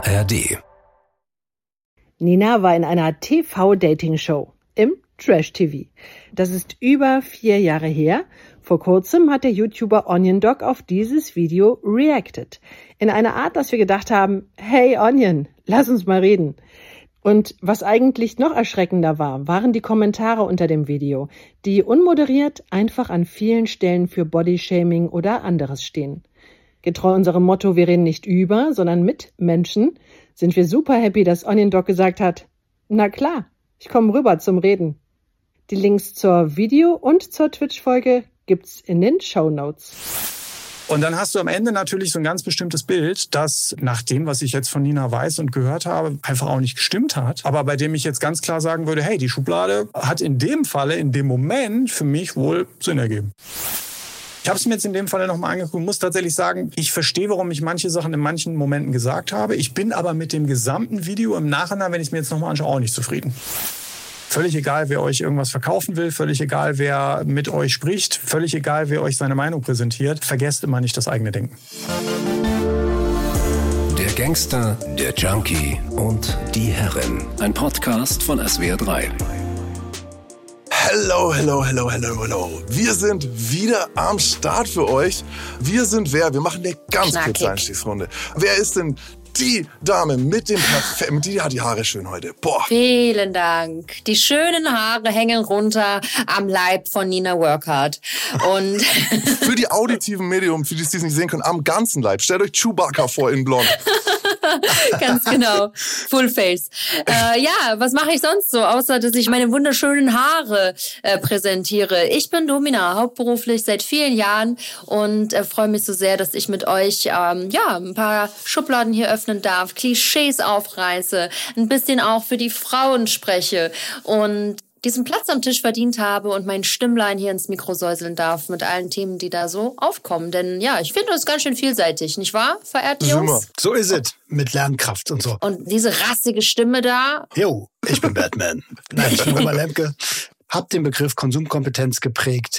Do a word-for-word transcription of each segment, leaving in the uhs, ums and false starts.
R D. Nina war in einer T V-Dating-Show im Trash-T V. Das ist über vier Jahre her. Vor kurzem hat der YouTuber Onion Dog auf dieses Video reacted. In einer Art, dass wir gedacht haben, hey Onion, lass uns mal reden. Und was eigentlich noch erschreckender war, waren die Kommentare unter dem Video, die unmoderiert einfach an vielen Stellen für Bodyshaming oder anderes stehen. Getreu unserem Motto, wir reden nicht über, sondern mit Menschen, sind wir super happy, dass Onion Dog gesagt hat, na klar, ich komme rüber zum Reden. Die Links zur Video- und zur Twitch-Folge gibt's in den Shownotes. Und dann hast du am Ende natürlich so ein ganz bestimmtes Bild, das nach dem, was ich jetzt von Nina weiß und gehört habe, einfach auch nicht gestimmt hat. Aber bei dem ich jetzt ganz klar sagen würde, hey, die Schublade hat in dem Falle, in dem Moment für mich wohl Sinn ergeben. Ich habe es mir jetzt in dem Fall nochmal angeguckt und muss tatsächlich sagen, ich verstehe, warum ich manche Sachen in manchen Momenten gesagt habe. Ich bin aber mit dem gesamten Video im Nachhinein, wenn ich es mir jetzt nochmal anschaue, auch nicht zufrieden. Völlig egal, wer euch irgendwas verkaufen will, völlig egal, wer mit euch spricht, völlig egal, wer euch seine Meinung präsentiert. Vergesst immer nicht das eigene Denken. Der Gangster, der Junkie und die Herrin. Ein Podcast von S W R drei. Hello, hello, hello, hello, hello. Wir sind wieder am Start für euch. Wir sind wer? Wir machen eine ganz Knackig. kurze Einstiegsrunde. Wer ist denn die Dame mit dem Perfekten? Die hat die Haare schön heute. Boah. Vielen Dank. Die schönen Haare hängen runter am Leib von Nina Workhardt. Und Für die auditiven Medium, für die, die es nicht sehen können, am ganzen Leib. Stellt euch Chewbacca vor in blond. ganz genau, Full Face. Äh, ja, was mache ich sonst so, außer dass ich meine wunderschönen Haare äh, präsentiere. Ich bin Domina, hauptberuflich seit vielen Jahren und äh, freue mich so sehr, dass ich mit euch ähm, ja ein paar Schubladen hier öffnen darf, Klischees aufreiße, ein bisschen auch für die Frauen spreche und diesen Platz am Tisch verdient habe und mein Stimmlein hier ins Mikro säuseln darf mit allen Themen, die da so aufkommen. Denn ja, ich finde das ganz schön vielseitig, nicht wahr, verehrte Jungs? So ist es, mit Lernkraft und so. Und diese rassige Stimme da. Jo, ich bin Batman. Nein, ich bin Robert Lemke, hab den Begriff Konsumkompetenz geprägt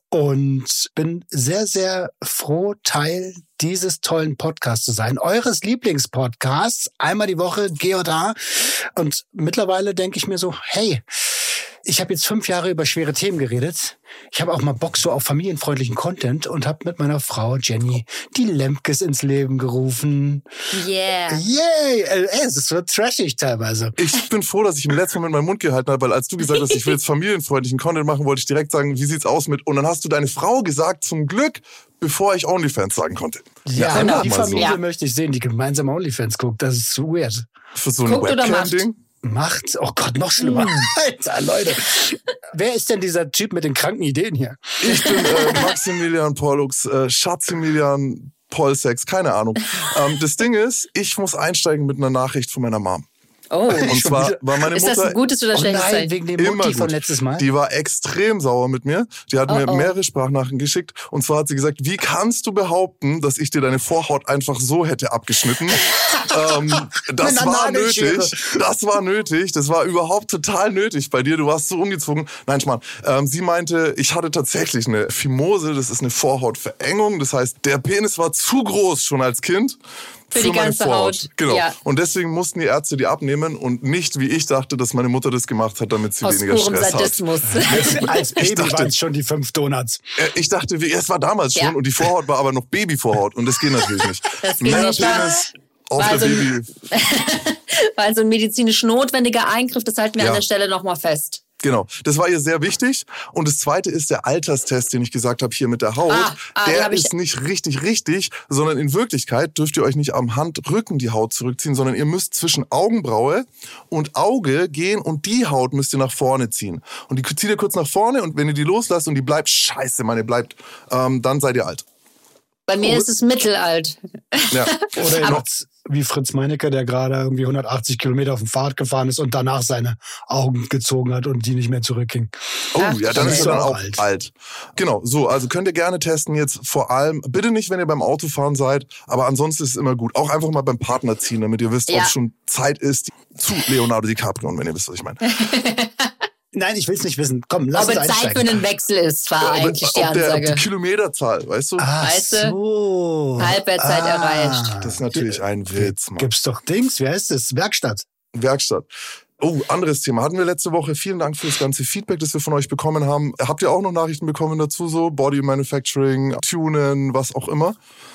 und bin sehr, sehr froh, Teil dieses tollen Podcasts zu sein. Eures Lieblingspodcasts, einmal die Woche, G J A. Und mittlerweile denke ich mir so, hey, ich habe jetzt fünf Jahre über schwere Themen geredet. Ich habe auch mal Bock so auf familienfreundlichen Content und habe mit meiner Frau Jenny die Lemkes ins Leben gerufen. Yeah. Yay! Ey, es ist so trashig teilweise. Ich bin froh, dass ich im letzten Moment meinen Mund gehalten habe, weil als du gesagt hast, ich will jetzt familienfreundlichen Content machen, wollte ich direkt sagen, wie sieht's aus mit... Und dann hast du deine Frau gesagt, zum Glück, bevor ich OnlyFans sagen konnte. Ja, genau. die Mal so. Familie Ja. möchte ich sehen, die gemeinsam OnlyFans guckt. Das ist so weird. Für so ein Guckt oder macht? Webcam-Ding. Macht, oh Gott, noch schlimmer. Alter, Leute. Wer ist denn dieser Typ mit den kranken Ideen hier? Ich bin äh, Maximilian Pollux, äh, Schatzimilian Polsex, keine Ahnung. Ähm, das Ding ist, ich muss einsteigen mit einer Nachricht von meiner Mom. Oh, Und zwar war meine ist das Mutter ein gutes oder Oh schlechtes nein, Zeichen? wegen dem immer Mutti von gut. letztes Mal. Die war extrem sauer mit mir. Die hat Oh, mir oh. mehrere Sprachnachrichten geschickt. Und zwar hat sie gesagt, wie kannst du behaupten, dass ich dir deine Vorhaut einfach so hätte abgeschnitten? ähm, das Mit einer war Nadelschere. nötig. Das war nötig. Das war überhaupt total nötig bei dir. Du warst so ungezwungen. Nein, Schmarrn. Ähm, sie meinte, ich hatte tatsächlich eine Phimose. Das ist eine Vorhautverengung. Das heißt, der Penis war zu groß schon als Kind. Für die meine ganze Vorhaut. Haut. Genau. Ja. Und deswegen mussten die Ärzte die abnehmen und nicht, wie ich dachte, dass meine Mutter das gemacht hat, damit sie Aus weniger purem Stress hat. Sadismus. Als, als Baby dachte- waren es schon die fünf Donuts. Äh, Ich dachte, wie- es war damals schon Ja. und die Vorhaut war aber noch Babyvorhaut und das geht natürlich nicht. Das geht Mehr nicht, wa? Penis auf War der so ein- Baby. War also ein medizinisch notwendiger Eingriff, das halten wir Ja. an der Stelle nochmal fest. Genau, das war ihr sehr wichtig. Und das Zweite ist der Alterstest, den ich gesagt habe, hier mit der Haut. Ah, ah, den der hab ich- ist nicht richtig richtig, sondern in Wirklichkeit dürft ihr euch nicht am Handrücken die Haut zurückziehen, sondern ihr müsst zwischen Augenbraue und Auge gehen und die Haut müsst ihr nach vorne ziehen. Und die zieht ihr kurz nach vorne und wenn ihr die loslasst und die bleibt, scheiße, meine bleibt, ähm, dann seid ihr alt. Bei mir Oh. ist es mittelalt. Ja. Oder Aber- jetzt wie Fritz Meinecke, der gerade irgendwie hundertachtzig Kilometer auf dem Fahrrad gefahren ist und danach seine Augen gezogen hat und die nicht mehr zurückging. Oh, Ach, ja, dann das ist ist er dann auch auch alt. alt. Genau, so, also könnt ihr gerne testen jetzt vor allem, bitte nicht, wenn ihr beim Autofahren seid, aber ansonsten ist es immer gut. Auch einfach mal beim Partner ziehen, damit ihr wisst, ob Ja. es schon Zeit ist zu Leonardo DiCaprio, wenn ihr wisst, was ich meine. Nein, ich will es nicht wissen. Komm, lass Ob uns es Zeit einsteigen. für einen Wechsel ist, war Ob- eigentlich die ob der, ob Ansage. die Kilometerzahl, weißt du? Ach Weißt du? so. Halbwertszeit erreicht. Das ist natürlich ein Witz, Mann. Gibt's doch Dings, wie heißt das? Werkstatt. Werkstatt. Oh, anderes Thema. Hatten wir letzte Woche. Vielen Dank für das ganze Feedback, das wir von euch bekommen haben. Habt ihr auch noch Nachrichten bekommen dazu, so Body Manufacturing, Tunen, was auch immer?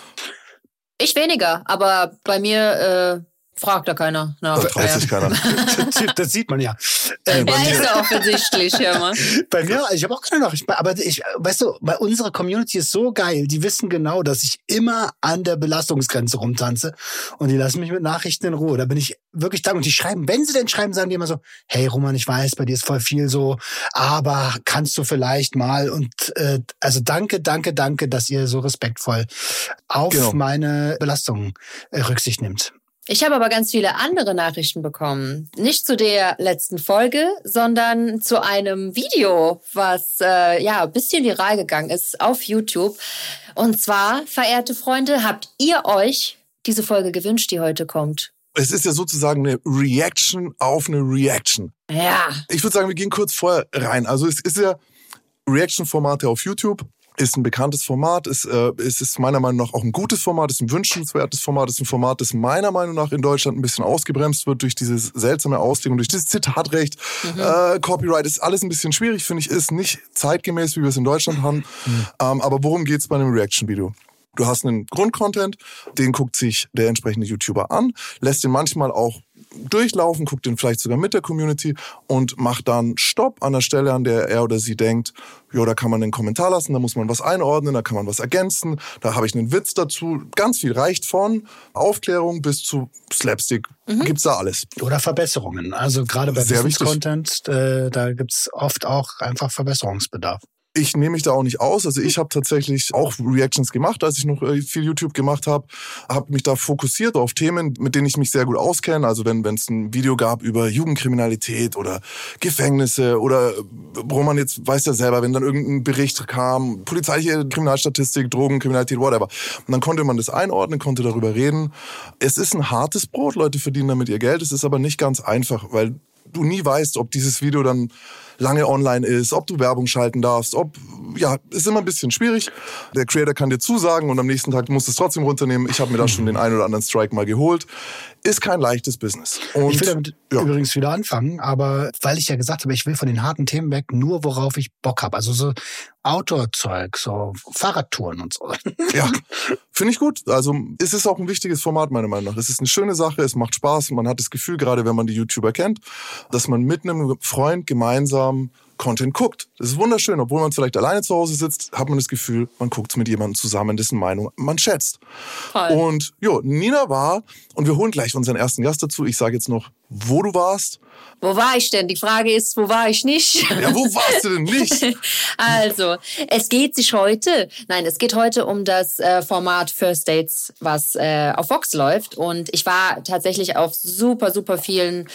Ich weniger, aber bei mir äh, fragt da keiner nach. Da traut sich keiner. Das, das sieht man ja. Äh, bei Ja, mir- ist ja offensichtlich, ja, Mann. Bei mir, ich habe auch keine Nachricht. Aber ich, weißt du, bei unserer Community ist so geil. Die wissen genau, dass ich immer an der Belastungsgrenze rumtanze. Und die lassen mich mit Nachrichten in Ruhe. Da bin ich wirklich dankbar. Und die schreiben, wenn sie denn schreiben, sagen die immer so, hey Roman, ich weiß, bei dir ist voll viel so, aber kannst du vielleicht mal. Und äh, also danke, danke, danke, dass ihr so respektvoll auf Genau. meine Belastung äh, Rücksicht nimmt. Ich habe aber ganz viele andere Nachrichten bekommen. Nicht zu der letzten Folge, sondern zu einem Video, was äh, ja ein bisschen viral gegangen ist auf YouTube. Und zwar, verehrte Freunde, habt ihr euch diese Folge gewünscht, die heute kommt? Es ist ja sozusagen eine Reaction auf eine Reaction. Ja. Ich würde sagen, wir gehen kurz vorher rein. Also es ist ja Reaction-Formate auf YouTube. Ist ein bekanntes Format, ist, äh, es ist meiner Meinung nach auch ein gutes Format, ist ein wünschenswertes Format, ist ein Format, das meiner Meinung nach in Deutschland ein bisschen ausgebremst wird durch diese seltsame Auslegung, durch dieses Zitatrecht, mhm. äh, Copyright, ist alles ein bisschen schwierig, finde ich, ist nicht zeitgemäß, wie wir es in Deutschland haben. Mhm. Ähm, aber worum geht's bei einem Reaction-Video? Du hast einen Grundcontent, den guckt sich der entsprechende YouTuber an, lässt den manchmal auch durchlaufen, guckt den vielleicht sogar mit der Community und macht dann Stopp an der Stelle, an der er oder sie denkt, ja, da kann man einen Kommentar lassen, da muss man was einordnen, da kann man was ergänzen, da habe ich einen Witz dazu. Ganz viel reicht von Aufklärung bis zu Slapstick. Mhm. Gibt's da alles. Oder Verbesserungen. Also gerade bei Sehr Wissenscontent, äh, da gibt's oft auch einfach Verbesserungsbedarf. Ich nehme mich da auch nicht aus. Also ich habe tatsächlich auch Reactions gemacht, als ich noch viel YouTube gemacht habe. Habe mich da fokussiert auf Themen, mit denen ich mich sehr gut auskenne. Also wenn wenn es ein Video gab über Jugendkriminalität oder Gefängnisse oder wo man jetzt weiß ja selber, wenn dann irgendein Bericht kam, polizeiliche Kriminalstatistik, Drogenkriminalität, whatever. Und dann konnte man das einordnen, konnte darüber reden. Es ist ein hartes Brot. Leute verdienen damit ihr Geld. Es ist aber nicht ganz einfach, weil du nie weißt, ob dieses Video dann lange online ist, ob du Werbung schalten darfst, ob, ja, ist immer ein bisschen schwierig. Der Creator kann dir zusagen und am nächsten Tag musst du es trotzdem runternehmen. Ich habe mir da schon den einen oder anderen Strike mal geholt. Ist kein leichtes Business. Und, ich will damit ja. übrigens wieder anfangen, aber weil ich ja gesagt habe, ich will von den harten Themen weg, nur worauf ich Bock habe. Also so Outdoor-Zeug, so Fahrradtouren und so. Ja, finde ich gut. Also es ist auch ein wichtiges Format, meiner Meinung nach. Es ist eine schöne Sache, es macht Spaß. Man hat das Gefühl, gerade wenn man die YouTuber kennt, dass man mit einem Freund gemeinsam Content guckt. Das ist wunderschön. Obwohl man vielleicht alleine zu Hause sitzt, hat man das Gefühl, man guckt mit jemandem zusammen, dessen Meinung man schätzt. Voll. Und jo, Nina war, und wir holen gleich unseren ersten Gast dazu. Ich sage jetzt noch, wo du warst. Wo war ich denn? Die Frage ist, wo war ich nicht? Ja, wo warst du denn nicht? Also, es geht sich heute, nein, es geht heute um das äh, Format First Dates, was äh, auf Vox läuft. Und ich war tatsächlich auf super, super vielen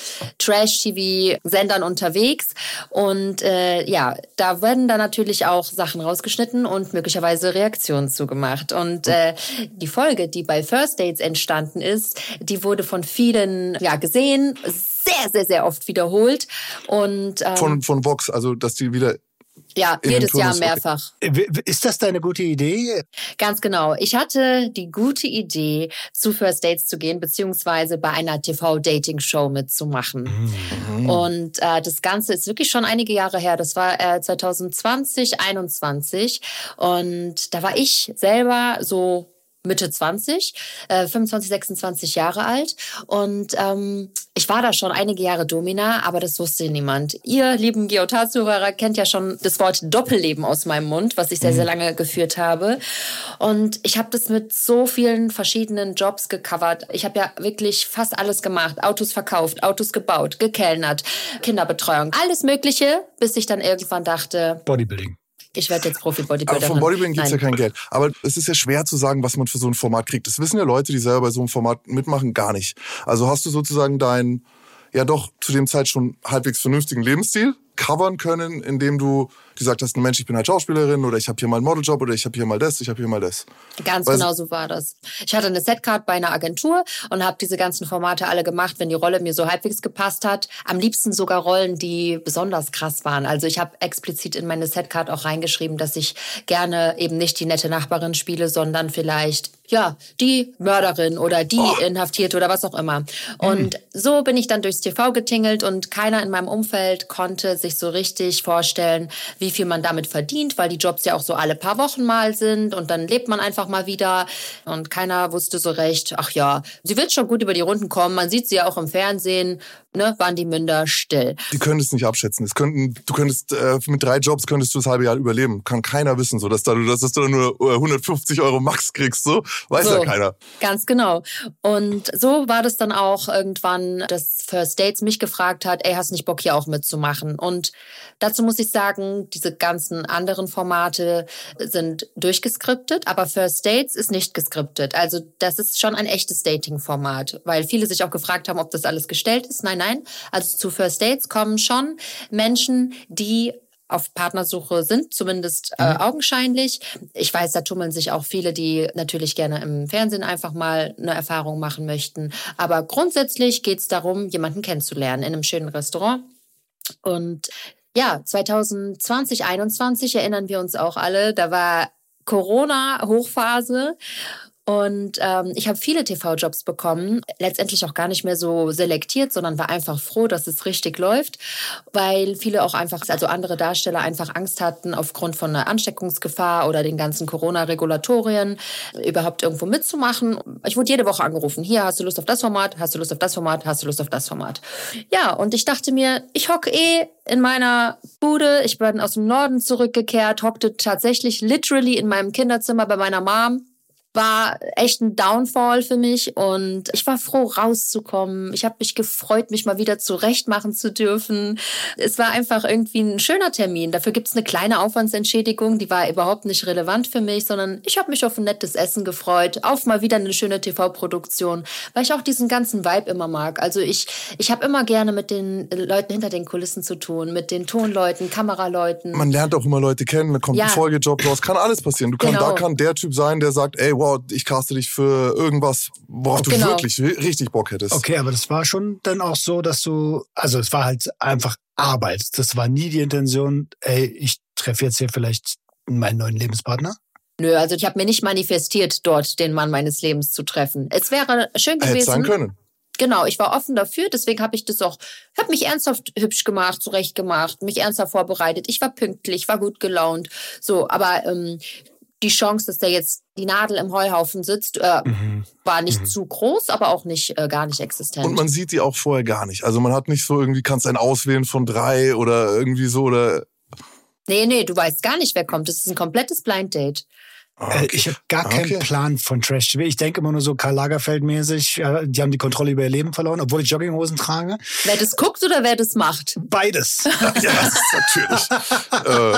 Trash-T V-Sendern unterwegs. Und äh, ja, da werden dann natürlich auch Sachen rausgeschnitten und möglicherweise Reaktionen zugemacht. Und äh, die Folge, die bei First Dates entstanden ist, die wurde von vielen ja gesehen, sehr, sehr, sehr oft wiederholt. Und ähm, Von, von Vox, also dass die wieder... ja, in den jedes Jahr Turnus- mehrfach. Ist das deine gute Idee? Ganz genau. Ich hatte die gute Idee, zu First Dates zu gehen, beziehungsweise bei einer T V-Dating-Show mitzumachen. Mhm. Und äh, das Ganze ist wirklich schon einige Jahre her. Das war äh, zwanzig zwanzig, einundzwanzig. Und da war ich selber so Mitte zwanzig, äh, fünfundzwanzig, sechsundzwanzig Jahre alt. Und ähm, ich war da schon einige Jahre Domina, aber das wusste niemand. Ihr, lieben G O T-Zuhörer, kennt ja schon das Wort Doppelleben aus meinem Mund, was ich sehr, sehr lange geführt habe. Und ich habe das mit so vielen verschiedenen Jobs gecovert. Ich habe ja wirklich fast alles gemacht. Autos verkauft, Autos gebaut, gekellnert, Kinderbetreuung, alles Mögliche, bis ich dann irgendwann dachte, Bodybuilding. ich werde jetzt Profi-Bodybuilderin. Aber vom Bodybuilding gibt's ja kein Geld. Aber es ist ja schwer zu sagen, was man für so ein Format kriegt. Das wissen ja Leute, die selber bei so einem Format mitmachen, gar nicht. Also hast du sozusagen deinen, ja doch zu dem Zeit schon halbwegs vernünftigen Lebensstil, covern können, indem du gesagt hast, Mensch, ich bin halt Schauspielerin oder ich habe hier mal einen Modeljob oder ich habe hier mal das, ich habe hier mal das. Ganz Weil genau so war das. Ich hatte eine Setcard bei einer Agentur und habe diese ganzen Formate alle gemacht, wenn die Rolle mir so halbwegs gepasst hat. Am liebsten sogar Rollen, die besonders krass waren. Also ich habe explizit in meine Setcard auch reingeschrieben, dass ich gerne eben nicht die nette Nachbarin spiele, sondern vielleicht ja die Mörderin oder die oh. Inhaftierte oder was auch immer. Und mhm. so bin ich dann durchs T V getingelt und keiner in meinem Umfeld konnte sich so richtig vorstellen, wie viel man damit verdient, weil die Jobs ja auch so alle paar Wochen mal sind und dann lebt man einfach mal wieder und keiner wusste so recht, ach ja, sie wird schon gut über die Runden kommen, man sieht sie ja auch im Fernsehen, ne, waren die Münder still. Die können es nicht abschätzen. Es könnten, du könntest äh, mit drei Jobs könntest du das halbe Jahr überleben. Kann keiner wissen, so dass, da, dass, dass du nur hundertfünfzig Euro max kriegst, so weiß so, ja keiner. Ganz genau. Und so war das dann auch irgendwann, dass First Dates mich gefragt hat, ey, hast du nicht Bock hier auch mitzumachen? Und dazu muss ich sagen, diese ganzen anderen Formate sind durchgeskriptet, aber First Dates ist nicht geskriptet. Also das ist schon ein echtes Dating-Format, weil viele sich auch gefragt haben, ob das alles gestellt ist. Nein, nein. Also zu First Dates kommen schon Menschen, die auf Partnersuche sind, zumindest äh, augenscheinlich. Ich weiß, da tummeln sich auch viele, die natürlich gerne im Fernsehen einfach mal eine Erfahrung machen möchten. Aber grundsätzlich geht es darum, jemanden kennenzulernen in einem schönen Restaurant. Und ja, zwanzig zwanzig, einundzwanzig erinnern wir uns auch alle, da war Corona-Hochphase. Und ähm, ich habe viele T V-Jobs bekommen, letztendlich auch gar nicht mehr so selektiert, sondern war einfach froh, dass es richtig läuft, weil viele auch einfach, also andere Darsteller einfach Angst hatten, aufgrund von einer Ansteckungsgefahr oder den ganzen Corona-Regulatorien überhaupt irgendwo mitzumachen. Ich wurde jede Woche angerufen, hier, hast du Lust auf das Format, hast du Lust auf das Format, hast du Lust auf das Format. Ja, und ich dachte mir, ich hocke eh in meiner Bude, ich bin aus dem Norden zurückgekehrt, hockte tatsächlich literally in meinem Kinderzimmer bei meiner Mom. War echt ein Downfall für mich und ich war froh, rauszukommen. Ich habe mich gefreut, mich mal wieder zurechtmachen zu dürfen. Es war einfach irgendwie ein schöner Termin. Dafür gibt's eine kleine Aufwandsentschädigung, die war überhaupt nicht relevant für mich, sondern ich habe mich auf ein nettes Essen gefreut, auf mal wieder eine schöne T V-Produktion, weil ich auch diesen ganzen Vibe immer mag. Also ich ich habe immer gerne mit den Leuten hinter den Kulissen zu tun, mit den Tonleuten, Kameraleuten. Man lernt auch immer Leute kennen, da kommt ja. ein Folgejob raus, kann alles passieren. Du kann, genau. Da kann der Typ sein, der sagt, ey, wow, ich caste dich für irgendwas, worauf genau. du wirklich richtig Bock hättest. Okay, aber das war schon dann auch so, dass du, also es war halt einfach Arbeit. Das war nie die Intention, ey, ich treffe jetzt hier vielleicht meinen neuen Lebenspartner? Nö, also ich habe mir nicht manifestiert, dort den Mann meines Lebens zu treffen. Es wäre schön gewesen. Hätte sein können. Genau, ich war offen dafür, deswegen habe ich das auch, habe mich ernsthaft hübsch gemacht, zurecht gemacht, mich ernsthaft vorbereitet. Ich war pünktlich, war gut gelaunt, so, aber ähm, die Chance, dass da jetzt die Nadel im Heuhaufen sitzt, äh, mhm. war nicht mhm. zu groß, aber auch nicht äh, gar nicht existent. Und man sieht die auch vorher gar nicht. Also man hat nicht so irgendwie, kannst einen auswählen von drei oder irgendwie so oder. Nee, nee, du weißt gar nicht, wer kommt. Das ist ein komplettes Blind Date. Okay. Ich habe gar keinen okay. Plan von Trash-T V. Ich denke immer nur so Karl Lagerfeld-mäßig, die haben die Kontrolle über ihr Leben verloren, obwohl ich Jogginghosen trage. Wer das guckt oder wer das macht? Beides. Ja, natürlich. äh,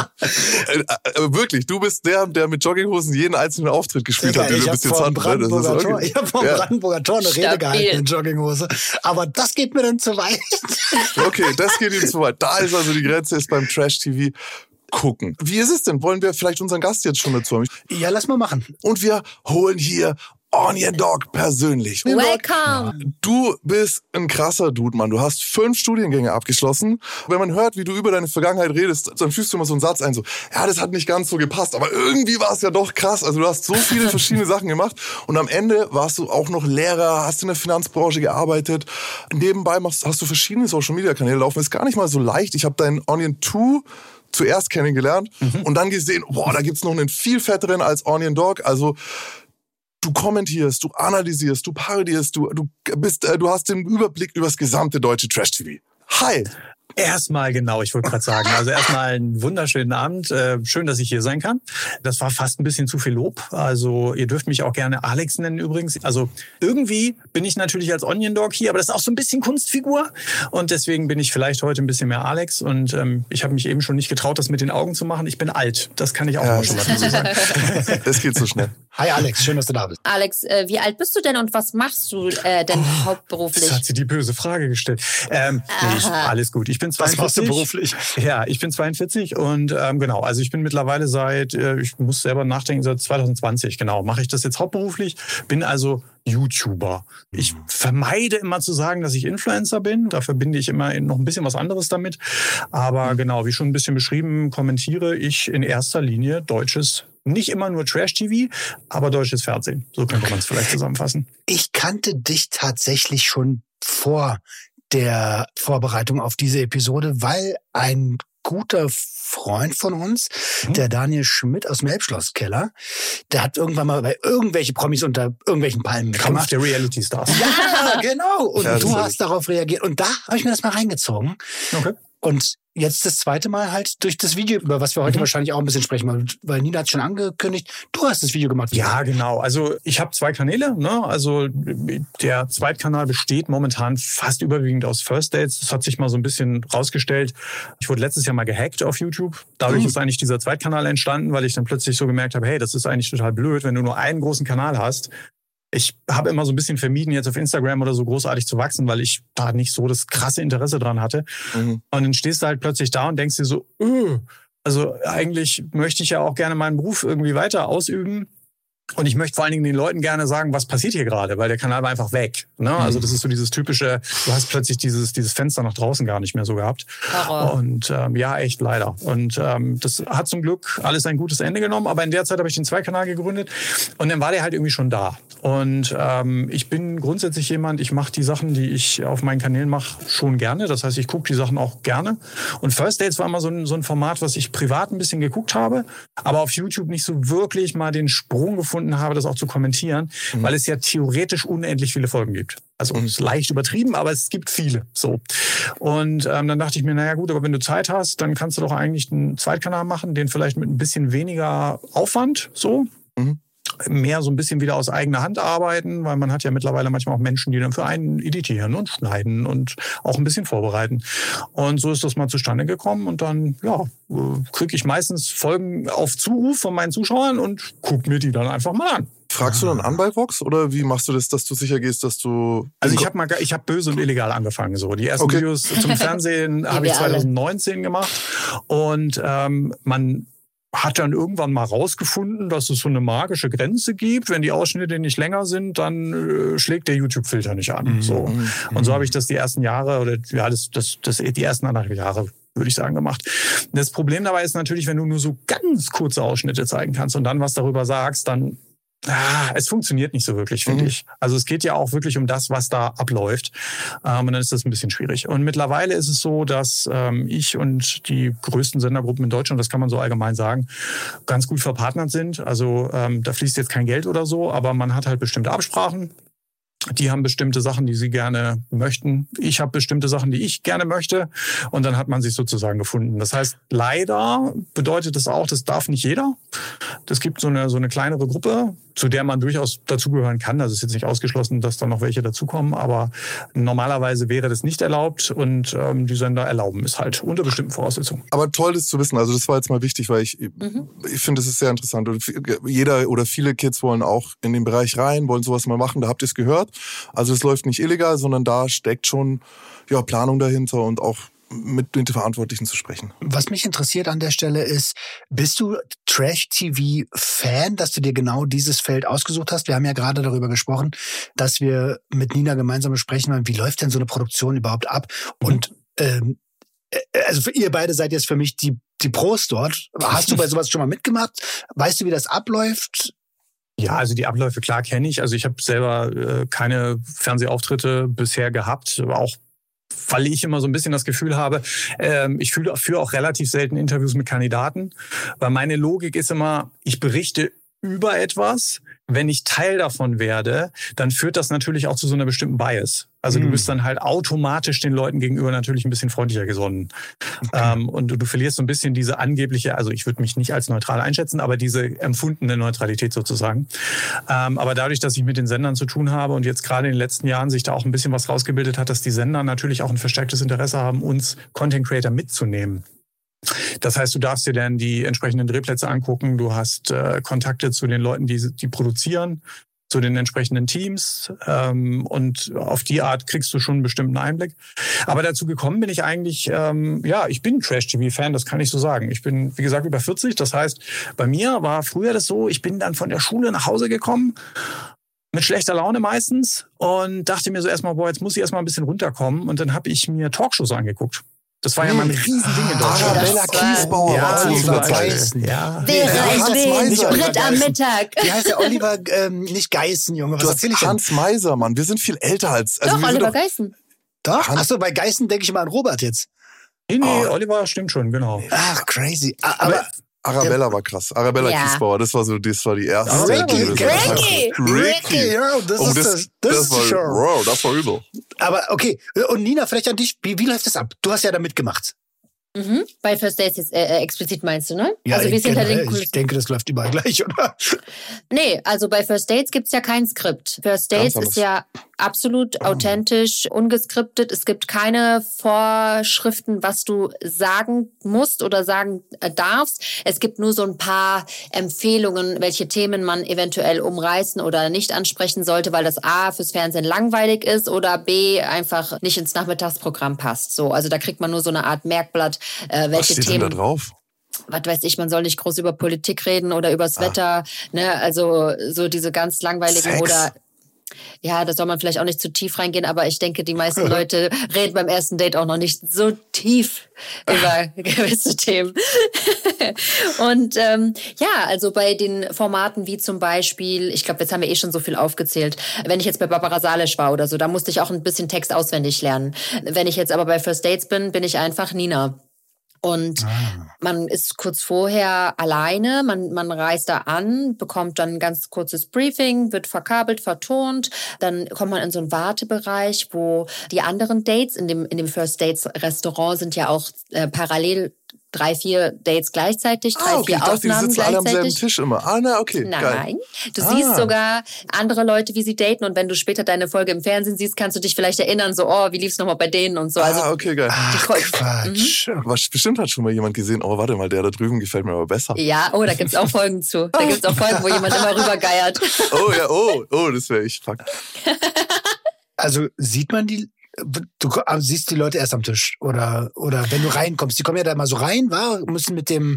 äh, wirklich, du bist der, der mit Jogginghosen jeden einzelnen Auftritt gespielt ja, hat, den du bis jetzt hast. Okay. Ich habe vor dem ja. Brandenburger Tor eine Stabil. Rede gehalten in Jogginghose. Aber das geht mir dann zu weit. Okay, das geht ihm zu weit. Da ist also die Grenze, ist beim Trash-T V. Gucken. Wie ist es denn? Wollen wir vielleicht unseren Gast jetzt schon dazu haben? Ja, lass mal machen. Und wir holen hier Onion Dog persönlich. Welcome! Du bist ein krasser Dude, Mann. Du hast fünf Studiengänge abgeschlossen. Wenn man hört, wie du über deine Vergangenheit redest, dann fühlst du immer so einen Satz ein, so, ja, das hat nicht ganz so gepasst, aber irgendwie war es ja doch krass. Also du hast so viele verschiedene Sachen gemacht und am Ende warst du auch noch Lehrer, hast in der Finanzbranche gearbeitet. Nebenbei machst, hast du verschiedene Social-Media-Kanäle laufen. Ist gar nicht mal so leicht. Ich habe deinen Onion zwei zuerst kennengelernt mhm. und dann gesehen, boah, da gibt's noch einen viel fetteren als Onion Dog. Also du kommentierst, du analysierst, du parodierst, du, du bist, äh, du hast den Überblick über das gesamte deutsche Trash-T V. Hi! Erstmal genau, ich wollte gerade sagen, also erstmal einen wunderschönen Abend. Äh, schön, dass ich hier sein kann. Das war fast ein bisschen zu viel Lob. Also ihr dürft mich auch gerne Alex nennen übrigens. Also irgendwie bin ich natürlich als Onion Dog hier, aber das ist auch so ein bisschen Kunstfigur. Und deswegen bin ich vielleicht heute ein bisschen mehr Alex. Und ähm, ich habe mich eben schon nicht getraut, das mit den Augen zu machen. Ich bin alt, das kann ich auch ja. mal schon mal dazu sagen. Das geht so schnell. Hi Alex, schön, dass du da bist. Alex, äh, wie alt bist du denn und was machst du äh, denn oh, hauptberuflich? Das hat sie die böse Frage gestellt. Ähm, nee, ich, alles gut. Ich bin zweiundvierzig. Was machst du beruflich? Ja, ich bin zweiundvierzig und ähm, genau, also ich bin mittlerweile seit, äh, ich muss selber nachdenken, seit zwanzig zwanzig, genau, mache ich das jetzt hauptberuflich, bin also YouTuber. Ich vermeide immer zu sagen, dass ich Influencer bin. Da verbinde ich immer noch ein bisschen was anderes damit. Aber genau, wie schon ein bisschen beschrieben, kommentiere ich in erster Linie deutsches, nicht immer nur Trash-T V, aber deutsches Fernsehen. So könnte man es vielleicht zusammenfassen. Ich kannte dich tatsächlich schon vor der Vorbereitung auf diese Episode, weil ein guter Freund von uns, hm. der Daniel Schmidt aus dem Elbschlosskeller, der hat irgendwann mal bei irgendwelchen Promis unter irgendwelchen Palmen mitgemacht. Kampf der Reality-Stars. Ja, genau. Und ja, du hast darauf reagiert. Und da habe ich mir das mal reingezogen. Okay. Und jetzt das zweite Mal halt durch das Video, über was wir heute mhm. wahrscheinlich auch ein bisschen sprechen, weil Nina hat schon angekündigt, du hast das Video gemacht. Ja, genau. Also ich habe zwei Kanäle. Ne? Also der Zweitkanal besteht momentan fast überwiegend aus First Dates. Das hat sich mal so ein bisschen rausgestellt. Ich wurde letztes Jahr mal gehackt auf YouTube. Dadurch mhm. ist eigentlich dieser Zweitkanal entstanden, weil ich dann plötzlich so gemerkt habe, hey, das ist eigentlich total blöd, wenn du nur einen großen Kanal hast. Ich habe immer so ein bisschen vermieden, jetzt auf Instagram oder so großartig zu wachsen, weil ich da nicht so das krasse Interesse dran hatte. Mhm. Und dann stehst du halt plötzlich da und denkst dir so, öh, also eigentlich möchte ich ja auch gerne meinen Beruf irgendwie weiter ausüben. Und ich möchte vor allen Dingen den Leuten gerne sagen, was passiert hier gerade, weil der Kanal war einfach weg. Ne? Also das ist so dieses typische, du hast plötzlich dieses, dieses Fenster nach draußen gar nicht mehr so gehabt. Horror. Und ähm, ja, echt leider. Und ähm, das hat zum Glück alles ein gutes Ende genommen, aber in der Zeit habe ich den Zweikanal gegründet und dann war der halt irgendwie schon da. Und ähm, ich bin grundsätzlich jemand, ich mache die Sachen, die ich auf meinen Kanälen mache, schon gerne. Das heißt, ich gucke die Sachen auch gerne. Und First Dates war immer so ein, so ein Format, was ich privat ein bisschen geguckt habe, aber auf YouTube nicht so wirklich mal den Sprung gefunden habe, das auch zu kommentieren, mhm. weil es ja theoretisch unendlich viele Folgen gibt. Also es ist leicht übertrieben, aber es gibt viele. So. Und ähm, dann dachte ich mir, naja gut, aber wenn du Zeit hast, dann kannst du doch eigentlich einen Zweitkanal machen, den vielleicht mit ein bisschen weniger Aufwand, so. Mhm. Mehr so ein bisschen wieder aus eigener Hand arbeiten, weil man hat ja mittlerweile manchmal auch Menschen, die dann für einen editieren und schneiden und auch ein bisschen vorbereiten. Und so ist das mal zustande gekommen und dann, ja, kriege ich meistens Folgen auf Zuruf von meinen Zuschauern und gucke mir die dann einfach mal an. Fragst du dann an bei Vox oder wie machst du das, dass du sicher gehst, dass du... Also ich habe mal, ich habe böse und illegal angefangen. So die ersten okay. Videos zum Fernsehen habe ich zwanzig neunzehn gemacht und ähm, man hat dann irgendwann mal rausgefunden, dass es so eine magische Grenze gibt. Wenn die Ausschnitte nicht länger sind, dann äh, schlägt der YouTube-Filter nicht an. Mhm. So. Und so habe ich das die ersten Jahre oder ja, das, das, das die ersten anderthalb Jahre, würde ich sagen, gemacht. Das Problem dabei ist natürlich, wenn du nur so ganz kurze Ausschnitte zeigen kannst und dann was darüber sagst, dann Ah, es funktioniert nicht so wirklich, finde mhm. ich. Also es geht ja auch wirklich um das, was da abläuft. Ähm, und dann ist das ein bisschen schwierig. Und mittlerweile ist es so, dass ähm, ich und die größten Sendergruppen in Deutschland, das kann man so allgemein sagen, ganz gut verpartnert sind. Also ähm, da fließt jetzt kein Geld oder so, aber man hat halt bestimmte Absprachen. Die haben bestimmte Sachen, die sie gerne möchten. Ich habe bestimmte Sachen, die ich gerne möchte. Und dann hat man sich sozusagen gefunden. Das heißt, leider bedeutet das auch, das darf nicht jeder. Es gibt so eine, so eine kleinere Gruppe, zu der man durchaus dazugehören kann. Also es ist jetzt nicht ausgeschlossen, dass da noch welche dazukommen. Aber normalerweise wäre das nicht erlaubt. Und ähm, die Sender erlauben es halt unter bestimmten Voraussetzungen. Aber toll, das zu wissen. Also das war jetzt mal wichtig, weil ich, mhm. ich finde, das ist sehr interessant. Und jeder oder viele Kids wollen auch in den Bereich rein, wollen sowas mal machen. Da habt ihr es gehört. Also es läuft nicht illegal, sondern da steckt schon ja, Planung dahinter und auch mit den Verantwortlichen zu sprechen. Was mich interessiert an der Stelle ist, bist du Trash-T V-Fan, dass du dir genau dieses Feld ausgesucht hast? Wir haben ja gerade darüber gesprochen, dass wir mit Nina gemeinsam besprechen, wie läuft denn so eine Produktion überhaupt ab? Mhm. Und ähm, also ihr beide seid jetzt für mich die, die Pros dort. Hast du bei sowas schon mal mitgemacht? Weißt du, wie das abläuft? Ja, also die Abläufe, klar, kenne ich. Also ich habe selber äh, keine Fernsehauftritte bisher gehabt, aber auch weil ich immer so ein bisschen das Gefühl habe, ähm, ich fühle, führe auch relativ selten Interviews mit Kandidaten, weil meine Logik ist immer, ich berichte über etwas. Wenn ich Teil davon werde, dann führt das natürlich auch zu so einer bestimmten Bias. Also mhm. du bist dann halt automatisch den Leuten gegenüber natürlich ein bisschen freundlicher gesonnen. Okay. Ähm, und du, du verlierst so ein bisschen diese angebliche, also ich würde mich nicht als neutral einschätzen, aber diese empfundene Neutralität sozusagen. Ähm, aber dadurch, dass ich mit den Sendern zu tun habe und jetzt gerade in den letzten Jahren sich da auch ein bisschen was rausgebildet hat, dass die Sender natürlich auch ein verstärktes Interesse haben, uns Content Creator mitzunehmen. Das heißt, du darfst dir dann die entsprechenden Drehplätze angucken. Du hast äh, Kontakte zu den Leuten, die, die produzieren, zu den entsprechenden Teams. Ähm, und auf die Art kriegst du schon einen bestimmten Einblick. Aber dazu gekommen bin ich eigentlich, ähm, ja, ich bin Trash-T V-Fan, das kann ich so sagen. Ich bin, wie gesagt, über vierzig. Das heißt, bei mir war früher das so, ich bin dann von der Schule nach Hause gekommen, mit schlechter Laune meistens, und dachte mir so erstmal, boah, jetzt muss ich erstmal ein bisschen runterkommen. Und dann habe ich mir Talkshows angeguckt. Das war ja mal ein Riesending in Deutschland. Arabella Kiesbauer ja, war zu dieser Zeit. Geißen. Ja. Wer Hans reist wen? Meiser. Britt am Mittag. Wie heißt der Oliver? Ähm, nicht Geißen, Junge. Was Du erzähl ich hast denn? Hans Meiser, Mann. Wir sind viel älter als... Also Doch, wir sind Oliver doch- Geißen. Doch? Hans- Achso, bei Geißen denke ich mal an Robert jetzt. Nee, nee, Oh. Oliver stimmt schon, genau. Ach, crazy. Ah, aber Arabella war krass. Arabella Ja. Kiesbauer, das war so, das war die erste. Ricky, die wir so- Ricky. Ricky. ja, das Oh, ist das, das, das, ist die war, Show. wow, das war übel. Aber okay, und Nina, vielleicht an dich, wie, wie läuft das ab? Du hast ja da mitgemacht. Mhm. Bei First Dates jetzt äh, explizit meinst du, ne? Ja, also wie es hinter den generell, Kulissen. ich denke, das läuft überall gleich, oder? Nee, also bei First Dates gibt's ja kein Skript. First Dates Ganz ist ja absolut authentisch, ungeskriptet. Es gibt keine Vorschriften, was du sagen musst oder sagen äh, darfst. Es gibt nur so ein paar Empfehlungen, welche Themen man eventuell umreißen oder nicht ansprechen sollte, weil das A fürs Fernsehen langweilig ist oder B einfach nicht ins Nachmittagsprogramm passt. So, also da kriegt man nur so eine Art Merkblatt, äh, Was welche steht denn da Themen. drauf? Was weiß ich, man soll nicht groß über Politik reden oder übers Wetter, ne, also so diese ganz langweiligen Sex. oder ja, da soll man vielleicht auch nicht zu tief reingehen, aber ich denke, die meisten Leute reden beim ersten Date auch noch nicht so tief über gewisse Themen. Und ähm, ja, also bei den Formaten wie zum Beispiel, ich glaube, jetzt haben wir eh schon so viel aufgezählt, wenn ich jetzt bei Barbara Salisch war oder so, da musste ich auch ein bisschen Text auswendig lernen. Wenn ich jetzt aber bei First Dates bin, bin ich einfach Nina. Und man ist kurz vorher alleine, man, man reist da an, bekommt dann ein ganz kurzes Briefing, wird verkabelt, vertont. Dann kommt man in so einen Wartebereich, wo die anderen Dates in dem, in dem First Dates Restaurant sind ja auch äh, parallel drei, vier Dates gleichzeitig, drei, Ah, okay, vier ich dachte, die Aufnahmen sitzen alle am selben gleichzeitig. Tisch immer. Ah, na, okay, geil. Nein, du Ah. siehst sogar andere Leute, wie sie daten, und wenn du später deine Folge im Fernsehen siehst, kannst du dich vielleicht erinnern, so, oh, wie lief's nochmal bei denen und so. Also Ah, okay, geil. Ach, Ko- Quatsch. Was, bestimmt hat schon mal jemand gesehen, oh, warte mal, der da drüben gefällt mir aber besser. ja, oh, da gibt's auch Folgen zu. Da gibt's auch Folgen, wo jemand immer rübergeiert. Oh, ja, oh, oh, das wäre ich. Fuck. Also sieht man die, du siehst die Leute erst am Tisch oder, oder wenn du reinkommst, die kommen ja da mal so rein, wa? Müssen mit dem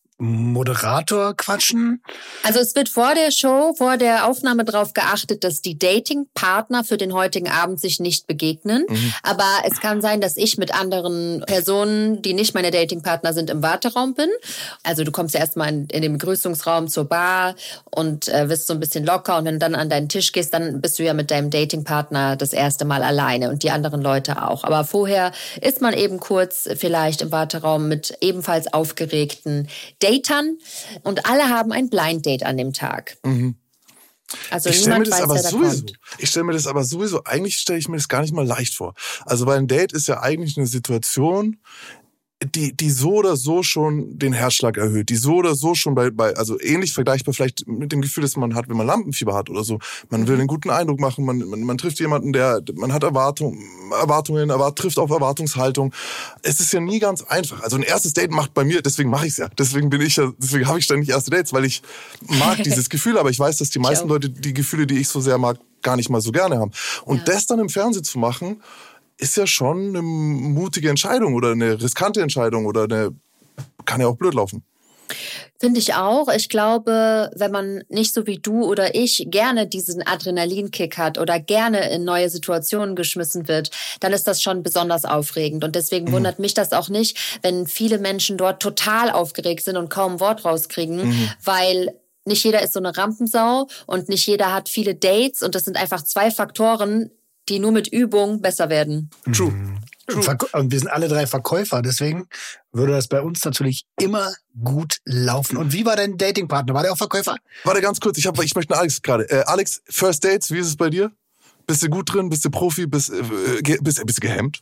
Moderator quatschen. Also es wird vor der Show, vor der Aufnahme darauf geachtet, dass die Datingpartner für den heutigen Abend sich nicht begegnen. Mhm. Aber es kann sein, dass ich mit anderen Personen, die nicht meine Datingpartner sind, im Warteraum bin. Also du kommst ja erstmal in, in den Begrüßungsraum zur Bar und äh, wirst so ein bisschen locker. Und wenn du dann an deinen Tisch gehst, dann bist du ja mit deinem Datingpartner das erste Mal alleine und die anderen Leute auch. Aber vorher ist man eben kurz vielleicht im Warteraum mit ebenfalls aufgeregten Datern, und alle haben ein Blind Date an dem Tag. Mhm. Also Ich stelle mir niemand das weiß, aber wer da sowieso. kommt. Ich stelle mir das aber sowieso, eigentlich stelle ich mir das gar nicht mal leicht vor. Also weil ein Date ist ja eigentlich eine Situation, die, die so oder so schon den Herzschlag erhöht, die so oder so schon bei, bei, also ähnlich vergleichbar vielleicht mit dem Gefühl, das man hat, wenn man Lampenfieber hat oder so. Man will einen guten Eindruck machen, man, man, man trifft jemanden, der, man hat Erwartung, Erwartungen, erwart, trifft auf Erwartungshaltung. Es ist ja nie ganz einfach. Also ein erstes Date macht bei mir, deswegen mache ich es ja. Deswegen bin ich ja, deswegen habe ich ständig erste Dates, weil ich mag dieses Gefühl, aber ich weiß, dass die meisten Leute die Gefühle, die ich so sehr mag, gar nicht mal so gerne haben. Und Ja. das dann im Fernsehen zu machen, ist ja schon eine mutige Entscheidung oder eine riskante Entscheidung oder eine, kann ja auch blöd laufen. Finde ich auch. Ich glaube, wenn man nicht so wie du oder ich gerne diesen Adrenalinkick hat oder gerne in neue Situationen geschmissen wird, dann ist das schon besonders aufregend. Und deswegen mhm. wundert mich das auch nicht, wenn viele Menschen dort total aufgeregt sind und kaum ein Wort rauskriegen, mhm. weil nicht jeder ist so eine Rampensau und nicht jeder hat viele Dates, und das sind einfach zwei Faktoren, die nur mit Übung besser werden. True. True. Und wir sind alle drei Verkäufer, deswegen würde das bei uns natürlich immer gut laufen. Und wie war dein Datingpartner? War der auch Verkäufer? Warte ganz kurz, ich, hab, ich möchte Alex gerade. Äh, Alex, First Dates, wie ist es bei dir? Bist du gut drin? Bist du Profi? Bist, äh, ge, bist, bist du gehemmt?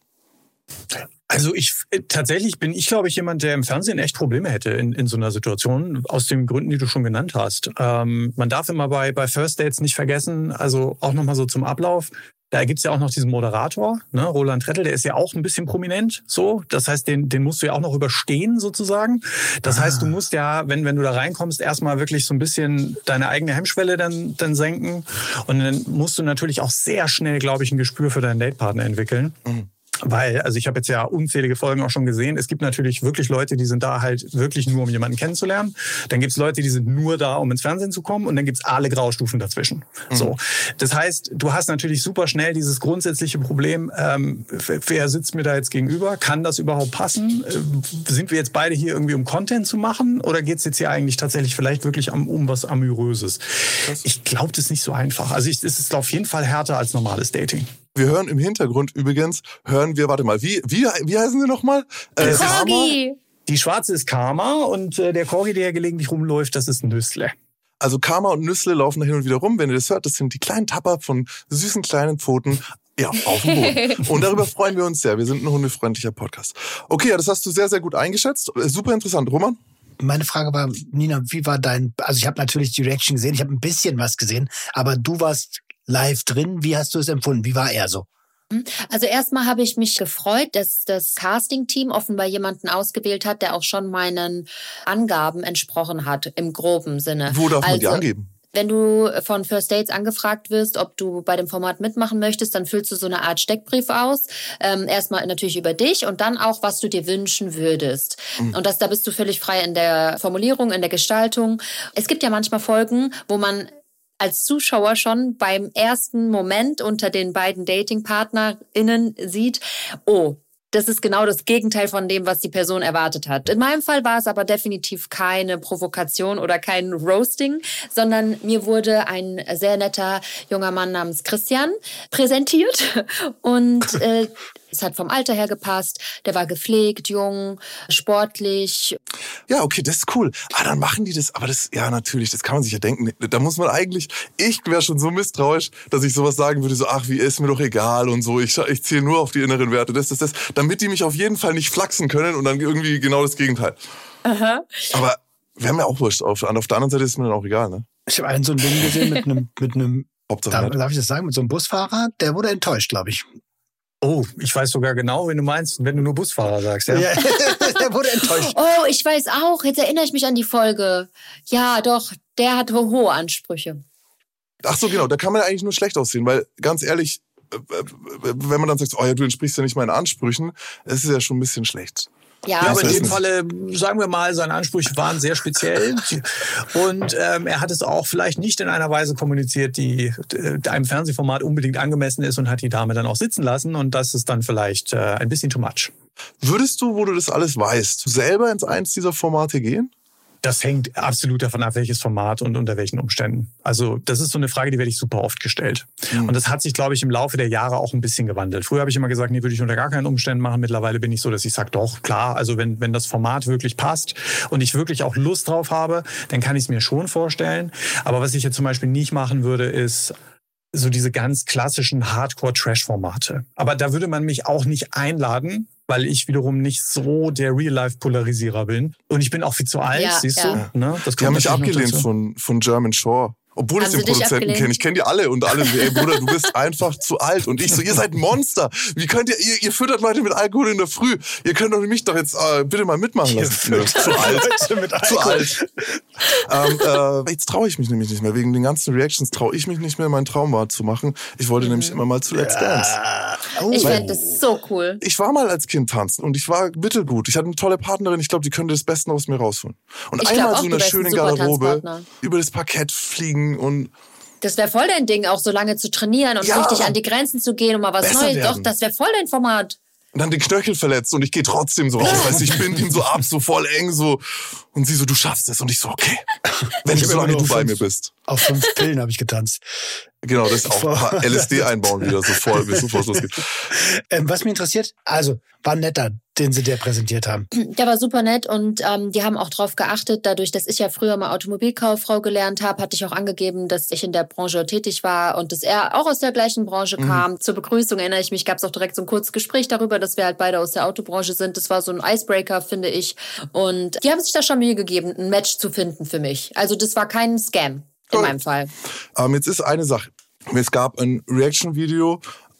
Also ich tatsächlich bin ich, glaube ich, jemand, der im Fernsehen echt Probleme hätte in, in so einer Situation, aus den Gründen, die du schon genannt hast. Ähm, man darf immer bei, bei First Dates nicht vergessen, also auch nochmal so zum Ablauf, Da gibt's ja auch noch diesen Moderator, ne, Roland Rettel, der ist ja auch ein bisschen prominent, so. Das heißt, den, den musst du ja auch noch überstehen, sozusagen. Das ah. heißt, du musst ja, wenn, wenn du da reinkommst, erstmal wirklich so ein bisschen deine eigene Hemmschwelle dann, dann senken. Und dann musst du natürlich auch sehr schnell, glaube ich, ein Gespür für deinen Datepartner entwickeln. Mhm. Weil, also ich habe jetzt ja unzählige Folgen auch schon gesehen, es gibt natürlich wirklich Leute, die sind da halt wirklich nur, um jemanden kennenzulernen. Dann gibt's Leute, die sind nur da, um ins Fernsehen zu kommen. Und dann gibt's alle Graustufen dazwischen. Mhm. So, das heißt, du hast natürlich super schnell dieses grundsätzliche Problem, ähm, wer sitzt mir da jetzt gegenüber? Kann das überhaupt passen? Äh, sind wir jetzt beide hier irgendwie, um Content zu machen? Oder geht's jetzt hier eigentlich tatsächlich vielleicht wirklich um, um was Amoröses? Ich glaube, das ist nicht so einfach. Also ich, es ist auf jeden Fall härter als normales Dating. Wir hören im Hintergrund übrigens, hören wir, warte mal, wie, wie, wie heißen sie nochmal? Äh, Corgi. Die schwarze ist Karma und äh, der Corgi, der gelegentlich rumläuft, das ist Nüssle. Also Karma und Nüssle laufen da hin und wieder rum. Wenn ihr das hört, das sind die kleinen Tapper von süßen kleinen Pfoten. Ja, auf dem Boden. Und darüber freuen wir uns sehr. Wir sind ein hundefreundlicher Podcast. Okay, ja, das hast du sehr, sehr gut eingeschätzt. Super interessant. Roman? Meine Frage war, Nina, wie war dein, also ich habe natürlich die Reaction gesehen, ich habe ein bisschen was gesehen, aber du warst live drin. Wie hast du es empfunden? Wie war er so? Also erstmal habe ich mich gefreut, dass das Casting-Team offenbar jemanden ausgewählt hat, der auch schon meinen Angaben entsprochen hat, im groben Sinne. Wo darf man also, die angeben? Wenn du von First Dates angefragt wirst, ob du bei dem Format mitmachen möchtest, dann füllst du so eine Art Steckbrief aus. Ähm, erstmal natürlich über dich und dann auch, was du dir wünschen würdest. Mhm. Und das, da bist du völlig frei in der Formulierung, in der Gestaltung. Es gibt ja manchmal Folgen, wo man als Zuschauer schon beim ersten Moment unter den beiden DatingpartnerInnen sieht, oh, das ist genau das Gegenteil von dem, was die Person erwartet hat. In meinem Fall war es aber definitiv keine Provokation oder kein Roasting, sondern mir wurde ein sehr netter junger Mann namens Christian präsentiert und äh, es hat vom Alter her gepasst. Der war gepflegt, jung, sportlich. Ja, okay, das ist cool. Ah, dann machen die das. Aber das, ja, natürlich, das kann man sich ja denken. Da muss man eigentlich, ich wäre schon so misstrauisch, dass ich sowas sagen würde, so, ach, wie ist mir doch egal und so. Ich, ich zähle nur auf die inneren Werte. Das, das, das. Damit die mich auf jeden Fall nicht flachsen können und dann irgendwie genau das Gegenteil. Aha. Aber wäre mir auch wurscht. Auf, auf der anderen Seite ist es mir dann auch egal, ne? Ich habe einen so ein Ding gesehen mit einem, mit einem, Hauptsache darf, darf ich das sagen, mit so einem Busfahrer, der wurde enttäuscht, glaube ich. Oh, ich weiß sogar genau, wen du meinst, wenn du nur Busfahrer sagst. Ja, ja der wurde enttäuscht. Oh, ich weiß auch. Jetzt erinnere ich mich an die Folge. Ja, doch, der hat hohe Ansprüche. Ach so, genau. Da kann man eigentlich nur schlecht aussehen, weil ganz ehrlich, wenn man dann sagt, oh ja, du entsprichst ja nicht meinen Ansprüchen, es ist ja schon ein bisschen schlecht. Ja, ja, aber in dem Falle, sagen wir mal, seine Ansprüche waren sehr speziell und ähm, er hat es auch vielleicht nicht in einer Weise kommuniziert, die äh, einem Fernsehformat unbedingt angemessen ist und hat die Dame dann auch sitzen lassen und das ist dann vielleicht äh, ein bisschen too much. Würdest du, wo du das alles weißt, selber ins eins dieser Formate gehen? Das hängt absolut davon ab, welches Format und unter welchen Umständen. Also das ist so eine Frage, die werde ich super oft gestellt. Mhm. Und das hat sich, glaube ich, im Laufe der Jahre auch ein bisschen gewandelt. Früher habe ich immer gesagt, nee, würde ich unter gar keinen Umständen machen. Mittlerweile bin ich so, dass ich sage, doch, klar, also wenn, wenn das Format wirklich passt und ich wirklich auch Lust drauf habe, dann kann ich es mir schon vorstellen. Aber was ich jetzt zum Beispiel nicht machen würde, ist so diese ganz klassischen Hardcore-Trash-Formate. Aber da würde man mich auch nicht einladen, weil ich wiederum nicht so der Real-Life-Polarisierer bin. Und ich bin auch viel zu alt, ja, siehst ja. du? Ne? Das die haben mich abgelehnt von, von German Shore. Obwohl Haben ich den Produzenten kenne. Ich kenne die alle und alle so, ey Bruder, du bist einfach zu alt. Und ich so, ihr seid ein Monster. Wie könnt ihr, ihr, ihr füttert Leute mit Alkohol in der Früh. Ihr könnt doch mich doch jetzt äh, bitte mal mitmachen lassen. Nö, zu alt. Zu alt. ähm, äh, jetzt traue ich mich nämlich nicht mehr. Wegen den ganzen Reactions traue ich mich nicht mehr, meinen Traum wahr zu machen. Ich wollte mhm. nämlich immer mal zu Let's Dance. Oh. Ich fände das so cool. Ich war mal als Kind tanzen und ich war mittelgut. Ich hatte eine tolle Partnerin. Ich glaube, die könnte das Beste aus mir rausholen. Und ich einmal auch, so eine schöne Garderobe über das Parkett fliegen und das wäre voll dein Ding, auch so lange zu trainieren und ja, richtig an die Grenzen zu gehen und mal was Neues. Doch, das wäre voll dein Format. Und dann den Knöchel verletzt und ich gehe trotzdem so raus. Weißt du, ich bind ihn so ab, so voll eng so. Und sie so, du schaffst es. Und ich so, okay. Wenn ich solange du bei mir bist. Auf fünf Pillen habe ich getanzt. Genau, das auch ein paar L S D einbauen wieder, so voll, bis sofort losgeht. Ähm, was mich interessiert, also, war ein netter, den sie dir präsentiert haben. Der war super nett und ähm, die haben auch drauf geachtet, dadurch, dass ich ja früher mal Automobilkauffrau gelernt habe, hatte ich auch angegeben, dass ich in der Branche tätig war und dass er auch aus der gleichen Branche mhm. kam. Zur Begrüßung erinnere ich mich, gab es auch direkt so ein kurzes Gespräch darüber, dass wir halt beide aus der Autobranche sind. Das war so ein Icebreaker, finde ich. Und die haben sich da schon Mühe gegeben, ein Match zu finden für mich. Also das war kein Scam. In meinem Fall. Ähm, jetzt ist eine Sache. Es gab ein Reaction-Video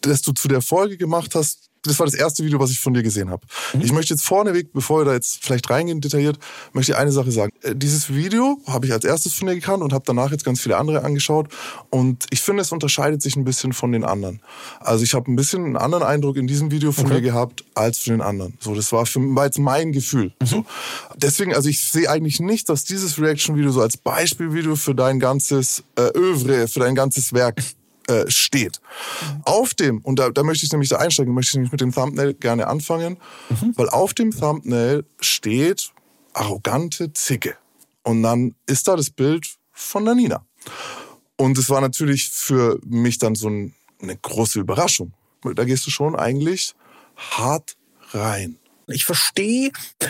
das du zu der Folge gemacht hast, das war das erste Video, was ich von dir gesehen habe. Mhm. Ich möchte jetzt vorneweg, bevor wir da jetzt vielleicht reingehen detailliert, möchte ich eine Sache sagen. Dieses Video habe ich als erstes von dir gekannt und habe danach jetzt ganz viele andere angeschaut. Und ich finde, es unterscheidet sich ein bisschen von den anderen. Also ich habe ein bisschen einen anderen Eindruck in diesem Video von okay. dir gehabt als von den anderen. So, das war, für, war jetzt mein Gefühl. Mhm. So. Deswegen, also ich sehe eigentlich nicht, dass dieses Reaction-Video so als Beispielvideo für dein ganzes äh, Övre, für dein ganzes Werk Äh, steht. Mhm. Auf dem, und da, da möchte ich nämlich da einsteigen, möchte ich nämlich mit dem Thumbnail gerne anfangen, mhm. weil auf dem Thumbnail steht arrogante Zicke. Und dann ist da das Bild von der Nina. Und es war natürlich für mich dann so ein, eine große Überraschung. Da gehst du schon eigentlich hart rein. Ich verstehe,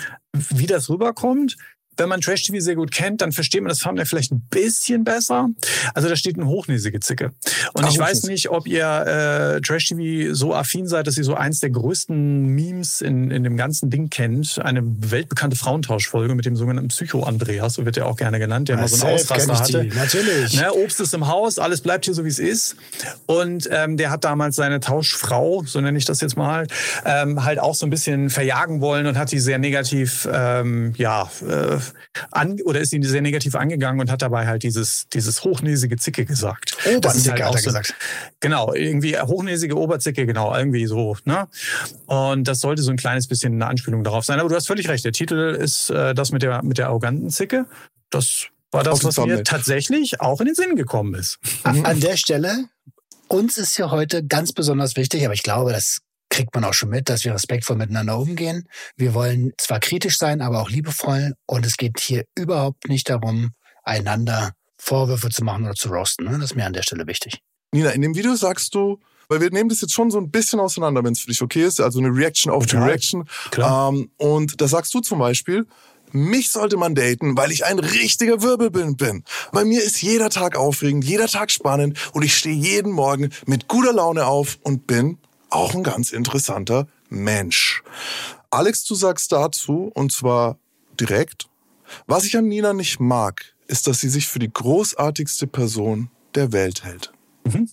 wie das rüberkommt. Wenn man Trash-T V sehr gut kennt, dann versteht man das Thumbnail vielleicht ein bisschen besser. Also da steht eine hochnäsige Zicke. Und Ach, ich weiß nicht, ob ihr äh, Trash-T V so affin seid, dass ihr so eins der größten Memes in, in dem ganzen Ding kennt. Eine weltbekannte Frauentauschfolge mit dem sogenannten Psycho-Andreas, so wird er auch gerne genannt, der ja, mal so einen Ausraster hatte. Natürlich. Ne, Obst ist im Haus, alles bleibt hier so, wie es ist. Und ähm, der hat damals seine Tauschfrau, so nenne ich das jetzt mal, ähm, halt auch so ein bisschen verjagen wollen und hat die sehr negativ, ähm, ja, äh, An, oder ist ihn sehr negativ angegangen und hat dabei halt dieses, dieses hochnäsige Zicke gesagt. Oberzicke halt hat er so, gesagt. Genau, irgendwie hochnäsige Oberzicke, genau, irgendwie so. Ne? Und das sollte so ein kleines bisschen eine Anspielung darauf sein. Aber du hast völlig recht, der Titel ist äh, das mit der, mit der arroganten Zicke. Das war das, was mir tatsächlich auch in den Sinn gekommen ist. Mhm. An der Stelle, uns ist ja heute ganz besonders wichtig, aber ich glaube, das kriegt man auch schon mit, dass wir respektvoll miteinander umgehen. Wir wollen zwar kritisch sein, aber auch liebevoll. Und es geht hier überhaupt nicht darum, einander Vorwürfe zu machen oder zu roasten. Das ist mir an der Stelle wichtig. Nina, in dem Video sagst du, weil wir nehmen das jetzt schon so ein bisschen auseinander, wenn es für dich okay ist, also eine Reaction auf die Reaction. Ähm, und da sagst du zum Beispiel, mich sollte man daten, weil ich ein richtiger Wirbelwind bin. Bei mir ist jeder Tag aufregend, jeder Tag spannend und ich stehe jeden Morgen mit guter Laune auf und bin auch ein ganz interessanter Mensch. Alex, du sagst dazu, und zwar direkt, was ich an Nina nicht mag, ist, dass sie sich für die großartigste Person der Welt hält. Mhm.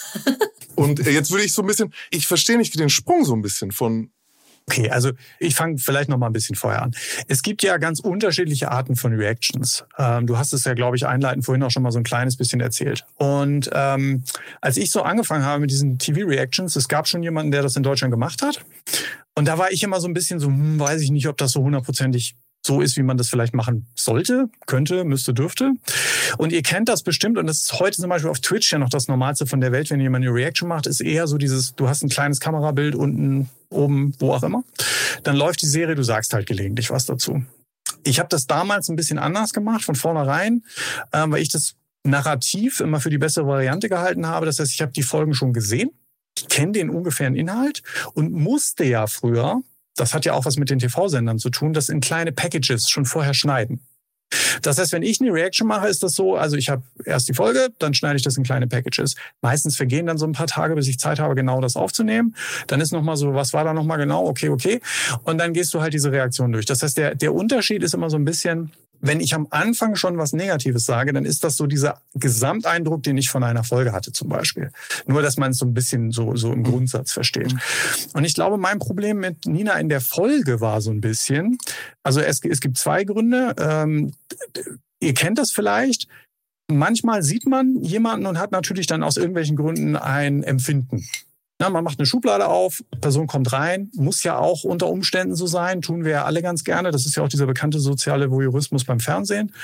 Und jetzt würde ich so ein bisschen, ich verstehe nicht den Sprung so ein bisschen von... Okay, also ich fange vielleicht noch mal ein bisschen vorher an. Es gibt ja ganz unterschiedliche Arten von Reactions. Ähm, du hast es ja, glaube ich, einleitend vorhin auch schon mal so ein kleines bisschen erzählt. Und ähm, als ich so angefangen habe mit diesen T V-Reactions, es gab schon jemanden, der das in Deutschland gemacht hat. Und da war ich immer so ein bisschen so, hm, weiß ich nicht, ob das so hundertprozentig so ist, wie man das vielleicht machen sollte, könnte, müsste, dürfte. Und ihr kennt das bestimmt, und das ist heute zum Beispiel auf Twitch ja noch das Normalste von der Welt, wenn jemand eine Reaction macht, ist eher so dieses, du hast ein kleines Kamerabild unten, oben, wo auch immer. Dann läuft die Serie, du sagst halt gelegentlich was dazu. Ich habe das damals ein bisschen anders gemacht, von vornherein, äh, weil ich das Narrativ immer für die bessere Variante gehalten habe. Das heißt, ich habe die Folgen schon gesehen, ich kenne den ungefähren Inhalt und musste ja früher, das hat ja auch was mit den T V-Sendern zu tun, das in kleine Packages schon vorher schneiden. Das heißt, wenn ich eine Reaction mache, ist das so, also ich habe erst die Folge, dann schneide ich das in kleine Packages. Meistens vergehen dann so ein paar Tage, bis ich Zeit habe, genau das aufzunehmen. Dann ist nochmal so, was war da nochmal genau? Okay, okay. Und dann gehst du halt diese Reaktion durch. Das heißt, der, der Unterschied ist immer so ein bisschen, wenn ich am Anfang schon was Negatives sage, dann ist das so dieser Gesamteindruck, den ich von einer Folge hatte zum Beispiel. Nur, dass man es so ein bisschen so, so im Grundsatz versteht. Und ich glaube, mein Problem mit Nina in der Folge war so ein bisschen, also es, es gibt zwei Gründe. Ähm, ihr kennt das vielleicht. Manchmal sieht man jemanden und hat natürlich dann aus irgendwelchen Gründen ein Empfinden. Na, man macht eine Schublade auf, Person kommt rein, muss ja auch unter Umständen so sein, tun wir ja alle ganz gerne. Das ist ja auch dieser bekannte soziale Voyeurismus beim Fernsehen.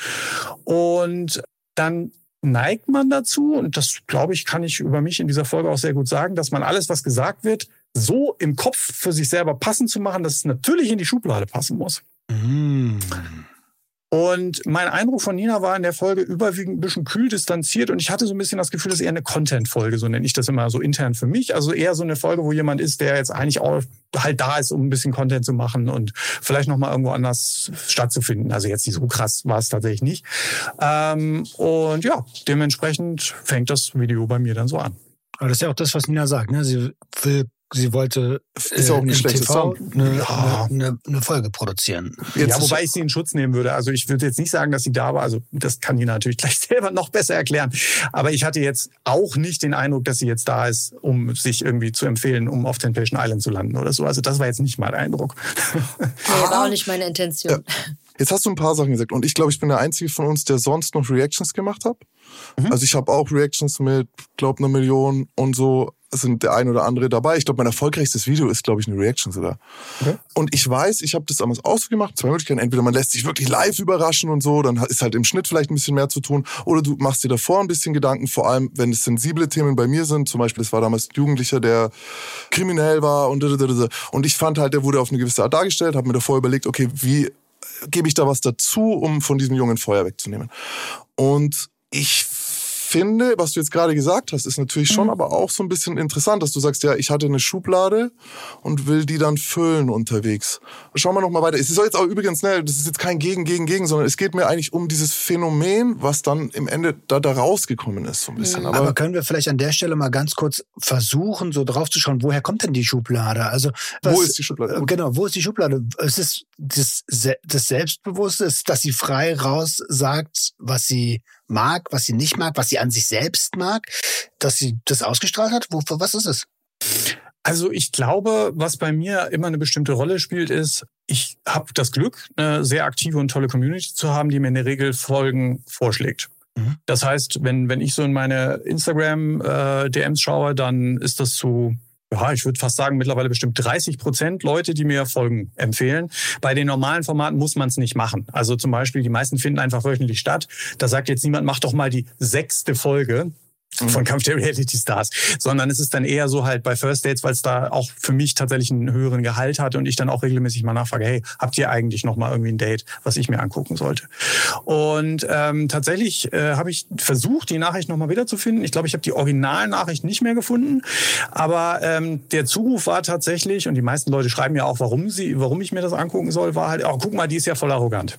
Und dann neigt man dazu, und das, glaube ich, kann ich über mich in dieser Folge auch sehr gut sagen, dass man alles, was gesagt wird, so im Kopf für sich selber passend zu machen, dass es natürlich in die Schublade passen muss. Mm. Und mein Eindruck von Nina war in der Folge überwiegend ein bisschen kühl distanziert und ich hatte so ein bisschen das Gefühl, das ist eher eine Content-Folge, so nenne ich das immer so intern für mich. Also eher so eine Folge, wo jemand ist, der jetzt eigentlich auch halt da ist, um ein bisschen Content zu machen und vielleicht nochmal irgendwo anders stattzufinden. Also jetzt nicht so krass war es tatsächlich nicht. Ähm, und ja, dementsprechend fängt das Video bei mir dann so an. Aber das ist ja auch das, was Nina sagt, ne? Sie will sie wollte ist ja auch ein im schlechtes T V Song. eine, Ja. eine, eine, eine Folge produzieren. Jetzt ja, ist- wobei ich sie in Schutz nehmen würde. Also ich würde jetzt nicht sagen, dass sie da war. Also das kann die natürlich gleich selber noch besser erklären. Aber ich hatte jetzt auch nicht den Eindruck, dass sie jetzt da ist, um sich irgendwie zu empfehlen, um auf Temptation Island zu landen oder so. Also das war jetzt nicht mein Eindruck. Nee, war auch nicht meine Intention. Jetzt hast du ein paar Sachen gesagt und ich glaube, ich bin der Einzige von uns, der sonst noch Reactions gemacht hat. Mhm. Also ich habe auch Reactions mit, glaube einer Million und so. Es sind der ein oder andere dabei. Ich glaube, mein erfolgreichstes Video ist, glaube ich, eine Reaction sogar. Okay. Und ich weiß, ich habe das damals ausgemacht. Zwei Möglichkeiten. Entweder man lässt sich wirklich live überraschen und so, dann ist halt im Schnitt vielleicht ein bisschen mehr zu tun. Oder du machst dir davor ein bisschen Gedanken, vor allem, wenn es sensible Themen bei mir sind. Zum Beispiel, es war damals ein Jugendlicher, der kriminell war und und ich fand halt, der wurde auf eine gewisse Art dargestellt, habe mir davor überlegt, okay, wie gebe ich da was dazu, um von diesem jungen Feuer wegzunehmen. Und ich finde, was du jetzt gerade gesagt hast, ist natürlich schon mhm. aber auch so ein bisschen interessant, dass du sagst, ja, ich hatte eine Schublade und will die dann füllen unterwegs. Schauen wir noch mal weiter. Es soll jetzt auch übrigens, ne, das ist jetzt kein Gegen, Gegen, Gegen, sondern es geht mir eigentlich um dieses Phänomen, was dann im Ende da, da rausgekommen ist, so ein bisschen. Aber, aber können wir vielleicht an der Stelle mal ganz kurz versuchen, so drauf zu schauen, woher kommt denn die Schublade? Also was, wo ist die Schublade? Genau, wo ist die Schublade? Es ist das, das Selbstbewusste, dass sie frei raus sagt, was sie mag, was sie nicht mag, was sie an sich selbst mag, dass sie das ausgestrahlt hat? Wo, was ist es? Also ich glaube, was bei mir immer eine bestimmte Rolle spielt, ist, ich habe das Glück, eine sehr aktive und tolle Community zu haben, die mir in der Regel Folgen vorschlägt. Mhm. Das heißt, wenn, wenn ich so in meine Instagram-D Ms schaue, dann ist das so, ja, ich würde fast sagen, mittlerweile bestimmt dreißig Prozent Leute, die mir Folgen empfehlen. Bei den normalen Formaten muss man es nicht machen. Also zum Beispiel, die meisten finden einfach wöchentlich statt. Da sagt jetzt niemand, mach doch mal die sechste Folge von Kampf der Reality Stars, sondern es ist dann eher so halt bei First Dates, weil es da auch für mich tatsächlich einen höheren Gehalt hat und ich dann auch regelmäßig mal nachfrage, hey, habt ihr eigentlich noch mal irgendwie ein Date, was ich mir angucken sollte? Und ähm, tatsächlich äh, habe ich versucht, die Nachricht noch mal wiederzufinden. Ich glaube, ich habe die Originalnachricht nicht mehr gefunden, aber ähm, der Zuruf war tatsächlich, und die meisten Leute schreiben ja auch, warum sie, warum ich mir das angucken soll, war halt, oh, guck mal, die ist ja voll arrogant.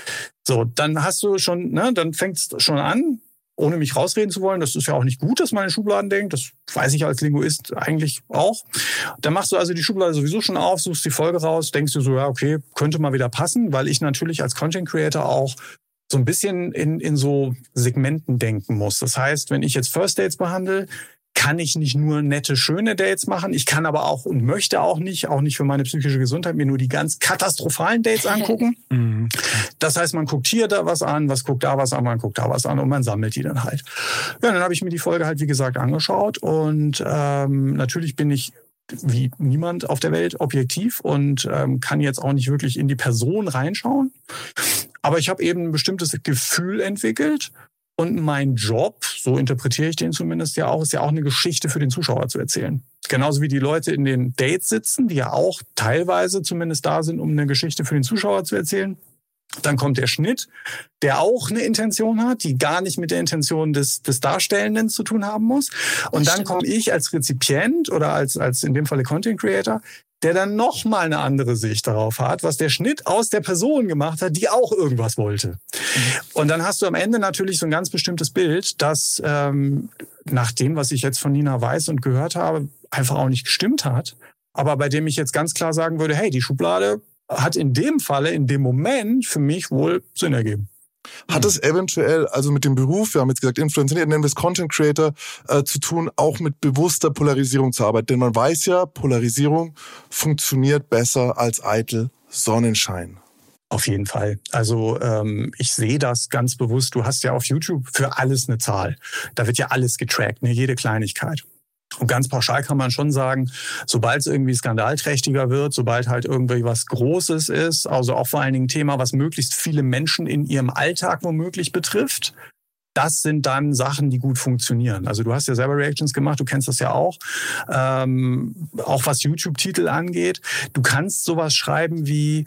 So, dann hast du schon, ne, dann fängt es schon an, ohne mich rausreden zu wollen. Das ist ja auch nicht gut, dass man in Schubladen denkt. Das weiß ich als Linguist eigentlich auch. Dann machst du also die Schublade sowieso schon auf, suchst die Folge raus, denkst du so, ja, okay, könnte mal wieder passen, weil ich natürlich als Content Creator auch so ein bisschen in, in so Segmenten denken muss. Das heißt, wenn ich jetzt First Dates behandle, kann ich nicht nur nette, schöne Dates machen. Ich kann aber auch und möchte auch nicht, auch nicht für meine psychische Gesundheit, mir nur die ganz katastrophalen Dates angucken. Mhm. Das heißt, man guckt hier da was an, was guckt da was an, man guckt da was an und man sammelt die dann halt. Ja, dann habe ich mir die Folge halt, wie gesagt, angeschaut und ähm, natürlich bin ich wie niemand auf der Welt objektiv und ähm, kann jetzt auch nicht wirklich in die Person reinschauen. Aber ich habe eben ein bestimmtes Gefühl entwickelt. Und mein Job, so interpretiere ich den zumindest ja auch, ist ja auch eine Geschichte für den Zuschauer zu erzählen. Genauso wie die Leute in den Dates sitzen, die ja auch teilweise zumindest da sind, um eine Geschichte für den Zuschauer zu erzählen. Dann kommt der Schnitt, der auch eine Intention hat, die gar nicht mit der Intention des, des Darstellenden zu tun haben muss. Und dann komme ich als Rezipient oder als, als in dem Falle Content Creator, der dann nochmal eine andere Sicht darauf hat, was der Schnitt aus der Person gemacht hat, die auch irgendwas wollte. Mhm. Und dann hast du am Ende natürlich so ein ganz bestimmtes Bild, das ähm, nach dem, was ich jetzt von Nina weiß und gehört habe, einfach auch nicht gestimmt hat. Aber bei dem ich jetzt ganz klar sagen würde, hey, die Schublade hat in dem Falle, in dem Moment für mich wohl Sinn ergeben. Hat es eventuell, also mit dem Beruf, wir haben jetzt gesagt Influencer, nennen wir es Content Creator, äh, zu tun, auch mit bewusster Polarisierung zu arbeiten? Denn man weiß ja, Polarisierung funktioniert besser als eitel Sonnenschein. Auf jeden Fall. Also ähm, ich sehe das ganz bewusst. Du hast ja auf YouTube für alles eine Zahl. Da wird ja alles getrackt, ne? Jede Kleinigkeit. Und ganz pauschal kann man schon sagen, sobald es irgendwie skandalträchtiger wird, sobald halt irgendwie was Großes ist, also auch vor allen Dingen ein Thema, was möglichst viele Menschen in ihrem Alltag womöglich betrifft, das sind dann Sachen, die gut funktionieren. Also du hast ja selber Reactions gemacht, du kennst das ja auch. Ähm, auch was YouTube-Titel angeht. Du kannst sowas schreiben wie,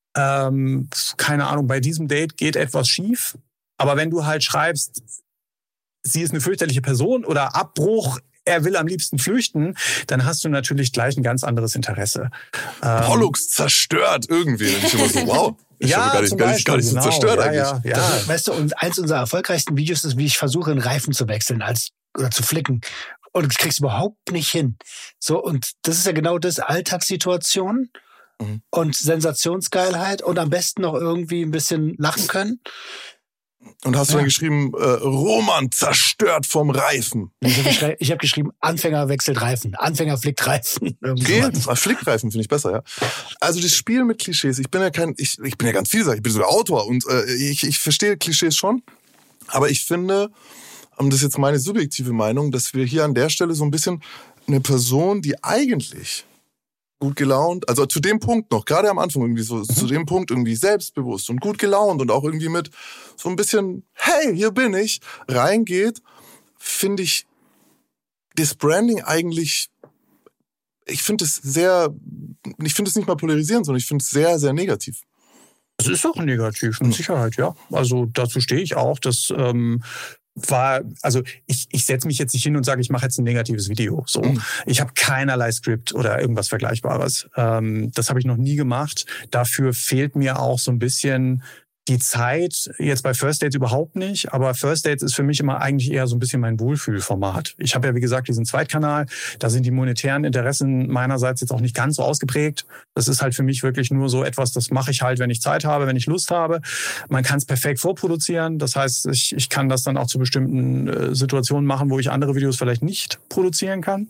ähm, keine Ahnung, bei diesem Date geht etwas schief. Aber wenn du halt schreibst, sie ist eine fürchterliche Person oder Abbruch, er will am liebsten flüchten, dann hast du natürlich gleich ein ganz anderes Interesse. Ähm, Pollux zerstört irgendwie. Und ich immer so, wow. Ist ja, gar nicht, gar nicht, gar nicht so genau. zerstört ja, eigentlich. Ja, ja. Das, weißt du, und eins unserer erfolgreichsten Videos ist, wie ich versuche, einen Reifen zu wechseln als oder zu flicken. und du kriegst überhaupt nicht hin. So, und das ist ja genau das, Alltagssituation mhm. und Sensationsgeilheit und am besten noch irgendwie ein bisschen lachen können. Und hast du ja. dann geschrieben, äh, Roman zerstört vom Reifen. Ich habe geschri- hab geschrieben, Anfänger wechselt Reifen, Anfänger flickt Reifen. Geht, Flickreifen finde ich besser, ja. Also das Spiel mit Klischees, ich bin ja kein, ich, ich bin ja ganz vielseitig, ich bin sogar Autor und äh, ich, ich verstehe Klischees schon, aber ich finde, und das ist jetzt meine subjektive Meinung, dass wir hier an der Stelle so ein bisschen eine Person, die eigentlich gut gelaunt, also zu dem Punkt noch, gerade am Anfang irgendwie so, mhm. zu dem Punkt irgendwie selbstbewusst und gut gelaunt und auch irgendwie mit so ein bisschen, hey, hier bin ich, reingeht, finde ich das Branding eigentlich, ich finde es sehr, ich finde es nicht mal polarisierend, sondern ich finde es sehr, sehr negativ. Es ist auch negativ, mit Sicherheit, ja. Also dazu stehe ich auch, dass ähm, war, also ich, ich setze mich jetzt nicht hin und sage, ich mache jetzt ein negatives Video. So, mhm. Ich habe keinerlei Skript oder irgendwas Vergleichbares. Ähm, das habe ich noch nie gemacht. Dafür fehlt mir auch so ein bisschen die Zeit, jetzt bei First Dates überhaupt nicht, aber First Dates ist für mich immer eigentlich eher so ein bisschen mein Wohlfühlformat. Ich habe ja, wie gesagt, diesen Zweitkanal, da sind die monetären Interessen meinerseits jetzt auch nicht ganz so ausgeprägt. Das ist halt für mich wirklich nur so etwas, das mache ich halt, wenn ich Zeit habe, wenn ich Lust habe. Man kann es perfekt vorproduzieren, das heißt, ich, ich kann das dann auch zu bestimmten äh, Situationen machen, wo ich andere Videos vielleicht nicht produzieren kann.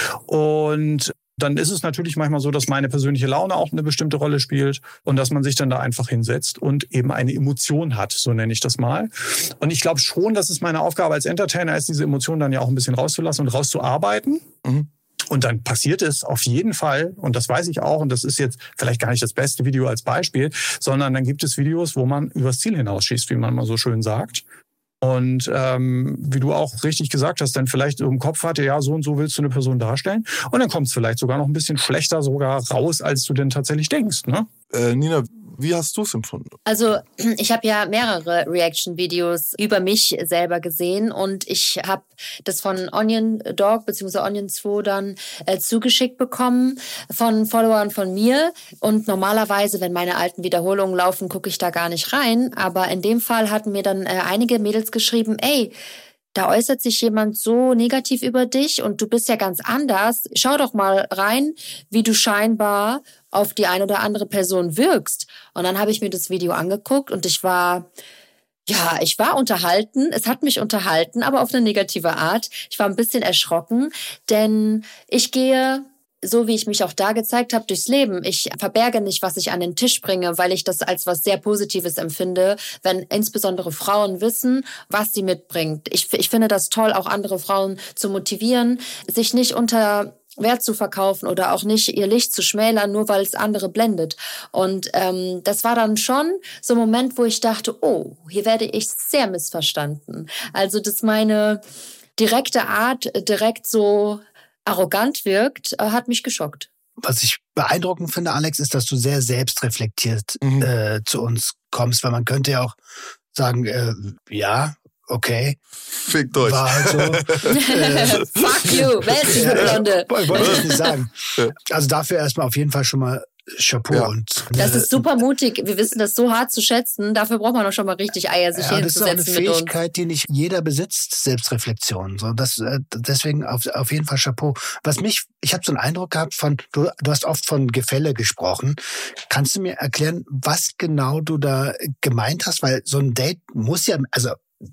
Und dann ist es natürlich manchmal so, dass meine persönliche Laune auch eine bestimmte Rolle spielt und dass man sich dann da einfach hinsetzt und eben eine Emotion hat, so nenne ich das mal. Und ich glaube schon, dass es meine Aufgabe als Entertainer ist, diese Emotion dann ja auch ein bisschen rauszulassen und rauszuarbeiten. Mhm. Und dann passiert es auf jeden Fall, und das weiß ich auch, und das ist jetzt vielleicht gar nicht das beste Video als Beispiel, sondern dann gibt es Videos, wo man übers Ziel hinausschießt, wie man mal so schön sagt. Und ähm, wie du auch richtig gesagt hast, dann vielleicht im Kopf hatte, ja, so und so willst du eine Person darstellen. Und dann kommt es vielleicht sogar noch ein bisschen schlechter sogar raus, als du denn tatsächlich denkst, ne? Äh, Nina, wie hast du es empfunden? Also ich habe ja mehrere Reaction-Videos über mich selber gesehen und ich habe das von Onion Dog bzw. Onion zwei dann äh, zugeschickt bekommen von Followern von mir. Und normalerweise, wenn meine alten Wiederholungen laufen, gucke ich da gar nicht rein. Aber in dem Fall hatten mir dann äh, einige Mädels geschrieben, ey, da äußert sich jemand so negativ über dich und du bist ja ganz anders. Schau doch mal rein, wie du scheinbar auf die eine oder andere Person wirkst. Und dann habe ich mir das Video angeguckt und ich war, ja, ich war unterhalten. Es hat mich unterhalten, aber auf eine negative Art. Ich war ein bisschen erschrocken, denn ich gehe, so wie ich mich auch da gezeigt habe, durchs Leben. Ich verberge nicht, was ich an den Tisch bringe, weil ich das als was sehr Positives empfinde, wenn insbesondere Frauen wissen, was sie mitbringt. Ich, ich finde das toll, auch andere Frauen zu motivieren, sich nicht unter Wert zu verkaufen oder auch nicht ihr Licht zu schmälern, nur weil es andere blendet. Und ähm, das war dann schon so ein Moment, wo ich dachte, oh, hier werde ich sehr missverstanden. Also, dass meine direkte Art direkt so arrogant wirkt, hat mich geschockt. Was ich beeindruckend finde, Alex, ist, dass du sehr selbstreflektiert mhm. äh, zu uns kommst, weil man könnte ja auch sagen, äh, ja, okay. Fickt euch. War halt so. äh, Fuck you, Weltblonde. Äh, wollte ich nicht sagen. Also dafür erstmal auf jeden Fall schon mal Chapeau. Ja. Und, das ist super mutig. Wir wissen das so hart zu schätzen. Dafür braucht man doch schon mal richtig Eier, sich ja, hinzusetzen mit uns. Das ist auch eine Fähigkeit, uns. die nicht jeder besitzt, Selbstreflexion. So, das, deswegen auf, auf jeden Fall Chapeau. Was mich, ich habe so einen Eindruck gehabt von, du, du hast oft von Gefälle gesprochen. Kannst du mir erklären, was genau du da gemeint hast? Weil so ein Date muss ja, also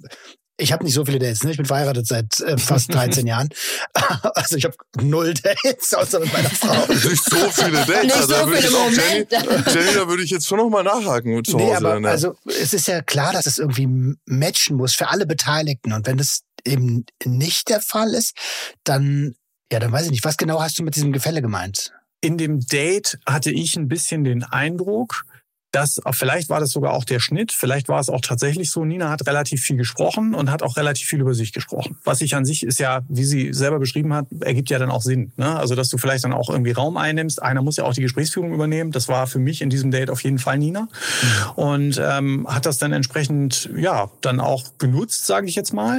ich habe nicht so viele Dates, ne? Ich bin verheiratet seit äh, fast dreizehn Jahren. Also ich habe null Dates, außer mit meiner Frau. Nicht so viele Dates. Nicht also, so viele Momente. Jenny, Jenny, da würde ich jetzt schon noch mal nachhaken zu nee, Hause. Aber, ne? also es ist ja klar, dass es irgendwie matchen muss für alle Beteiligten. Und wenn das eben nicht der Fall ist, dann, ja, dann weiß ich nicht, was genau hast du mit diesem Gefälle gemeint? In dem Date hatte ich ein bisschen den Eindruck, dass, vielleicht war das sogar auch der Schnitt, vielleicht war es auch tatsächlich so, Nina hat relativ viel gesprochen und hat auch relativ viel über sich gesprochen. Was ich an sich ist ja, wie sie selber beschrieben hat, ergibt ja dann auch Sinn. Ne? Also, dass du vielleicht dann auch irgendwie Raum einnimmst. Einer muss ja auch die Gesprächsführung übernehmen. Das war für mich in diesem Date auf jeden Fall Nina. Mhm. Und ähm, hat das dann entsprechend, ja, dann auch genutzt, sage ich jetzt mal.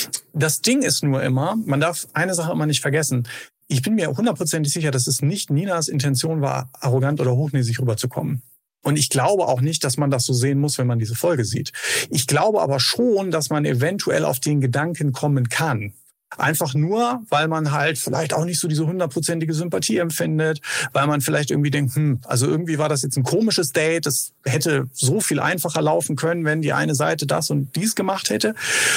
Das Ding ist nur immer, man darf eine Sache immer nicht vergessen. Ich bin mir hundertprozentig sicher, dass es nicht Ninas Intention war, arrogant oder hochnäsig rüberzukommen. Und ich glaube auch nicht, dass man das so sehen muss, wenn man diese Folge sieht. Ich glaube aber schon, dass man eventuell auf den Gedanken kommen kann. Einfach nur, weil man halt vielleicht auch nicht so diese hundertprozentige Sympathie empfindet, weil man vielleicht irgendwie denkt, hm, also irgendwie war das jetzt ein komisches Date, das hätte so viel einfacher laufen können, wenn die eine Seite das und dies gemacht hätte.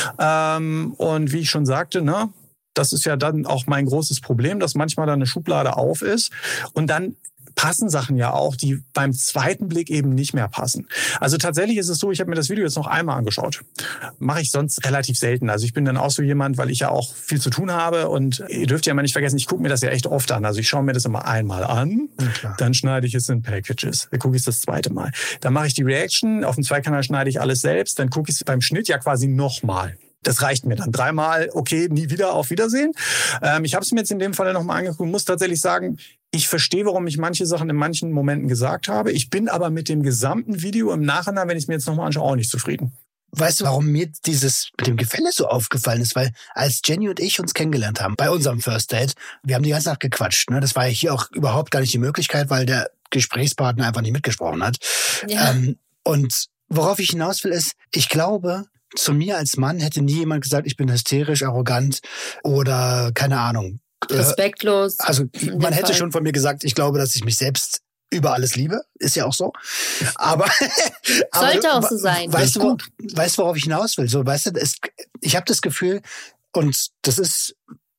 Ähm, und wie ich schon sagte, ne, das ist ja dann auch mein großes Problem, dass manchmal da eine Schublade auf ist und dann passen Sachen ja auch, die beim zweiten Blick eben nicht mehr passen. Also tatsächlich ist es so, ich habe mir das Video jetzt noch einmal angeschaut. Mache ich sonst relativ selten. Also ich bin dann auch so jemand, weil ich ja auch viel zu tun habe und ihr dürft ja mal nicht vergessen, ich gucke mir das ja echt oft an. Also ich schaue mir das immer einmal an, ja, dann schneide ich es in Packages. Dann gucke ich es das zweite Mal. Dann mache ich die Reaction, auf dem Zweikanal schneide ich alles selbst, dann gucke ich es beim Schnitt ja quasi nochmal. Das reicht mir dann. Dreimal, okay, nie wieder, auf Wiedersehen. Ähm, ich habe es mir jetzt in dem Fall nochmal angeguckt und muss tatsächlich sagen, ich verstehe, warum ich manche Sachen in manchen Momenten gesagt habe. Ich bin aber mit dem gesamten Video im Nachhinein, wenn ich es mir jetzt nochmal anschaue, auch nicht zufrieden. Weißt du, warum mir dieses mit dem Gefälle so aufgefallen ist? Weil als Jenny und ich uns kennengelernt haben, bei unserem First Date, wir haben die ganze Nacht gequatscht. Ne? Das war ja hier auch überhaupt gar nicht die Möglichkeit, weil der Gesprächspartner einfach nicht mitgesprochen hat. Ja. Ähm, und worauf ich hinaus will, ist, ich glaube, zu mir als Mann hätte nie jemand gesagt, ich bin hysterisch, arrogant oder keine Ahnung. Respektlos. Also man hätte Fall. schon von mir gesagt, ich glaube, dass ich mich selbst über alles liebe. Ist ja auch so. Aber sollte aber, auch so sein. Weißt du, wo, weißt du, worauf ich hinaus will? So, weißt du, es, ich habe das Gefühl, und das ist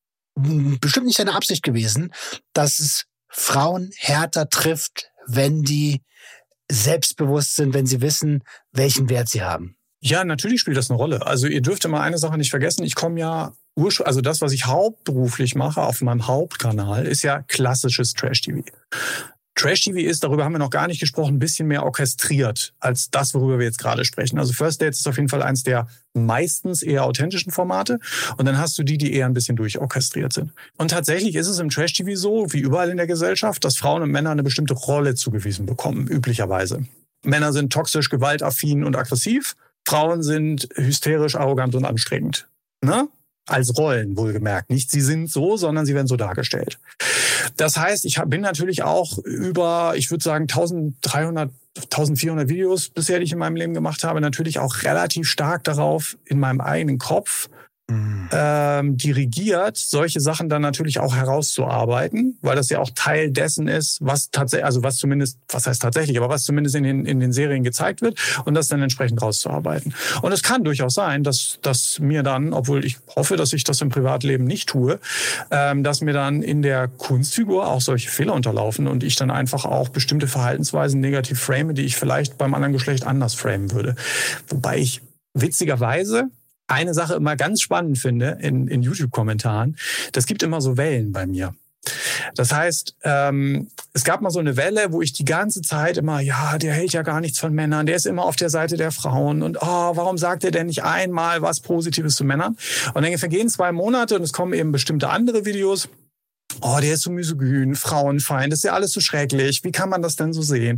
bestimmt nicht deine Absicht gewesen, dass es Frauen härter trifft, wenn die selbstbewusst sind, wenn sie wissen, welchen Wert sie haben. Ja, natürlich spielt das eine Rolle. Also ihr dürft immer eine Sache nicht vergessen. Ich komme ja ursprünglich, also das, was ich hauptberuflich mache auf meinem Hauptkanal, ist ja klassisches Trash-T V. Trash-T V ist, darüber haben wir noch gar nicht gesprochen, ein bisschen mehr orchestriert als das, worüber wir jetzt gerade sprechen. Also First Dates ist auf jeden Fall eins der meistens eher authentischen Formate. Und dann hast du die, die eher ein bisschen durchorchestriert sind. Und tatsächlich ist es im Trash-T V so, wie überall in der Gesellschaft, dass Frauen und Männer eine bestimmte Rolle zugewiesen bekommen, üblicherweise. Männer sind toxisch, gewaltaffin und aggressiv. Frauen sind hysterisch, arrogant und anstrengend. Ne? Als Rollen wohlgemerkt. Nicht sie sind so, sondern sie werden so dargestellt. Das heißt, ich bin natürlich auch über, ich würde sagen, dreizehnhundert, vierzehnhundert Videos bisher, die ich in meinem Leben gemacht habe, natürlich auch relativ stark darauf in meinem eigenen Kopf mhm. ähm, dirigiert, solche Sachen dann natürlich auch herauszuarbeiten, weil das ja auch Teil dessen ist, was tatsächlich, also was zumindest, was heißt tatsächlich, aber was zumindest in den, in den Serien gezeigt wird und das dann entsprechend rauszuarbeiten. Und es kann durchaus sein, dass, dass mir dann, obwohl ich hoffe, dass ich das im Privatleben nicht tue, ähm, dass mir dann in der Kunstfigur auch solche Fehler unterlaufen und ich dann einfach auch bestimmte Verhaltensweisen negativ frame, die ich vielleicht beim anderen Geschlecht anders framen würde. Wobei ich witzigerweise eine Sache immer ganz spannend finde in, in YouTube-Kommentaren, das gibt immer so Wellen bei mir. Das heißt, ähm, es gab mal so eine Welle, wo ich die ganze Zeit immer, ja, der hält ja gar nichts von Männern, der ist immer auf der Seite der Frauen und oh, warum sagt er denn nicht einmal was Positives zu Männern? Und dann vergehen zwei Monate und es kommen eben bestimmte andere Videos. Oh, der ist so misogyn, Frauenfeind, das ist ja alles so schrecklich. Wie kann man das denn so sehen?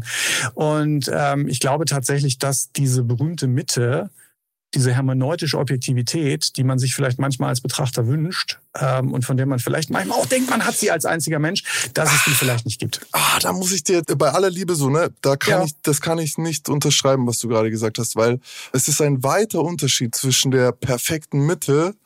Und ähm, ich glaube tatsächlich, dass diese berühmte Mitte, diese hermeneutische Objektivität, die man sich vielleicht manchmal als Betrachter wünscht ähm, und von der man vielleicht manchmal auch denkt, man hat sie als einziger Mensch, dass es die vielleicht nicht gibt. Ah, da muss ich dir bei aller Liebe so, ne, da kann ja. ich, das kann ich nicht unterschreiben, was du gerade gesagt hast, weil es ist ein weiter Unterschied zwischen der perfekten Mitte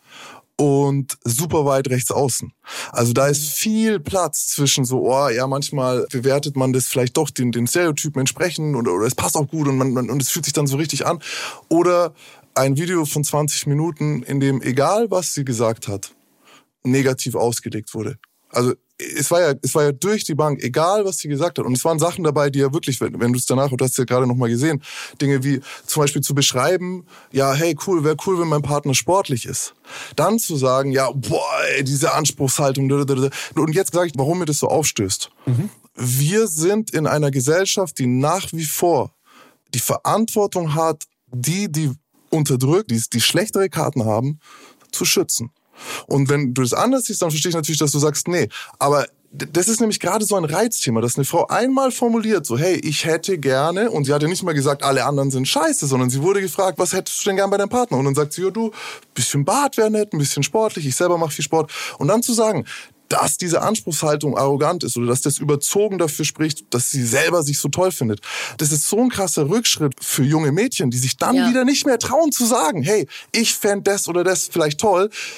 und super weit rechts außen. Also da ist viel Platz zwischen so, oh ja, manchmal bewertet man das vielleicht doch den, den Stereotypen entsprechend oder, oder es passt auch gut und man, man und es fühlt sich dann so richtig an. Oder ein Video von zwanzig Minuten, in dem, egal was sie gesagt hat, negativ ausgelegt wurde. Also es war ja, es war ja durch die Bank, egal was sie gesagt hat. Und es waren Sachen dabei, die ja wirklich, wenn, wenn du es danach, und du hast es ja gerade nochmal gesehen, Dinge wie zum Beispiel zu beschreiben, ja, hey, cool, wäre cool, wenn mein Partner sportlich ist. Dann zu sagen, ja, boah, ey, diese Anspruchshaltung. Und jetzt sage ich, warum mir das so aufstößt. Mhm. Wir sind in einer Gesellschaft, die nach wie vor die Verantwortung hat, die, die unterdrückt, die, die schlechtere Karten haben, zu schützen. Und wenn du das anders siehst, dann verstehe ich natürlich, dass du sagst, nee. Aber das ist nämlich gerade so ein Reizthema, dass eine Frau einmal formuliert, so, hey, ich hätte gerne, und sie hat ja nicht mal gesagt, alle anderen sind scheiße, sondern sie wurde gefragt, was hättest du denn gern bei deinem Partner? Und dann sagt sie, ja, du, bisschen Bart wäre nett, ein bisschen sportlich, ich selber mache viel Sport. Und dann zu sagen, dass diese Anspruchshaltung arrogant ist oder dass das überzogen dafür spricht, dass sie selber sich so toll findet. Das ist so ein krasser Rückschritt für junge Mädchen, die sich dann ja. wieder nicht mehr trauen zu sagen, hey, ich fände das oder das vielleicht toll,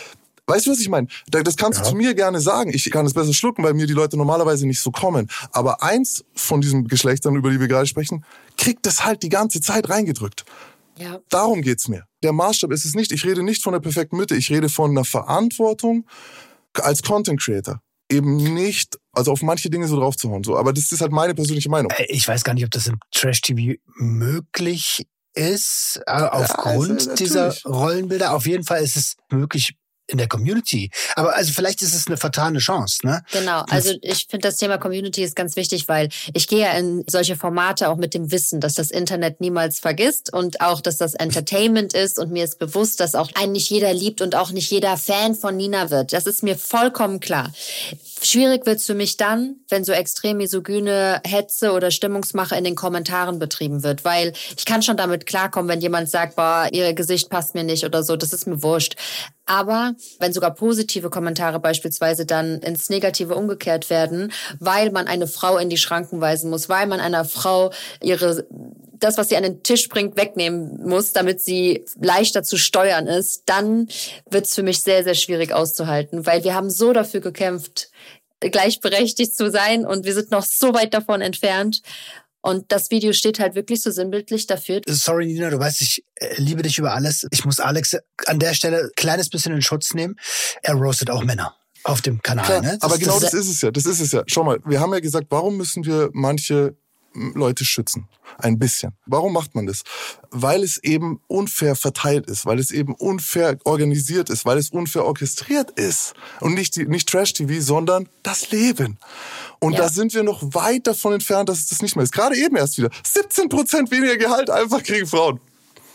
Weißt du, was ich meine? Das kannst ja. du zu mir gerne sagen. Ich kann es besser schlucken, weil mir die Leute normalerweise nicht so kommen. Aber eins von diesen Geschlechtern, über die wir gerade sprechen, kriegt das halt die ganze Zeit reingedrückt. Ja. Darum geht's mir. Der Maßstab ist es nicht. Ich rede nicht von der perfekten Mitte. Ich rede von einer Verantwortung als Content Creator. Eben nicht, also auf manche Dinge so drauf zu hauen. So. Aber das ist halt meine persönliche Meinung. Ich weiß gar nicht, ob das im Trash-T V möglich ist, aufgrund ja, also dieser Rollenbilder. Auf jeden Fall ist es möglich in der Community. Aber also vielleicht ist es eine vertane Chance, ne? Genau. Also ich finde, das Thema Community ist ganz wichtig, weil ich gehe ja in solche Formate auch mit dem Wissen, dass das Internet niemals vergisst und auch, dass das Entertainment ist, und mir ist bewusst, dass auch einen nicht jeder liebt und auch nicht jeder Fan von Nina wird. Das ist mir vollkommen klar. Schwierig wird's für mich dann, wenn so extrem misogyne Hetze oder Stimmungsmache in den Kommentaren betrieben wird, weil ich kann schon damit klarkommen, wenn jemand sagt, boah, ihr Gesicht passt mir nicht oder so, das ist mir wurscht. Aber wenn sogar positive Kommentare beispielsweise dann ins Negative umgekehrt werden, weil man eine Frau in die Schranken weisen muss, weil man einer Frau ihre das, was sie an den Tisch bringt, wegnehmen muss, damit sie leichter zu steuern ist, dann wird's für mich sehr, sehr schwierig auszuhalten, weil wir haben so dafür gekämpft, gleichberechtigt zu sein, und wir sind noch so weit davon entfernt. Und das Video steht halt wirklich so sinnbildlich dafür. Sorry, Nina, du weißt, ich liebe dich über alles. Ich muss Alex an der Stelle ein kleines bisschen in Schutz nehmen. Er roastet auch Männer auf dem Kanal. Klar, ne? Das, aber genau das, das ist es ja. Das ist es ja. Schau mal, wir haben ja gesagt, warum müssen wir manche Leute schützen? Ein bisschen. Warum macht man das? Weil es eben unfair verteilt ist, weil es eben unfair organisiert ist, weil es unfair orchestriert ist. Und nicht, die, nicht Trash-T V, sondern das Leben. Und ja. da sind wir noch weit davon entfernt, dass es das nicht mehr ist. Gerade eben erst wieder. siebzehn Prozent weniger Gehalt einfach kriegen Frauen.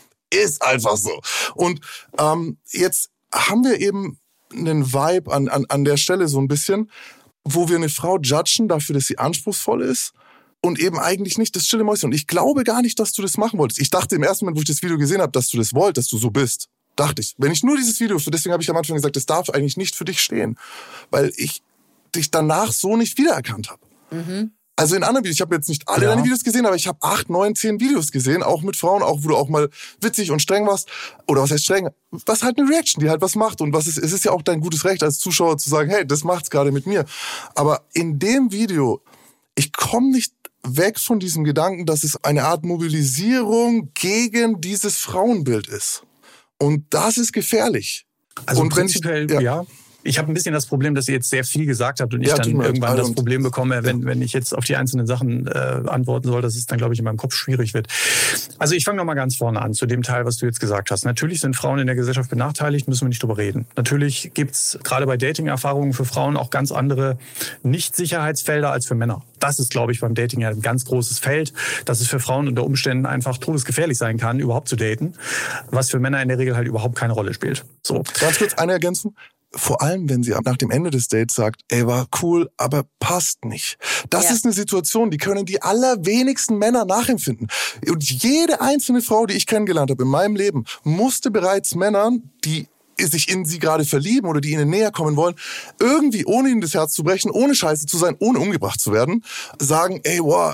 Ist einfach so. Und ähm, jetzt haben wir eben einen Vibe an, an, an der Stelle so ein bisschen, wo wir eine Frau judgen dafür, dass sie anspruchsvoll ist. Und eben eigentlich nicht das stille Mäuschen. Und ich glaube gar nicht, dass du das machen wolltest. Ich dachte im ersten Moment, wo ich das Video gesehen habe, dass du das wolltest, dass du so bist. Dachte ich. Wenn ich nur dieses Video, deswegen habe ich am Anfang gesagt, das darf eigentlich nicht für dich stehen. Weil ich dich danach so nicht wiedererkannt habe. Mhm. Also in anderen Videos, ich habe jetzt nicht alle ja. deine Videos gesehen, aber ich habe acht, neun, zehn Videos gesehen, auch mit Frauen, auch wo du auch mal witzig und streng warst. Oder was heißt streng? Was halt eine Reaction, die halt was macht. Und was ist, es ist ja auch dein gutes Recht als Zuschauer zu sagen, hey, das macht's gerade mit mir. Aber in dem Video, ich komme nicht weg von diesem Gedanken, dass es eine Art Mobilisierung gegen dieses Frauenbild ist. Und das ist gefährlich. Also und prinzipiell, ich, ja. ja. Ich habe ein bisschen das Problem, dass ihr jetzt sehr viel gesagt habt und ich ja, dann irgendwann das und, Problem bekomme, wenn, wenn ich jetzt auf die einzelnen Sachen äh, antworten soll, dass es dann, glaube ich, in meinem Kopf schwierig wird. Also ich fange noch mal ganz vorne an zu dem Teil, was du jetzt gesagt hast. Natürlich sind Frauen in der Gesellschaft benachteiligt, müssen wir nicht drüber reden. Natürlich gibt's gerade bei Dating-Erfahrungen für Frauen auch ganz andere Nicht-Sicherheitsfelder als für Männer. Das ist, glaube ich, beim Dating ja ein ganz großes Feld, dass es für Frauen unter Umständen einfach todesgefährlich sein kann, überhaupt zu daten, was für Männer in der Regel halt überhaupt keine Rolle spielt. So. Ganz kurz eine Ergänzung. Vor allem, wenn sie nach dem Ende des Dates sagt, ey, war cool, aber passt nicht. Das ja. ist eine Situation, die können die allerwenigsten Männer nachempfinden. Und jede einzelne Frau, die ich kennengelernt habe in meinem Leben, musste bereits Männern, die sich in sie gerade verlieben oder die ihnen näher kommen wollen, irgendwie, ohne ihnen das Herz zu brechen, ohne scheiße zu sein, ohne umgebracht zu werden, sagen, ey, wow,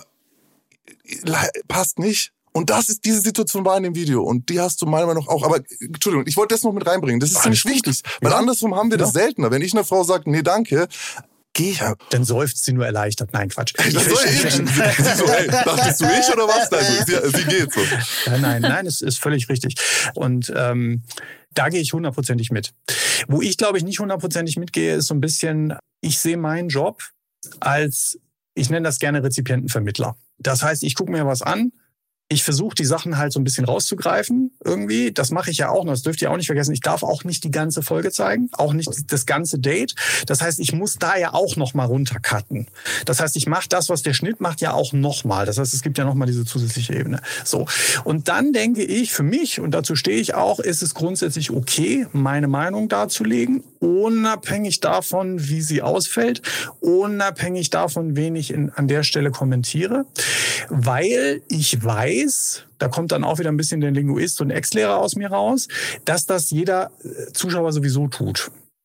passt nicht. Und das ist, diese Situation war in dem Video. Und die hast du meiner Meinung nach auch. Aber, Entschuldigung, ich wollte das noch mit reinbringen. Das ist ziemlich wichtig. Weil ja. andersrum haben wir das ja. seltener. Wenn ich einer Frau sage, nee, danke, geh ich ja. Dann seufzt sie nur erleichtert. Nein, Quatsch. Ich das soll ich. Sie so, ey, dachtest du ich oder was? Also, sie, sie geht so. Nein, nein, nein, es ist völlig richtig. Und, ähm, da gehe ich hundertprozentig mit. Wo ich, glaube ich, nicht hundertprozentig mitgehe, ist so ein bisschen, ich sehe meinen Job als, ich nenne das gerne Rezipientenvermittler. Das heißt, ich gucke mir was an, ich versuche die Sachen halt so ein bisschen rauszugreifen irgendwie. Das mache ich ja auch noch, das dürft ihr auch nicht vergessen. Ich darf auch nicht die ganze Folge zeigen, auch nicht das ganze Date. Das heißt, ich muss da ja auch noch mal runtercutten. Das heißt, ich mache das, was der Schnitt macht, ja auch noch mal. Das heißt, es gibt ja noch mal diese zusätzliche Ebene. So. Und dann denke ich, für mich, und dazu stehe ich auch, ist es grundsätzlich okay, meine Meinung darzulegen, unabhängig davon, wie sie ausfällt, unabhängig davon, wen ich in, an der Stelle kommentiere, weil ich weiß, da kommt dann auch wieder ein bisschen der Linguist und Ex-Lehrer aus mir raus, dass das jeder Zuschauer sowieso tut.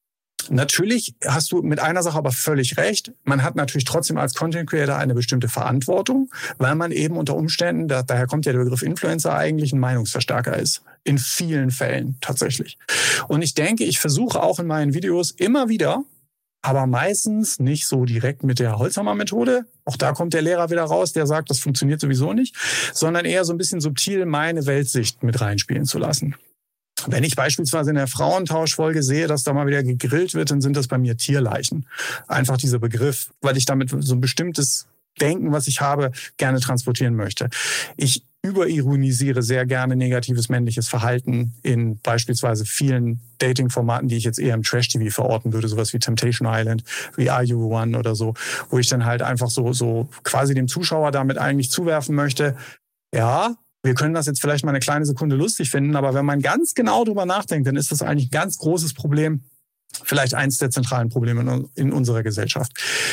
Natürlich hast du mit einer Sache aber völlig recht. Man hat natürlich trotzdem als Content Creator eine bestimmte Verantwortung, weil man eben unter Umständen, da, daher kommt ja der Begriff Influencer, eigentlich ein Meinungsverstärker ist. In vielen Fällen tatsächlich. Und ich denke, ich versuche auch in meinen Videos immer wieder, aber meistens nicht so direkt mit der Holzhammer-Methode. Auch da kommt der Lehrer wieder raus, der sagt, das funktioniert sowieso nicht, sondern eher so ein bisschen subtil meine Weltsicht mit reinspielen zu lassen. Wenn ich beispielsweise in der Frauentauschfolge sehe, dass da mal wieder gegrillt wird, dann sind das bei mir Tierleichen. Einfach dieser Begriff, weil ich damit so ein bestimmtes Denken, was ich habe, gerne transportieren möchte. Ich überironisiere sehr gerne negatives männliches Verhalten in beispielsweise vielen Dating-Formaten, die ich jetzt eher im Trash-T V verorten würde, sowas wie Temptation Island, wie Are You One oder so, wo ich dann halt einfach so, so quasi dem Zuschauer damit eigentlich zuwerfen möchte, ja, wir können das jetzt vielleicht mal eine kleine Sekunde lustig finden, aber wenn man ganz genau drüber nachdenkt, dann ist das eigentlich ein ganz großes Problem, vielleicht eins der zentralen Probleme in unserer Gesellschaft.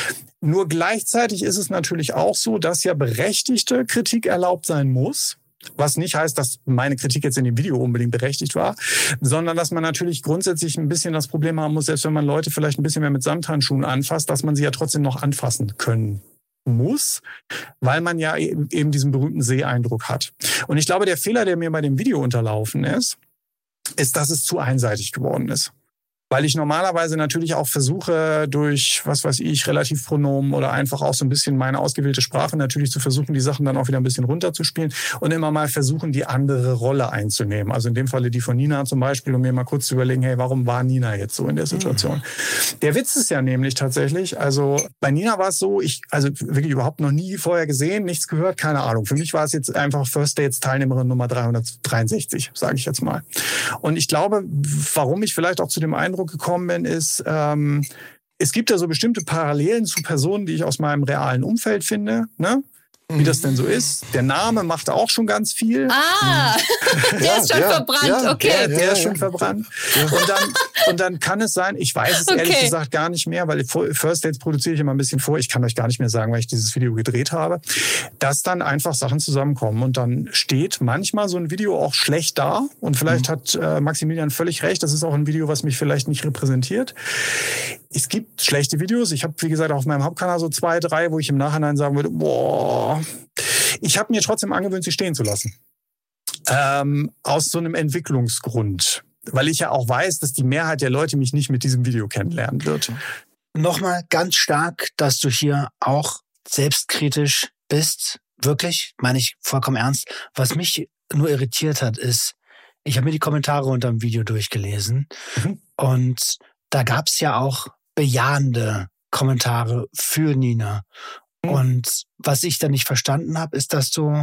Nur gleichzeitig ist es natürlich auch so, dass ja berechtigte Kritik erlaubt sein muss, was nicht heißt, dass meine Kritik jetzt in dem Video unbedingt berechtigt war, sondern dass man natürlich grundsätzlich ein bisschen das Problem haben muss, selbst wenn man Leute vielleicht ein bisschen mehr mit Samthandschuhen anfasst, dass man sie ja trotzdem noch anfassen können muss, weil man ja eben diesen berühmten Seeeindruck hat. Und ich glaube, der Fehler, der mir bei dem Video unterlaufen ist, ist, dass es zu einseitig geworden ist. Weil ich normalerweise natürlich auch versuche, durch, was weiß ich, Relativpronomen oder einfach auch so ein bisschen meine ausgewählte Sprache natürlich zu versuchen, die Sachen dann auch wieder ein bisschen runterzuspielen und immer mal versuchen, die andere Rolle einzunehmen. Also in dem Falle die von Nina zum Beispiel, um mir mal kurz zu überlegen, hey, warum war Nina jetzt so in der Situation? Mhm. Der Witz ist ja nämlich tatsächlich, also bei Nina war es so, ich, also wirklich überhaupt noch nie vorher gesehen, nichts gehört, keine Ahnung. Für mich war es jetzt einfach First Dates Teilnehmerin Nummer dreihundertdreiundsechzig, sage ich jetzt mal. Und ich glaube, warum ich vielleicht auch zu dem Eindruck gekommen bin, ist, ähm, es gibt ja so bestimmte Parallelen zu Personen, die ich aus meinem realen Umfeld finde, ne? Wie das denn so ist. Der Name macht auch schon ganz viel. Ah, der ja, ist schon ja, verbrannt, ja, okay. Der, der ja, ist schon ja. verbrannt. Ja. Und, dann, und dann kann es sein, ich weiß es okay. ehrlich gesagt gar nicht mehr, weil First Dates produziere ich immer ein bisschen vor, ich kann euch gar nicht mehr sagen, weil ich dieses Video gedreht habe, dass dann einfach Sachen zusammenkommen und dann steht manchmal so ein Video auch schlecht da und vielleicht mhm. hat äh, Maximilian völlig recht, das ist auch ein Video, was mich vielleicht nicht repräsentiert. Es gibt schlechte Videos, ich habe wie gesagt auf meinem Hauptkanal so zwei, drei, wo ich im Nachhinein sagen würde, boah, ich habe mir trotzdem angewöhnt, sie stehen zu lassen. Ähm, aus so einem Entwicklungsgrund. Weil ich ja auch weiß, dass die Mehrheit der Leute mich nicht mit diesem Video kennenlernen wird. Nochmal ganz stark, dass du hier auch selbstkritisch bist. Wirklich, meine ich vollkommen ernst. Was mich nur irritiert hat, ist, ich habe mir die Kommentare unter dem Video durchgelesen. Mhm. Und da gab es ja auch bejahende Kommentare für Nina. Und was ich dann nicht verstanden habe, ist, dass du,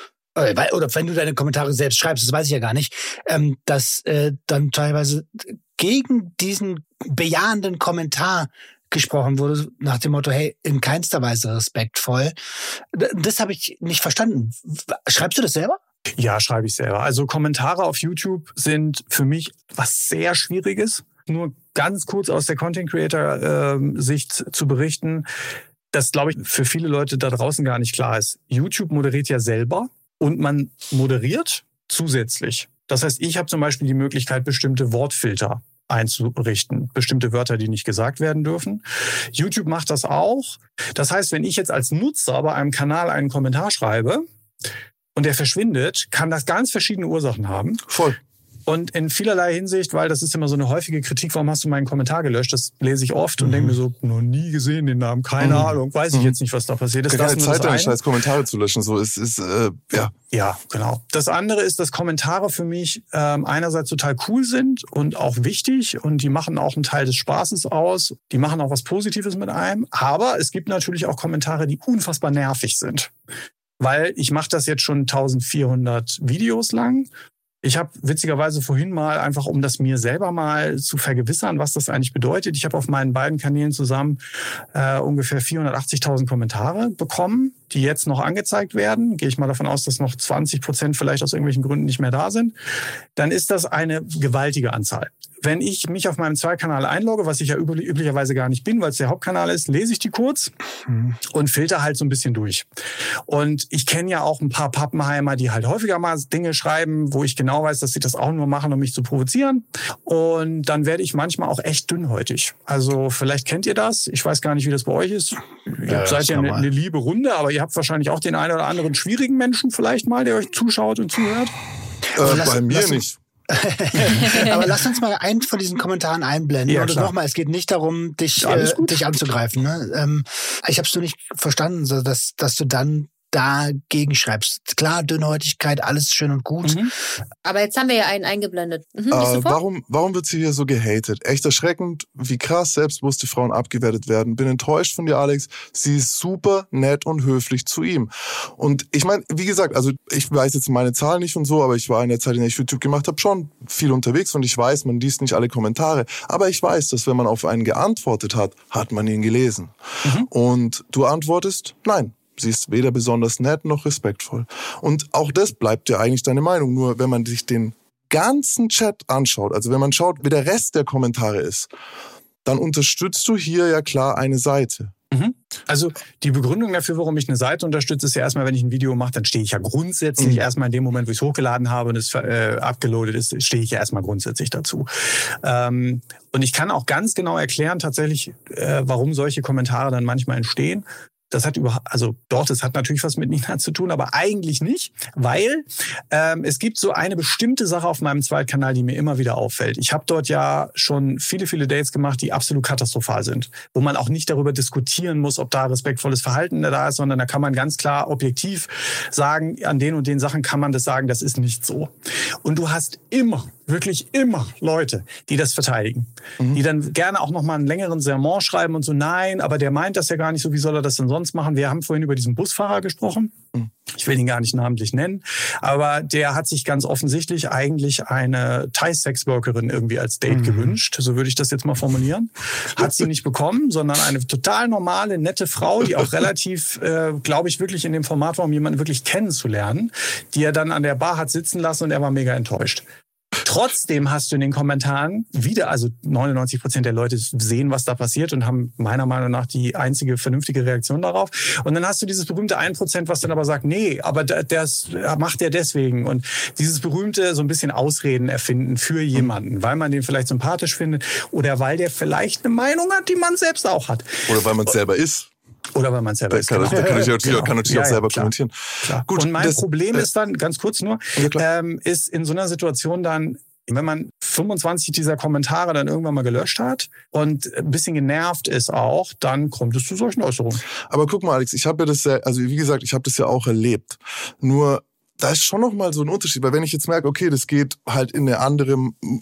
oder wenn du deine Kommentare selbst schreibst, das weiß ich ja gar nicht, dass dann teilweise gegen diesen bejahenden Kommentar gesprochen wurde, nach dem Motto, hey, in keinster Weise respektvoll. Das habe ich nicht verstanden. Schreibst du das selber? Ja, schreibe ich selber. Also Kommentare auf YouTube sind für mich was sehr Schwieriges. Nur ganz kurz aus der Content-Creator-Sicht zu berichten, das, glaube ich, für viele Leute da draußen gar nicht klar ist. YouTube moderiert ja selber und man moderiert zusätzlich. Das heißt, ich habe zum Beispiel die Möglichkeit, bestimmte Wortfilter einzurichten. Bestimmte Wörter, die nicht gesagt werden dürfen. YouTube macht das auch. Das heißt, wenn ich jetzt als Nutzer bei einem Kanal einen Kommentar schreibe und der verschwindet, kann das ganz verschiedene Ursachen haben. Voll. Und in vielerlei Hinsicht, weil das ist immer so eine häufige Kritik, warum hast du meinen Kommentar gelöscht? Das lese ich oft und mhm. denke mir so, noch nie gesehen den Namen, keine mhm. Ahnung, weiß ich mhm. jetzt nicht, was da passiert ist. Keine Zeit, deine scheiß Kommentare zu löschen, so ist, ist äh, ja. Ja, genau. Das andere ist, dass Kommentare für mich ähm, einerseits total cool sind und auch wichtig und die machen auch einen Teil des Spaßes aus, die machen auch was Positives mit einem, aber es gibt natürlich auch Kommentare, die unfassbar nervig sind. Weil ich mache das jetzt schon eintausendvierhundert Videos lang. Ich habe witzigerweise vorhin mal, einfach um das mir selber mal zu vergewissern, was das eigentlich bedeutet, ich habe auf meinen beiden Kanälen zusammen äh, ungefähr vierhundertachtzigtausend Kommentare bekommen, die jetzt noch angezeigt werden. Gehe ich mal davon aus, dass noch zwanzig Prozent vielleicht aus irgendwelchen Gründen nicht mehr da sind. Dann ist das eine gewaltige Anzahl. wenn ich mich auf meinem Zweitkanal einlogge, was ich ja üblich, üblicherweise gar nicht bin, weil es der Hauptkanal ist, lese ich die kurz mhm. und filter halt so ein bisschen durch. Und ich kenne ja auch ein paar Pappenheimer, die halt häufiger mal Dinge schreiben, wo ich genau weiß, dass sie das auch nur machen, um mich zu provozieren. Und dann werde ich manchmal auch echt dünnhäutig. Also vielleicht kennt ihr das. Ich weiß gar nicht, wie das bei euch ist. Ihr ja, seid ja eine, eine liebe Runde, aber ihr habt wahrscheinlich auch den einen oder anderen schwierigen Menschen vielleicht mal, der euch zuschaut und zuhört. Äh, lass, bei mir nicht. Aber lass uns mal einen von diesen Kommentaren einblenden. Ja, und nochmal, es geht nicht darum, dich, äh, dich anzugreifen. Ne? Ähm, ich habe es nur nicht verstanden, so dass, dass du dann dagegen schreibst. Klar, Dünnhäutigkeit, alles schön und gut. Mhm. Aber jetzt haben wir ja einen eingeblendet. Mhm, äh, warum, warum wird sie hier so gehatet? Echt erschreckend, wie krass selbstbewusste Frauen abgewertet werden. Bin enttäuscht von dir, Alex. Sie ist super nett und höflich zu ihm. Und ich meine, wie gesagt, also ich weiß jetzt meine Zahlen nicht und so, aber ich war in der Zeit, in der ich YouTube gemacht habe, schon viel unterwegs und ich weiß, man liest nicht alle Kommentare. Aber ich weiß, dass wenn man auf einen geantwortet hat, hat man ihn gelesen. Mhm. Und du antwortest, nein. Sie ist weder besonders nett noch respektvoll. Und auch das bleibt ja eigentlich deine Meinung. Nur wenn man sich den ganzen Chat anschaut, also wenn man schaut, wie der Rest der Kommentare ist, dann unterstützt du hier ja klar eine Seite. Mhm. Also die Begründung dafür, warum ich eine Seite unterstütze, ist ja erstmal, wenn ich ein Video mache, dann stehe ich ja grundsätzlich mhm. erstmal in dem Moment, wo ich es hochgeladen habe und es äh, abgeloadet ist, stehe ich ja erstmal grundsätzlich dazu. Ähm, und ich kann auch ganz genau erklären tatsächlich, äh, warum solche Kommentare dann manchmal entstehen. Das hat überhaupt, also doch, das hat natürlich was mit Nina zu tun, aber eigentlich nicht, weil ähm, es gibt so eine bestimmte Sache auf meinem Zweitkanal, die mir immer wieder auffällt. Ich habe dort ja schon viele, viele Dates gemacht, die absolut katastrophal sind, wo man auch nicht darüber diskutieren muss, ob da respektvolles Verhalten da ist, sondern da kann man ganz klar objektiv sagen, an den und den Sachen kann man das sagen, das ist nicht so. Und du hast immer, wirklich immer Leute, die das verteidigen, mhm. die dann gerne auch nochmal einen längeren Sermon schreiben und so, nein, aber der meint das ja gar nicht so, wie soll er das denn sonst machen? Wir haben vorhin über diesen Busfahrer gesprochen. Ich will ihn gar nicht namentlich nennen, aber der hat sich ganz offensichtlich eigentlich eine Thai-Sexworkerin irgendwie als Date mhm. gewünscht, so würde ich das jetzt mal formulieren. Hat sie nicht bekommen, sondern eine total normale, nette Frau, die auch relativ, äh, glaube ich, wirklich in dem Format war, um jemanden wirklich kennenzulernen, die er dann an der Bar hat sitzen lassen und er war mega enttäuscht. Trotzdem hast du in den Kommentaren wieder, also neunundneunzig Prozent der Leute sehen, was da passiert und haben meiner Meinung nach die einzige vernünftige Reaktion darauf. Und dann hast du dieses berühmte ein Prozent, was dann aber sagt, nee, aber das macht er deswegen. Und dieses berühmte so ein bisschen Ausreden erfinden für jemanden, weil man den vielleicht sympathisch findet oder weil der vielleicht eine Meinung hat, die man selbst auch hat. Oder weil man es selber ist. Oder weil man selber ist. Kann, genau. kann ich natürlich, genau. kann natürlich ja, auch selber ja, klar, kommentieren. Klar. Gut, und mein das, Problem ist dann, ganz kurz nur, ja, ähm, ist in so einer Situation dann, wenn man fünfundzwanzig dieser Kommentare dann irgendwann mal gelöscht hat und ein bisschen genervt ist auch, dann kommt es zu solchen Äußerungen. Aber guck mal, Alex, ich habe ja das ja, also wie gesagt, ich habe das ja auch erlebt. Nur da ist schon noch mal so ein Unterschied, weil wenn ich jetzt merke, okay, das geht halt in eine andere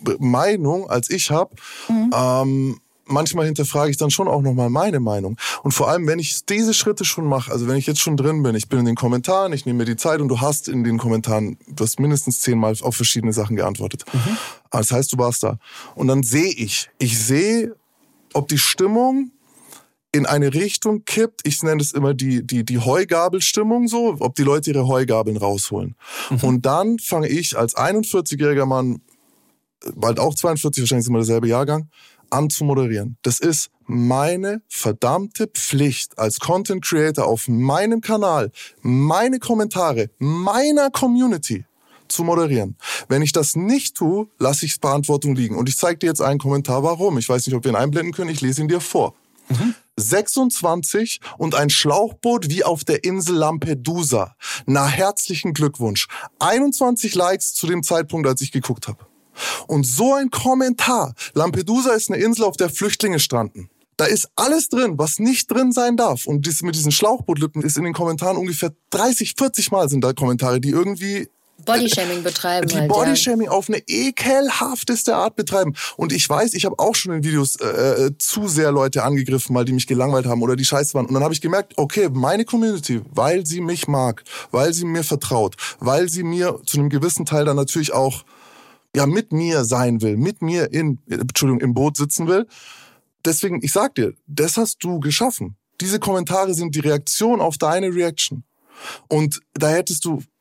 Meinung als ich habe, mhm. ähm, manchmal hinterfrage ich dann schon auch nochmal meine Meinung. Und vor allem, wenn ich diese Schritte schon mache, also wenn ich jetzt schon drin bin, ich bin in den Kommentaren, ich nehme mir die Zeit und du hast in den Kommentaren, du hast mindestens zehnmal auf verschiedene Sachen geantwortet. Mhm. Das heißt, du warst da. Und dann sehe ich, ich sehe, ob die Stimmung in eine Richtung kippt. Ich nenne es immer die, die, die Heugabelstimmung so, ob die Leute ihre Heugabeln rausholen. Mhm. Und dann fange ich als einundvierzigjähriger Mann, bald auch zweiundvierzig, wahrscheinlich sind wir derselbe Jahrgang, an zu moderieren. Das ist meine verdammte Pflicht als Content Creator auf meinem Kanal, meine Kommentare, meiner Community zu moderieren. Wenn ich das nicht tue, lasse ich Verantwortung liegen. Und ich zeige dir jetzt einen Kommentar, warum. Ich weiß nicht, ob wir ihn einblenden können, ich lese ihn dir vor. Mhm. sechsundzwanzig und ein Schlauchboot wie auf der Insel Lampedusa. Na, herzlichen Glückwunsch. einundzwanzig Likes zu dem Zeitpunkt, als ich geguckt habe. Und so ein Kommentar. Lampedusa ist eine Insel, auf der Flüchtlinge stranden. Da ist alles drin, was nicht drin sein darf. Und das mit diesen Schlauchbootlippen ist in den Kommentaren ungefähr dreißig, vierzig Mal sind da Kommentare, die irgendwie Bodyshaming betreiben. Die halt, Bodyshaming ja. auf eine ekelhafteste Art betreiben. Und ich weiß, ich habe auch schon in Videos äh, zu sehr Leute angegriffen, weil die mich gelangweilt haben oder die scheiße waren. Und dann habe ich gemerkt, okay, meine Community, weil sie mich mag, weil sie mir vertraut, weil sie mir zu einem gewissen Teil dann natürlich auch ja mit mir sein will, mit mir in, Entschuldigung, im Boot sitzen will. Deswegen, ich sag dir, das hast du geschaffen. Diese Kommentare sind die Reaktion auf deine Reaction. Und da hättest du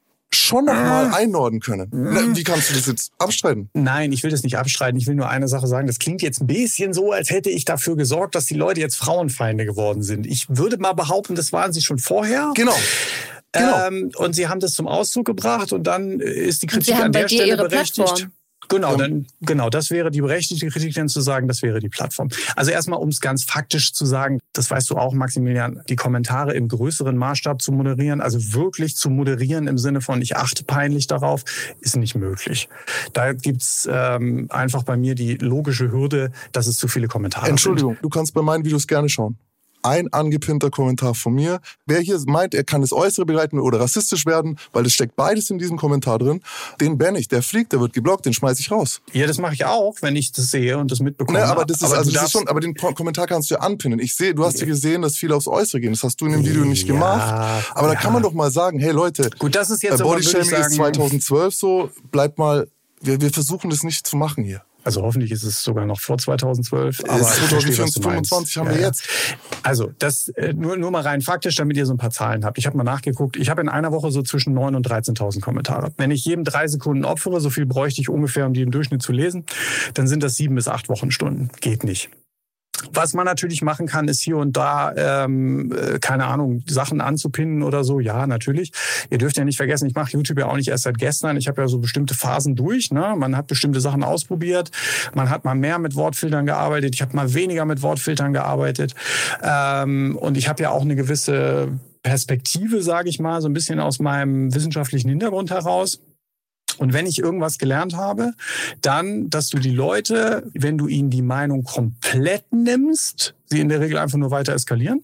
schon noch mal einordnen können. Na, wie kannst du das jetzt abstreiten? Nein, ich will das nicht abstreiten. Ich will nur eine Sache sagen. Das klingt jetzt ein bisschen so, als hätte ich dafür gesorgt, dass die Leute jetzt Frauenfeinde geworden sind. Ich würde mal behaupten, das waren sie schon vorher. Genau. Genau. Ähm, und sie haben das zum Ausdruck gebracht und dann ist die Und Kritik sie haben an bei der dir Stelle ihre berechtigt. Plattform. Genau, dann, genau, das wäre die berechtigte Kritik, dann zu sagen, das wäre die Plattform. Also erstmal, um es ganz faktisch zu sagen, das weißt du auch, Maximilian, die Kommentare im größeren Maßstab zu moderieren, also wirklich zu moderieren im Sinne von, ich achte peinlich darauf, ist nicht möglich. Da gibt's ähm, einfach bei mir die logische Hürde, dass es zu viele Kommentare Entschuldigung, sind. du kannst bei meinen Videos gerne schauen. Ein angepinnter Kommentar von mir. Wer hier meint, er kann das Äußere begleiten oder rassistisch werden, weil es steckt beides in diesem Kommentar drin, den bann ich. Der fliegt, der wird geblockt, den schmeiß ich raus. Ja, das mache ich auch, wenn ich das sehe und das mitbekomme. Ne, aber das ist, aber also du das ist schon, aber den Kommentar kannst du ja anpinnen. Ich sehe, du hast ja gesehen, dass viele aufs Äußere gehen. Das hast du in dem Video nicht Ja, gemacht. Aber da ja. kann man doch mal sagen, hey Leute, Gut, das ist jetzt aber, würde ich Bodyshaming ist sagen, zweitausendzwölf so, bleibt mal, wir, wir versuchen das nicht zu machen hier. Also hoffentlich ist es sogar noch vor zweitausendzwölf. Aber Ist ich verstehe, was du zweitausendfünfundzwanzig haben meinst. wir Ja, jetzt. Also das äh, nur, nur mal rein faktisch, damit ihr so ein paar Zahlen habt. Ich habe mal nachgeguckt. Ich habe in einer Woche so zwischen neun und dreizehntausend Kommentare. Wenn ich jedem drei Sekunden opfere, so viel bräuchte ich ungefähr, um die im Durchschnitt zu lesen, dann sind das sieben bis acht Wochenstunden. Geht nicht. Was man natürlich machen kann, ist hier und da, ähm, keine Ahnung, Sachen anzupinnen oder so. Ja, natürlich. Ihr dürft ja nicht vergessen, ich mache YouTube ja auch nicht erst seit gestern. Ich habe ja so bestimmte Phasen durch. Ne? Man hat bestimmte Sachen ausprobiert. Man hat mal mehr mit Wortfiltern gearbeitet. Ich habe mal weniger mit Wortfiltern gearbeitet. Ähm, und ich habe ja auch eine gewisse Perspektive, sage ich mal, so ein bisschen aus meinem wissenschaftlichen Hintergrund heraus. Und wenn ich irgendwas gelernt habe, dann, dass du die Leute, wenn du ihnen die Meinung komplett nimmst, sie in der Regel einfach nur weiter eskalieren.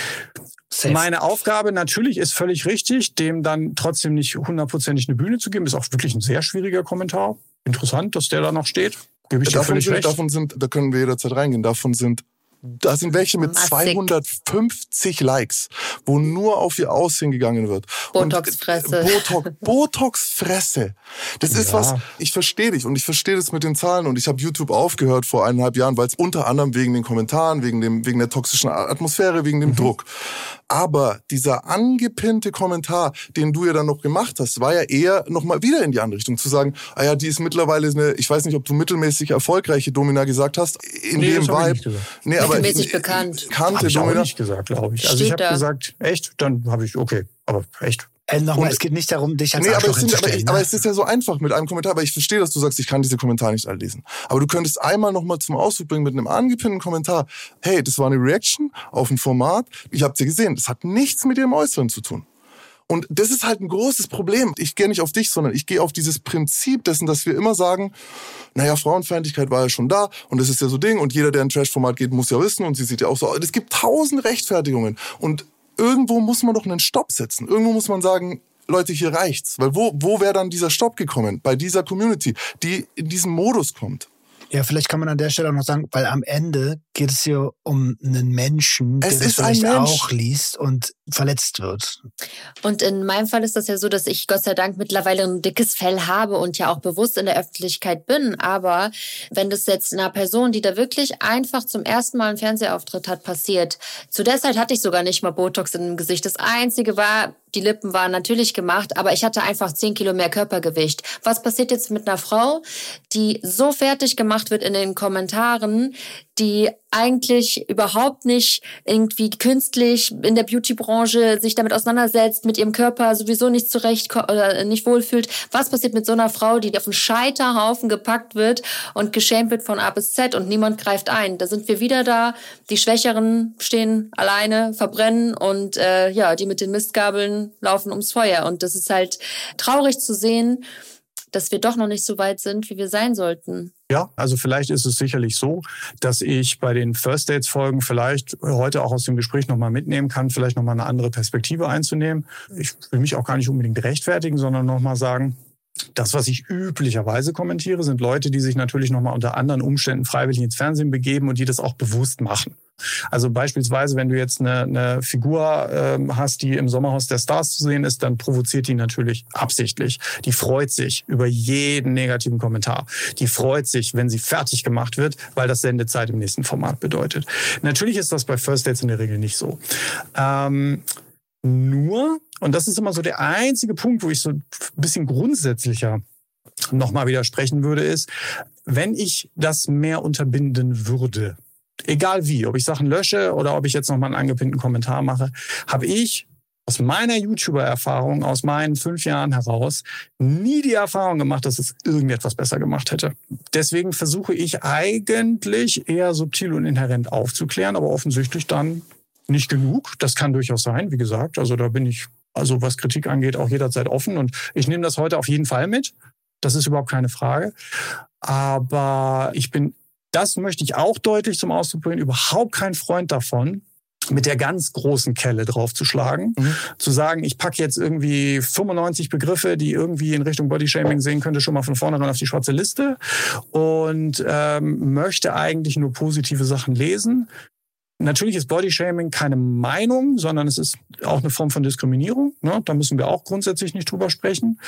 Safe. Meine Aufgabe natürlich ist völlig richtig, dem dann trotzdem nicht hundertprozentig eine Bühne zu geben. Ist auch wirklich ein sehr schwieriger Kommentar. Interessant, dass der da noch steht. Gebe ich dir davon völlig sind, recht. Davon sind, da können wir jederzeit reingehen, davon sind Da sind welche mit Massig. zweihundertfünfzig Likes, wo nur auf ihr Aussehen gegangen wird. Botox-Fresse. Botox, Botox-Fresse. Das ist Ja. was, ich verstehe dich und ich verstehe das mit den Zahlen und ich habe YouTube aufgehört vor eineinhalb Jahren, weil es unter anderem wegen den Kommentaren, wegen dem, wegen der toxischen Atmosphäre, wegen dem mhm. Druck. Aber dieser angepinnte Kommentar, den du ja dann noch gemacht hast, war ja eher nochmal wieder in die andere Richtung. Zu sagen, ah ja, die ist mittlerweile eine, ich weiß nicht, ob du mittelmäßig erfolgreiche Domina gesagt hast, in Nee, dem das hab ich Vibe. nicht gesagt. Nee, aber Mittelmäßig bekannt. Kannte Habe ich auch Domina. nicht gesagt, glaube ich. Also Steht ich habe da. gesagt, echt? Dann habe ich, okay, aber echt. Äh, Nochmal, Und- es geht nicht darum, dich als Nee, aber Arschloch es, sind, aber, hinzustellen. aber ne? es ist ja so einfach mit einem Kommentar, aber ich verstehe, dass du sagst, ich kann diese Kommentare nicht alle lesen. Aber du könntest einmal nochmal zum Ausdruck bringen mit einem angepinnten Kommentar, hey, das war eine Reaction auf ein Format, ich hab's ja gesehen, das hat nichts mit ihrem Äußeren zu tun. Und das ist halt ein großes Problem. Ich gehe nicht auf dich, sondern ich gehe auf dieses Prinzip dessen, dass wir immer sagen, naja, Frauenfeindlichkeit war ja schon da und das ist ja so Ding und jeder, der in ein Trash-Format geht, muss ja wissen und sie sieht ja auch so aus. Es gibt tausend Rechtfertigungen und irgendwo muss man doch einen Stopp setzen. Irgendwo muss man sagen, Leute, hier reicht's. Weil wo, wo wäre dann dieser Stopp gekommen? Bei dieser Community, die in diesen Modus kommt. Ja, vielleicht kann man an der Stelle auch noch sagen, weil am Ende geht es hier um einen Menschen, der Es das ist ein vielleicht Mensch. auch liest und verletzt wird. Und in meinem Fall ist das ja so, dass ich Gott sei Dank mittlerweile ein dickes Fell habe und ja auch bewusst in der Öffentlichkeit bin. Aber wenn das jetzt einer Person, die da wirklich einfach zum ersten Mal einen Fernsehauftritt hat, passiert, zu der Zeit hatte ich sogar nicht mal Botox im Gesicht. Das Einzige war, die Lippen waren natürlich gemacht, aber ich hatte einfach zehn Kilo mehr Körpergewicht. Was passiert jetzt mit einer Frau, die so fertig gemacht wird in den Kommentaren, die eigentlich überhaupt nicht irgendwie künstlich in der Beauty-Branche sich damit auseinandersetzt, mit ihrem Körper sowieso nicht zurecht oder nicht wohlfühlt. Was passiert mit so einer Frau, die auf einen Scheiterhaufen gepackt wird und geschämt wird von A bis Z und niemand greift ein? Da sind wir wieder da. Die Schwächeren stehen alleine, verbrennen und äh, ja, die mit den Mistgabeln laufen ums Feuer. Und das ist halt traurig zu sehen, dass wir doch noch nicht so weit sind, wie wir sein sollten. Ja, also vielleicht ist es sicherlich so, dass ich bei den First Dates Folgen vielleicht heute auch aus dem Gespräch nochmal mitnehmen kann, vielleicht nochmal eine andere Perspektive einzunehmen. Ich will mich auch gar nicht unbedingt rechtfertigen, sondern nochmal sagen, das, was ich üblicherweise kommentiere, sind Leute, die sich natürlich nochmal unter anderen Umständen freiwillig ins Fernsehen begeben und die das auch bewusst machen. Also beispielsweise, wenn du jetzt eine, eine Figur ähm, hast, die im Sommerhaus der Stars zu sehen ist, dann provoziert die natürlich absichtlich. Die freut sich über jeden negativen Kommentar. Die freut sich, wenn sie fertig gemacht wird, weil das Sendezeit im nächsten Format bedeutet. Natürlich ist das bei First Dates in der Regel nicht so. Ähm, Nur, und das ist immer so der einzige Punkt, wo ich so ein bisschen grundsätzlicher nochmal widersprechen würde, ist, wenn ich das mehr unterbinden würde, egal wie, ob ich Sachen lösche oder ob ich jetzt nochmal einen angepinnten Kommentar mache, habe ich aus meiner YouTuber-Erfahrung, aus meinen fünf Jahren heraus, nie die Erfahrung gemacht, dass es irgendetwas besser gemacht hätte. Deswegen versuche ich eigentlich eher subtil und inhärent aufzuklären, aber offensichtlich dann nicht genug. Das kann durchaus sein, wie gesagt. Also da bin ich, also was Kritik angeht, auch jederzeit offen. Und ich nehme das heute auf jeden Fall mit. Das ist überhaupt keine Frage. Aber ich bin, das möchte ich auch deutlich zum Ausdruck bringen, überhaupt kein Freund davon, mit der ganz großen Kelle draufzuschlagen, mhm. zu sagen, ich packe jetzt irgendwie fünfundneunzig Begriffe, die irgendwie in Richtung Bodyshaming sehen könnte, schon mal von vornherein auf die schwarze Liste und ähm, möchte eigentlich nur positive Sachen lesen. Natürlich ist Bodyshaming keine Meinung, sondern es ist auch eine Form von Diskriminierung. Ne? Da müssen wir auch grundsätzlich nicht drüber sprechen.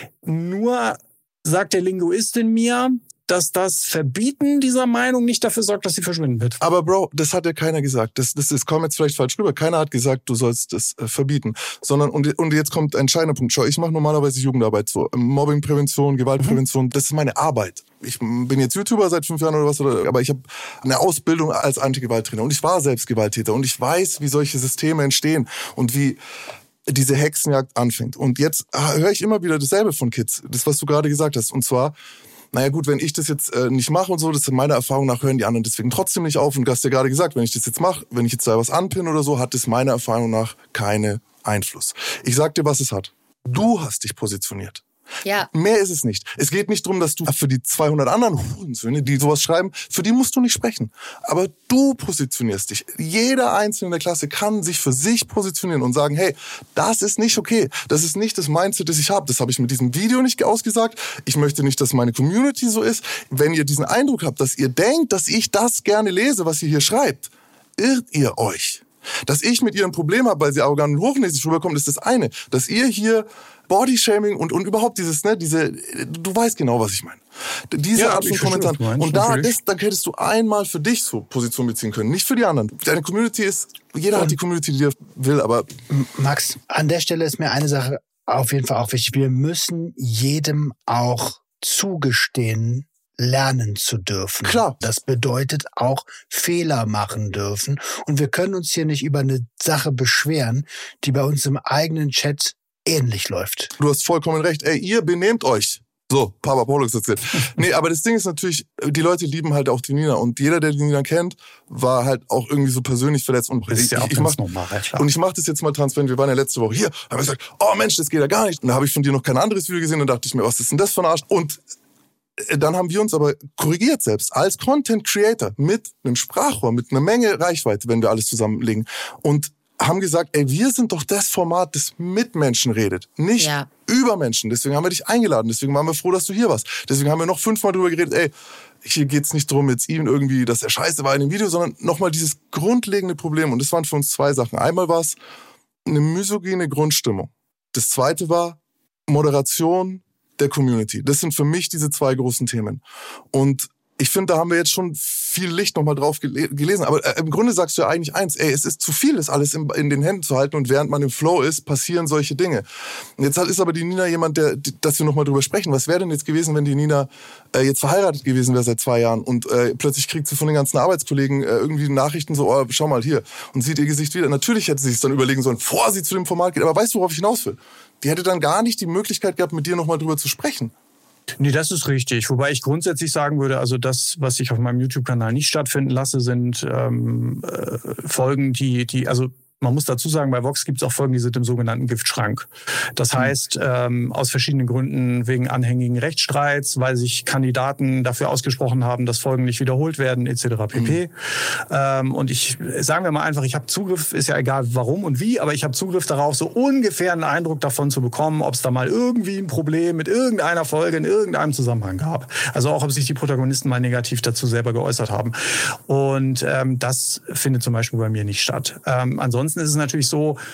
Nur sagt der Linguist in mir, dass das Verbieten dieser Meinung nicht dafür sorgt, dass sie verschwinden wird. Aber Bro, das hat ja keiner gesagt. Das, das, das kommt jetzt vielleicht falsch rüber. Keiner hat gesagt, du sollst das äh, verbieten. Sondern, und, und jetzt kommt ein entscheidender Punkt. Schau, ich mache normalerweise Jugendarbeit so. Mobbingprävention, Gewaltprävention, mhm. das ist meine Arbeit. Ich bin jetzt YouTuber seit fünf Jahren oder was, oder, aber ich habe eine Ausbildung als Anti-Gewalttrainer. Und ich war selbst Gewalttäter. Und ich weiß, wie solche Systeme entstehen und wie diese Hexenjagd anfängt. Und jetzt höre ich immer wieder dasselbe von Kids. Das, was du gerade gesagt hast. Und zwar, naja gut, wenn ich das jetzt äh, nicht mache und so, das ist meiner Erfahrung nach, hören die anderen deswegen trotzdem nicht auf. Und du hast ja gerade gesagt, wenn ich das jetzt mache, wenn ich jetzt da was anpinne oder so, hat das meiner Erfahrung nach keinen Einfluss. Ich sag dir, was es hat. Du hast dich positioniert. Ja. Mehr ist es nicht. Es geht nicht darum, dass du für die zweihundert anderen Hurensöhne, die sowas schreiben, für die musst du nicht sprechen. Aber du positionierst dich. Jeder Einzelne in der Klasse kann sich für sich positionieren und sagen, hey, das ist nicht okay. Das ist nicht das Mindset, das ich habe. Das habe ich mit diesem Video nicht ausgesagt. Ich möchte nicht, dass meine Community so ist. Wenn ihr diesen Eindruck habt, dass ihr denkt, dass ich das gerne lese, was ihr hier schreibt, irrt ihr euch. Dass ich mit ihr ein Problem habe, weil sie arrogant und hochnäsig rüberkommt, ist das eine. Dass ihr hier Bodyshaming und, und überhaupt dieses, ne, diese, du weißt genau, was ich meine. Diese ja, Art von Kommentaren. Und da ist, dann hättest du einmal für dich so Position beziehen können, nicht für die anderen. Deine Community ist, jeder und hat die Community, die er will, aber... Max, an der Stelle ist mir eine Sache auf jeden Fall auch wichtig. Wir müssen jedem auch zugestehen, lernen zu dürfen. Klar. Das bedeutet auch Fehler machen dürfen. Und wir können uns hier nicht über eine Sache beschweren, die bei uns im eigenen Chat ähnlich läuft. Du hast vollkommen recht. Ey, ihr benehmt euch. So, Papa Pollux erzählt. Nee, aber das Ding ist natürlich, die Leute lieben halt auch die Nina. Und jeder, der die Nina kennt, war halt auch irgendwie so persönlich verletzt. Und das ist ich, ja auch ich, ganz mach, normal, klar. Und ich mach das jetzt mal transparent. Wir waren ja letzte Woche hier, haben wir gesagt, oh Mensch, das geht ja gar nicht. Und da habe ich von dir noch kein anderes Video gesehen. Und dachte ich mir, was ist denn das für ein Arsch? Und dann haben wir uns aber korrigiert selbst als Content Creator mit einem Sprachrohr, mit einer Menge Reichweite, wenn wir alles zusammenlegen. Und haben gesagt, ey, wir sind doch das Format, das mit Menschen redet, nicht ja. über Menschen. Deswegen haben wir dich eingeladen, deswegen waren wir froh, dass du hier warst. Deswegen haben wir noch fünfmal drüber geredet, ey, hier geht's nicht darum, jetzt ihm irgendwie, dass er scheiße war in dem Video, sondern nochmal dieses grundlegende Problem. Und das waren für uns zwei Sachen. Einmal war es eine misogyne Grundstimmung. Das zweite war Moderation der Community. Das sind für mich diese zwei großen Themen. Und ich finde, da haben wir jetzt schon viel Licht nochmal drauf gele- gelesen. Aber äh, im Grunde sagst du ja eigentlich eins, ey, es ist zu viel, das alles in, in den Händen zu halten und während man im Flow ist, passieren solche Dinge. Und jetzt ist aber die Nina jemand, der, die, dass wir nochmal drüber sprechen. Was wäre denn jetzt gewesen, wenn die Nina äh, jetzt verheiratet gewesen wäre seit zwei Jahren und äh, plötzlich kriegt sie von den ganzen Arbeitskollegen äh, irgendwie Nachrichten so, oh, schau mal hier, und sieht ihr Gesicht wieder. Natürlich hätte sie es dann überlegen sollen, bevor sie zu dem Format geht. Aber weißt du, worauf ich hinaus will? Die hätte dann gar nicht die Möglichkeit gehabt, mit dir nochmal drüber zu sprechen. Nee, das ist richtig. Wobei ich grundsätzlich sagen würde, also das, was ich auf meinem YouTube-Kanal nicht stattfinden lasse, sind ähm, äh, Folgen, die, die, also man muss dazu sagen, bei Vox gibt es auch Folgen, die sind im sogenannten Giftschrank. Das heißt, ähm, aus verschiedenen Gründen, wegen anhängigen Rechtsstreits, weil sich Kandidaten dafür ausgesprochen haben, dass Folgen nicht wiederholt werden, et cetera pp. Mhm. Ähm, und ich, sagen wir mal einfach, ich habe Zugriff, ist ja egal warum und wie, aber ich habe Zugriff darauf, so ungefähr einen Eindruck davon zu bekommen, ob es da mal irgendwie ein Problem mit irgendeiner Folge in irgendeinem Zusammenhang gab. Also auch, ob sich die Protagonisten mal negativ dazu selber geäußert haben. Und ähm, das findet zum Beispiel bei mir nicht statt. Ähm, ansonsten ist es natürlich so,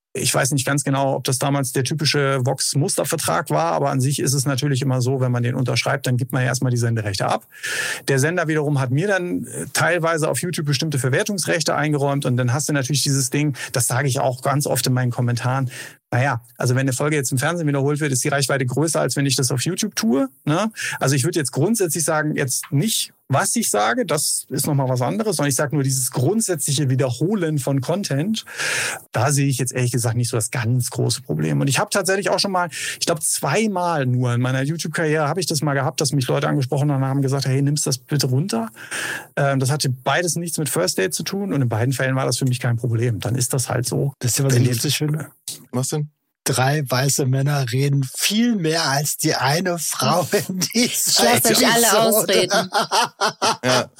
Ich weiß nicht ganz genau, ob das damals der typische Vox-Mustervertrag war, aber an sich ist es natürlich immer so, wenn man den unterschreibt, dann gibt man ja erstmal die Senderechte ab. Der Sender wiederum hat mir dann teilweise auf YouTube bestimmte Verwertungsrechte eingeräumt und dann hast du natürlich dieses Ding, das sage ich auch ganz oft in meinen Kommentaren, naja, also wenn eine Folge jetzt im Fernsehen wiederholt wird, ist die Reichweite größer, als wenn ich das auf YouTube tue. Ne? Also ich würde jetzt grundsätzlich sagen, jetzt nicht, was ich sage, das ist nochmal was anderes, sondern ich sage nur dieses grundsätzliche Wiederholen von Content. Da sehe ich jetzt ehrlich gesagt nicht so das ganz große Problem. Und ich habe tatsächlich auch schon mal, ich glaube zweimal nur in meiner YouTube-Karriere habe ich das mal gehabt, dass mich Leute angesprochen haben und haben gesagt, hey, nimmst das bitte runter. Ähm, das hatte beides nichts mit First Date zu tun und in beiden Fällen war das für mich kein Problem. Dann ist das halt so. Das ist ja, was ich lustig finde. Was denn? Drei weiße Männer reden viel mehr als die eine Frau in dieser Lasst euch alle ausreden. Ja.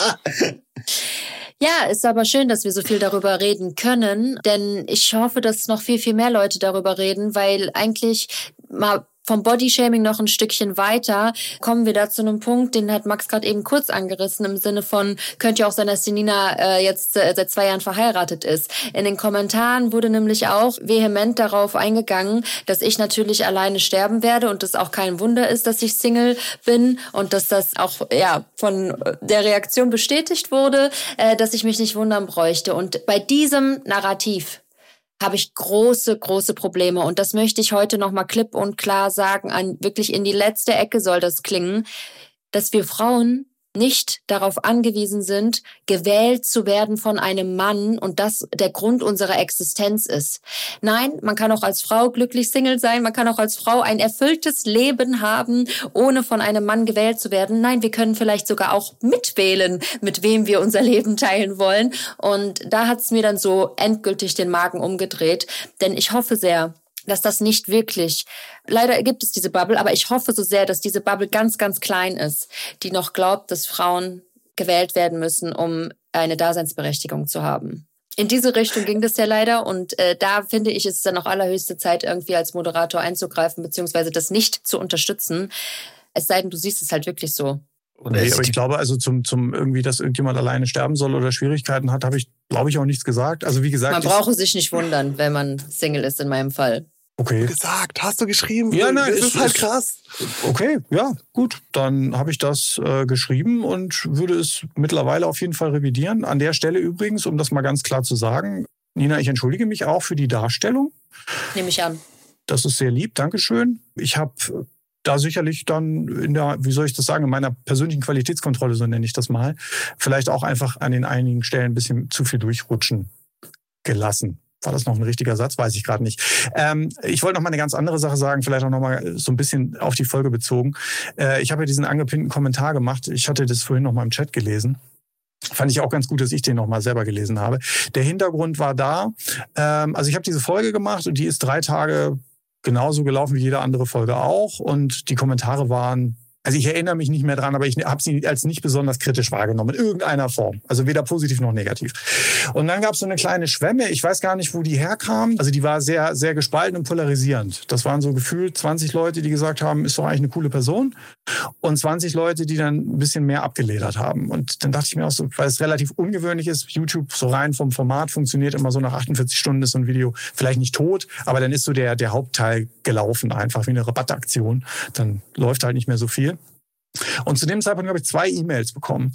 Ja, ist aber schön, dass wir so viel darüber reden können, denn ich hoffe, dass noch viel, viel mehr Leute darüber reden, weil eigentlich mal vom Bodyshaming noch ein Stückchen weiter kommen wir da zu einem Punkt, den hat Max gerade eben kurz angerissen, im Sinne von, könnte ja auch sein, dass die Nina äh, jetzt äh, seit zwei Jahren verheiratet ist. In den Kommentaren wurde nämlich auch vehement darauf eingegangen, dass ich natürlich alleine sterben werde und das auch kein Wunder ist, dass ich Single bin und dass das auch ja von der Reaktion bestätigt wurde, äh, dass ich mich nicht wundern bräuchte. Und bei diesem Narrativ habe ich große, große Probleme. Und das möchte ich heute nochmal klipp und klar sagen, an wirklich in die letzte Ecke soll das klingen, dass wir Frauen nicht darauf angewiesen sind, gewählt zu werden von einem Mann und das der Grund unserer Existenz ist. Nein, man kann auch als Frau glücklich Single sein, man kann auch als Frau ein erfülltes Leben haben, ohne von einem Mann gewählt zu werden. Nein, wir können vielleicht sogar auch mitwählen, mit wem wir unser Leben teilen wollen. Und da hat's mir dann so endgültig den Magen umgedreht, denn ich hoffe sehr, dass das nicht wirklich, leider gibt es diese Bubble, aber ich hoffe so sehr, dass diese Bubble ganz, ganz klein ist, die noch glaubt, dass Frauen gewählt werden müssen, um eine Daseinsberechtigung zu haben. In diese Richtung ging das ja leider und äh, da finde ich, ist es dann auch allerhöchste Zeit, irgendwie als Moderator einzugreifen, beziehungsweise das nicht zu unterstützen. Es sei denn, du siehst es halt wirklich so. Nee, aber ich glaube, also zum, zum irgendwie, dass irgendjemand alleine sterben soll oder Schwierigkeiten hat, habe ich, glaube ich, auch nichts gesagt. Also wie gesagt, man brauche sich nicht wundern, wenn man Single ist, in meinem Fall. Okay. Gesagt, hast du geschrieben? Ja, nein, das ist, ist halt ist krass. Okay, ja, gut. Dann habe ich das äh, geschrieben und würde es mittlerweile auf jeden Fall revidieren. An der Stelle übrigens, um das mal ganz klar zu sagen, Nina, ich entschuldige mich auch für die Darstellung. Nehme ich an. Das ist sehr lieb, Dankeschön. Ich habe da sicherlich dann in der, wie soll ich das sagen, in meiner persönlichen Qualitätskontrolle, so nenne ich das mal, vielleicht auch einfach an den einigen Stellen ein bisschen zu viel durchrutschen gelassen. War das noch ein richtiger Satz? Weiß ich gerade nicht. Ähm, ich wollte noch mal eine ganz andere Sache sagen, vielleicht auch noch mal so ein bisschen auf die Folge bezogen. Äh, ich habe ja diesen angepinnten Kommentar gemacht. Ich hatte das vorhin noch mal im Chat gelesen. Fand ich auch ganz gut, dass ich den noch mal selber gelesen habe. Der Hintergrund war da. Ähm, also ich habe diese Folge gemacht und die ist drei Tage genauso gelaufen wie jede andere Folge auch. Und die Kommentare waren, also ich erinnere mich nicht mehr dran, aber ich habe sie als nicht besonders kritisch wahrgenommen, in irgendeiner Form. Also weder positiv noch negativ. Und dann gab es so eine kleine Schwemme, ich weiß gar nicht, wo die herkam. Also die war sehr, sehr gespalten und polarisierend. Das waren so gefühlt zwanzig Leute, die gesagt haben, ist doch eigentlich eine coole Person. Und zwanzig Leute, die dann ein bisschen mehr abgeledert haben. Und dann dachte ich mir auch so, weil es relativ ungewöhnlich ist, YouTube so rein vom Format funktioniert immer so nach achtundvierzig Stunden ist so ein Video vielleicht nicht tot, aber dann ist so der, der Hauptteil gelaufen, einfach wie eine Rabattaktion. Dann läuft halt nicht mehr so viel. Und zu dem Zeitpunkt habe ich zwei E-Mails bekommen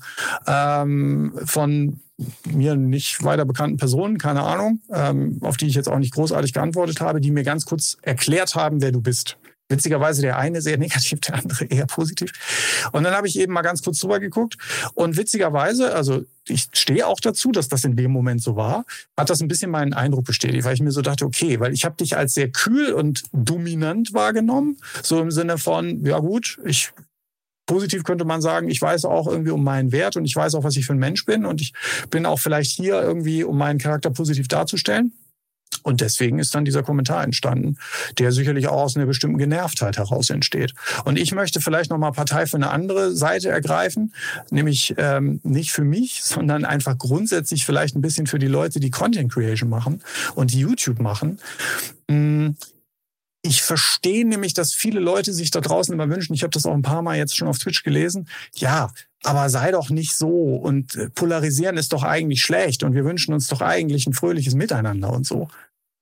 ähm, von mir nicht weiter bekannten Personen, keine Ahnung, ähm, auf die ich jetzt auch nicht großartig geantwortet habe, die mir ganz kurz erklärt haben, wer du bist. Witzigerweise der eine sehr negativ, der andere eher positiv. Und dann habe ich eben mal ganz kurz drüber geguckt. Und witzigerweise, also ich stehe auch dazu, dass das in dem Moment so war, hat das ein bisschen meinen Eindruck bestätigt, weil ich mir so dachte, okay, weil ich habe dich als sehr kühl und dominant wahrgenommen, so im Sinne von, ja gut, ich positiv könnte man sagen, ich weiß auch irgendwie um meinen Wert und ich weiß auch, was ich für ein Mensch bin und ich bin auch vielleicht hier irgendwie, um meinen Charakter positiv darzustellen. Und deswegen ist dann dieser Kommentar entstanden, der sicherlich auch aus einer bestimmten Genervtheit heraus entsteht. Und ich möchte vielleicht nochmal Partei für eine andere Seite ergreifen, nämlich ähm, nicht für mich, sondern einfach grundsätzlich vielleicht ein bisschen für die Leute, die Content Creation machen und die YouTube machen. Hm, Ich verstehe nämlich, dass viele Leute sich da draußen immer wünschen, ich habe das auch ein paar Mal jetzt schon auf Twitch gelesen, ja, aber sei doch nicht so und polarisieren ist doch eigentlich schlecht und wir wünschen uns doch eigentlich ein fröhliches Miteinander und so.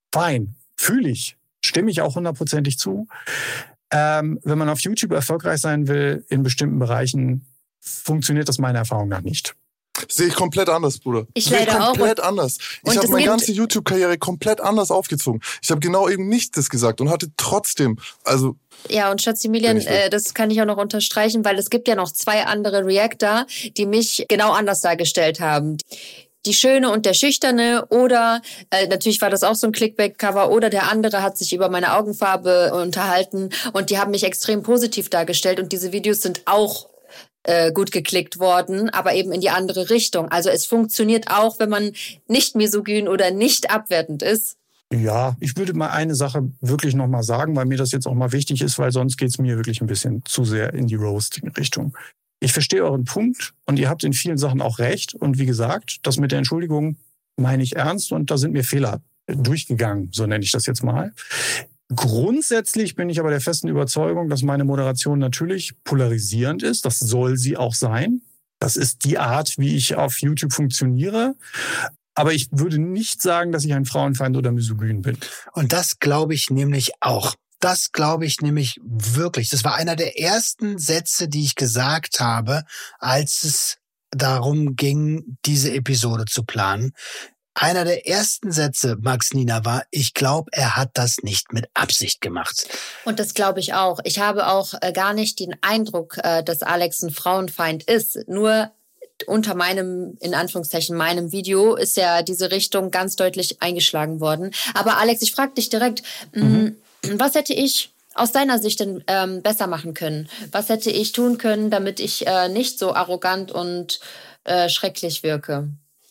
fein, fühle ich, stimme ich auch hundertprozentig zu. Ähm, wenn man auf YouTube erfolgreich sein will, in bestimmten Bereichen, funktioniert das meiner Erfahrung nach nicht. Sehe ich komplett anders, Bruder. Ich Sehe leider auch. komplett anders. Ich habe meine ganze YouTube-Karriere komplett anders aufgezogen. Ich habe genau eben nicht das gesagt und hatte trotzdem, also... Ja, und Schatzimilian, äh, das kann ich auch noch unterstreichen, weil es gibt ja noch zwei andere Reactor, die mich genau anders dargestellt haben. Die Schöne und der Schüchterne oder, äh, natürlich war das auch so ein Clickbait-Cover, oder der andere hat sich über meine Augenfarbe unterhalten und die haben mich extrem positiv dargestellt und diese Videos sind auch äh, gut geklickt worden, aber eben in die andere Richtung. Also es funktioniert auch, wenn man nicht misogyn oder nicht abwertend ist. Ja, ich würde mal eine Sache wirklich nochmal sagen, weil mir das jetzt auch mal wichtig ist, weil sonst geht's mir wirklich ein bisschen zu sehr in die Roasting-Richtung. Ich verstehe euren Punkt und ihr habt in vielen Sachen auch recht. Und wie gesagt, das mit der Entschuldigung meine ich ernst und da sind mir Fehler durchgegangen, so nenne ich das jetzt mal. Grundsätzlich bin ich aber der festen Überzeugung, dass meine Moderation natürlich polarisierend ist. Das soll sie auch sein. Das ist die Art, wie ich auf YouTube funktioniere. Aber ich würde nicht sagen, dass ich ein Frauenfeind oder misogyn bin. Und das glaube ich nämlich auch. Das glaube ich nämlich wirklich. Das war einer der ersten Sätze, die ich gesagt habe, als es darum ging, diese Episode zu planen. Einer der ersten Sätze, Max Nina, war, ich glaube, er hat das nicht mit Absicht gemacht. Und das glaube ich auch. Ich habe auch äh, gar nicht den Eindruck, äh, dass Alex ein Frauenfeind ist. Nur unter meinem, in Anführungszeichen, meinem Video ist ja diese Richtung ganz deutlich eingeschlagen worden. Aber Alex, ich frage dich direkt, mhm. was hätte ich aus deiner Sicht denn ähm, besser machen können? Was hätte ich tun können, damit ich äh, nicht so arrogant und äh, schrecklich wirke?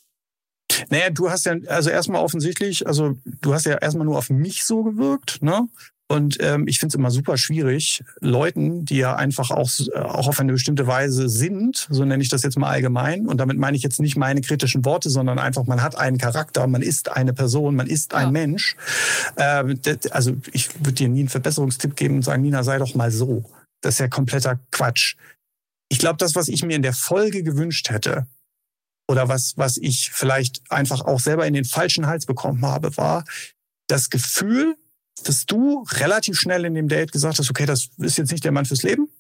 Naja, du hast ja, also erstmal offensichtlich, also du hast ja erstmal nur auf mich so gewirkt, ne? Und ähm, ich finde es immer super schwierig, Leuten, die ja einfach auch, auch auf eine bestimmte Weise sind, so nenne ich das jetzt mal allgemein, und damit meine ich jetzt nicht meine kritischen Worte, sondern einfach, man hat einen Charakter, man ist eine Person, man ist ein ja. Mensch. Ähm, das, also ich würde dir nie einen Verbesserungstipp geben und sagen, Nina, sei doch mal so. Das ist ja kompletter Quatsch. Ich glaube, das, was ich mir in der Folge gewünscht hätte, oder was, was ich vielleicht einfach auch selber in den falschen Hals bekommen habe, war das Gefühl, dass du relativ schnell in dem Date gesagt hast, okay, das ist jetzt nicht der Mann fürs Leben.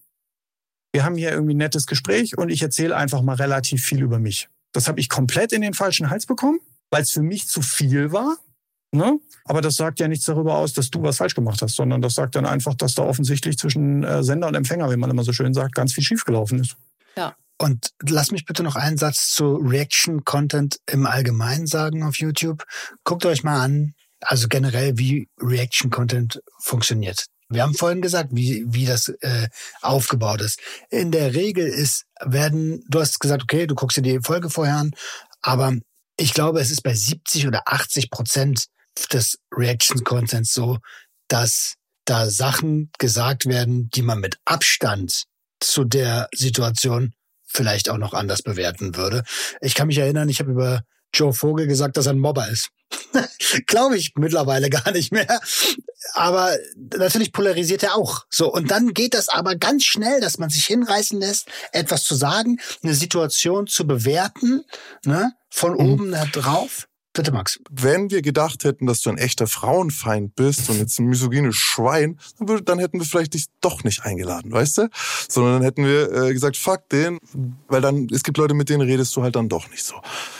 Wir haben hier irgendwie ein nettes Gespräch und ich erzähle einfach mal relativ viel über mich. Das habe ich komplett in den falschen Hals bekommen, weil es für mich zu viel war. Ne? Aber das sagt ja nichts darüber aus, dass du was falsch gemacht hast, sondern das sagt dann einfach, dass da offensichtlich zwischen Sender und Empfänger, wie man immer so schön sagt, ganz viel schiefgelaufen ist. Ja. Und lass mich bitte noch einen Satz zu Reaction-Content im Allgemeinen sagen auf YouTube. Guckt euch mal an, also generell, wie Reaction-Content funktioniert. Wir haben vorhin gesagt, wie wie das äh, aufgebaut ist. In der Regel ist, werden, du hast gesagt, okay, du guckst dir die Folge vorher an, aber ich glaube, es ist bei siebzig oder achtzig Prozent des Reaction-Contents so, dass da Sachen gesagt werden, die man mit Abstand zu der Situation vielleicht auch noch anders bewerten würde. Ich kann mich erinnern, ich habe über Joe Vogel gesagt, dass er ein Mobber ist. Glaube ich mittlerweile gar nicht mehr. Aber natürlich polarisiert er auch. So, und dann geht das aber ganz schnell, dass man sich hinreißen lässt, etwas zu sagen, eine Situation zu bewerten, ne, von mhm. oben da drauf. Bitte, Max. Wenn wir gedacht hätten, dass du ein echter Frauenfeind bist und jetzt ein misogynes Schwein, dann, würde, dann hätten wir vielleicht dich doch nicht eingeladen, weißt du? Sondern dann hätten wir äh, gesagt, fuck den, weil dann, es gibt Leute, mit denen redest du halt dann doch nicht so.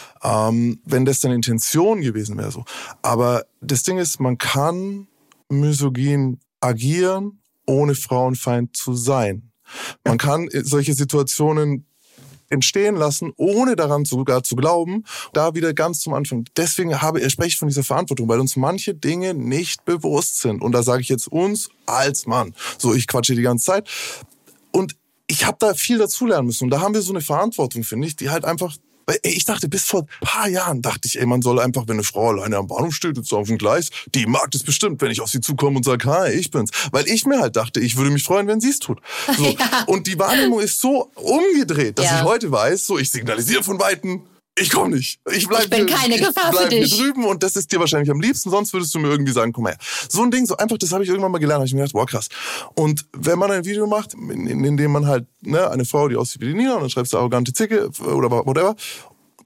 Ähm, wenn das deine Intention gewesen wäre, so. Aber das Ding ist, man kann misogyn agieren, ohne Frauenfeind zu sein. Man kann solche Situationen entstehen lassen, ohne daran sogar zu glauben, da wieder ganz zum Anfang. Deswegen habe, spreche ich von dieser Verantwortung, weil uns manche Dinge nicht bewusst sind. Und da sage ich jetzt uns als Mann. So, ich quatsche die ganze Zeit. Und ich habe da viel dazulernen müssen. Und da haben wir so eine Verantwortung, finde ich, die halt einfach... Ich dachte, bis vor ein paar Jahren dachte ich, ey, man soll einfach, wenn eine Frau alleine am Bahnhof steht und so auf dem Gleis, die mag das bestimmt, wenn ich auf sie zukomme und sage, hi, ich bin's. Weil ich mir halt dachte, ich würde mich freuen, wenn sie es tut. So. Ja. Und die Wahrnehmung ist so umgedreht, dass ja. ich heute weiß, so, ich signalisiere von Weitem, ich komme nicht. Ich, bleib ich bin hier, keine Gefahr ich bleib für dich. Hier drüben und das ist dir wahrscheinlich am liebsten, sonst würdest du mir irgendwie sagen, komm her. So ein Ding, so einfach, das habe ich irgendwann mal gelernt, habe ich mir gedacht, boah, krass. Und wenn man ein Video macht, in, in dem man halt, ne, eine Frau, die aussieht wie die Nina, und dann schreibst du arrogante Zicke oder whatever,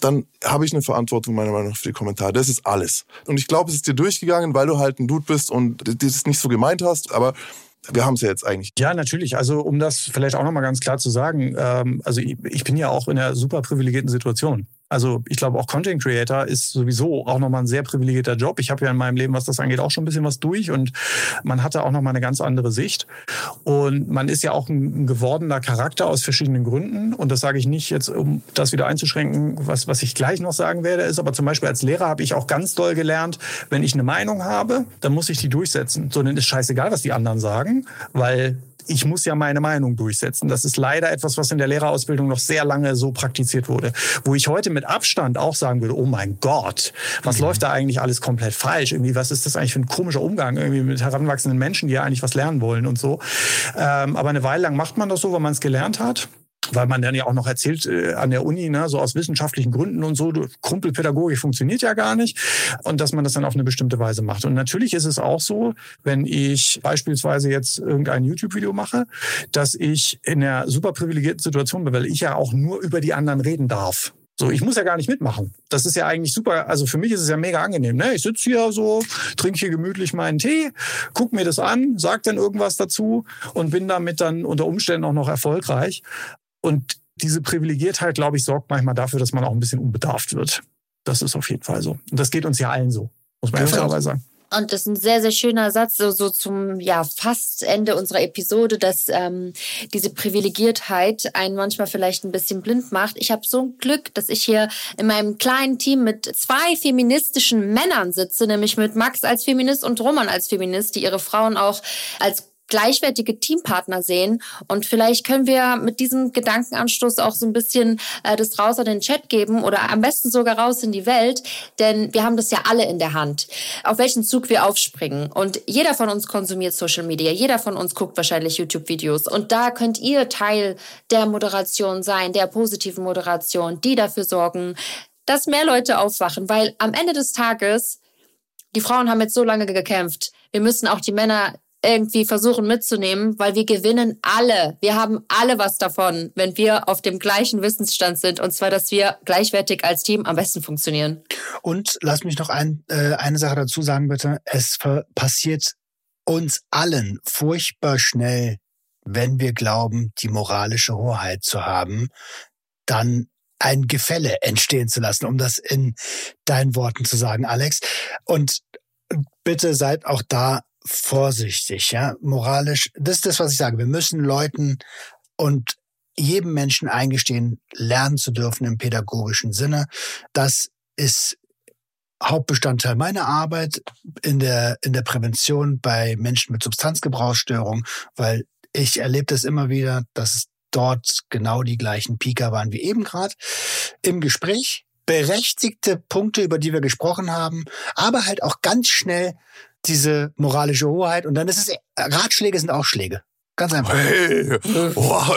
dann habe ich eine Verantwortung meiner Meinung nach für die Kommentare. Das ist alles. Und ich glaube, es ist dir durchgegangen, weil du halt ein Dude bist und das nicht so gemeint hast, aber wir haben es ja jetzt eigentlich. Ja, natürlich. Also um das vielleicht auch nochmal ganz klar zu sagen, ähm, also ich, ich bin ja auch in einer super privilegierten Situation. Also ich glaube, auch Content Creator ist sowieso auch nochmal ein sehr privilegierter Job. Ich habe ja in meinem Leben, was das angeht, auch schon ein bisschen was durch und man hatte auch nochmal eine ganz andere Sicht. Und man ist ja auch ein gewordener Charakter aus verschiedenen Gründen. Und das sage ich nicht jetzt, um das wieder einzuschränken, was, was ich gleich noch sagen werde, ist aber zum Beispiel als Lehrer habe ich auch ganz doll gelernt, wenn ich eine Meinung habe, dann muss ich die durchsetzen. So, dann ist scheißegal, was die anderen sagen, weil ich muss ja meine Meinung durchsetzen. Das ist leider etwas, was in der Lehrerausbildung noch sehr lange so praktiziert wurde. Wo ich heute mit Abstand auch sagen würde, oh mein Gott, was mhm. läuft da eigentlich alles komplett falsch? Irgendwie, was ist das eigentlich für ein komischer Umgang irgendwie mit heranwachsenden Menschen, die ja eigentlich was lernen wollen und so. Ähm, aber eine Weile lang macht man das so, weil man es gelernt hat. Weil man dann ja auch noch erzählt äh, an der Uni, ne, so aus wissenschaftlichen Gründen und so, Krumpelpädagogik funktioniert ja gar nicht. Und dass man das dann auf eine bestimmte Weise macht. Und natürlich ist es auch so, wenn ich beispielsweise jetzt irgendein YouTube-Video mache, dass ich in einer super privilegierten Situation bin, weil ich ja auch nur über die anderen reden darf. So, ich muss ja gar nicht mitmachen. Das ist ja eigentlich super, also für mich ist es ja mega angenehm. Ne? Ich sitze hier so, trinke hier gemütlich meinen Tee, guck mir das an, sag dann irgendwas dazu und bin damit dann unter Umständen auch noch erfolgreich. Und diese Privilegiertheit, glaube ich, sorgt manchmal dafür, dass man auch ein bisschen unbedarft wird. Das ist auf jeden Fall so. Und das geht uns ja allen so, muss man ja fairerweise sagen. Und das ist ein sehr, sehr schöner Satz, so, so zum ja fast Ende unserer Episode, dass ähm, diese Privilegiertheit einen manchmal vielleicht ein bisschen blind macht. Ich habe so ein Glück, dass ich hier in meinem kleinen Team mit zwei feministischen Männern sitze, nämlich mit Max als Feminist und Roman als Feminist, die ihre Frauen auch als gleichwertige Teampartner sehen. Und vielleicht können wir mit diesem Gedankenanstoß auch so ein bisschen äh, das raus an den Chat geben oder am besten sogar raus in die Welt, denn wir haben das ja alle in der Hand, auf welchen Zug wir aufspringen. Und jeder von uns konsumiert Social Media, jeder von uns guckt wahrscheinlich YouTube-Videos. Und da könnt ihr Teil der Moderation sein, der positiven Moderation, die dafür sorgen, dass mehr Leute aufwachen. Weil am Ende des Tages, die Frauen haben jetzt so lange gekämpft, wir müssen auch die Männer irgendwie versuchen mitzunehmen, weil wir gewinnen alle. Wir haben alle was davon, wenn wir auf dem gleichen Wissensstand sind. Und zwar, dass wir gleichwertig als Team am besten funktionieren. Und lass mich noch ein, äh, eine Sache dazu sagen, bitte. Es passiert uns allen furchtbar schnell, wenn wir glauben, die moralische Hoheit zu haben, dann ein Gefälle entstehen zu lassen, um das in deinen Worten zu sagen, Alex. Und bitte seid auch da vorsichtig, ja, moralisch. Das ist das, was ich sage. Wir müssen Leuten und jedem Menschen eingestehen, lernen zu dürfen im pädagogischen Sinne. Das ist Hauptbestandteil meiner Arbeit in der, in der Prävention bei Menschen mit Substanzgebrauchsstörung, weil ich erlebe das immer wieder, dass es dort genau die gleichen Pieker waren wie eben gerade im Gespräch. Berechtigte Punkte, über die wir gesprochen haben, aber halt auch ganz schnell diese moralische Hoheit. Und dann ist es, Ratschläge sind auch Schläge. Ganz einfach. Hey, oh,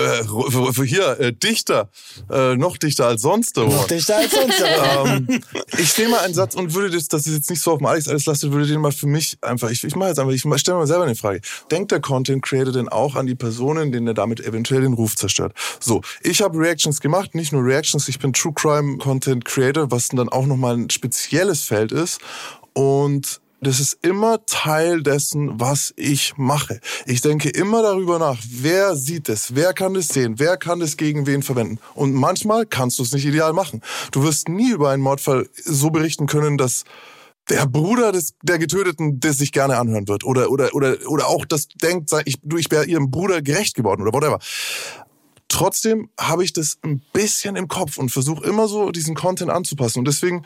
äh, hier, äh, dichter, äh, noch dichter als sonst. Noch dichter als sonst. ähm, ich nehme mal einen Satz und würde das, das ist jetzt nicht so auf dem Alex alles lasse, würde den mal für mich einfach, ich, ich mache jetzt einfach, ich stelle mir mal selber eine Frage. Denkt der Content Creator denn auch an die Personen, denen er damit eventuell den Ruf zerstört? So, ich habe Reactions gemacht, nicht nur Reactions, ich bin True Crime Content Creator, was dann auch nochmal ein spezielles Feld ist. Und das ist immer Teil dessen, was ich mache. Ich denke immer darüber nach, wer sieht es, wer kann es sehen, wer kann es gegen wen verwenden. Und manchmal kannst du es nicht ideal machen. Du wirst nie über einen Mordfall so berichten können, dass der Bruder des, der Getöteten das sich gerne anhören wird. Oder, oder, oder, oder auch das denkt, ich, du, ich wäre ihrem Bruder gerecht geworden oder whatever. Trotzdem habe ich das ein bisschen im Kopf und versuche immer so diesen Content anzupassen. Und deswegen,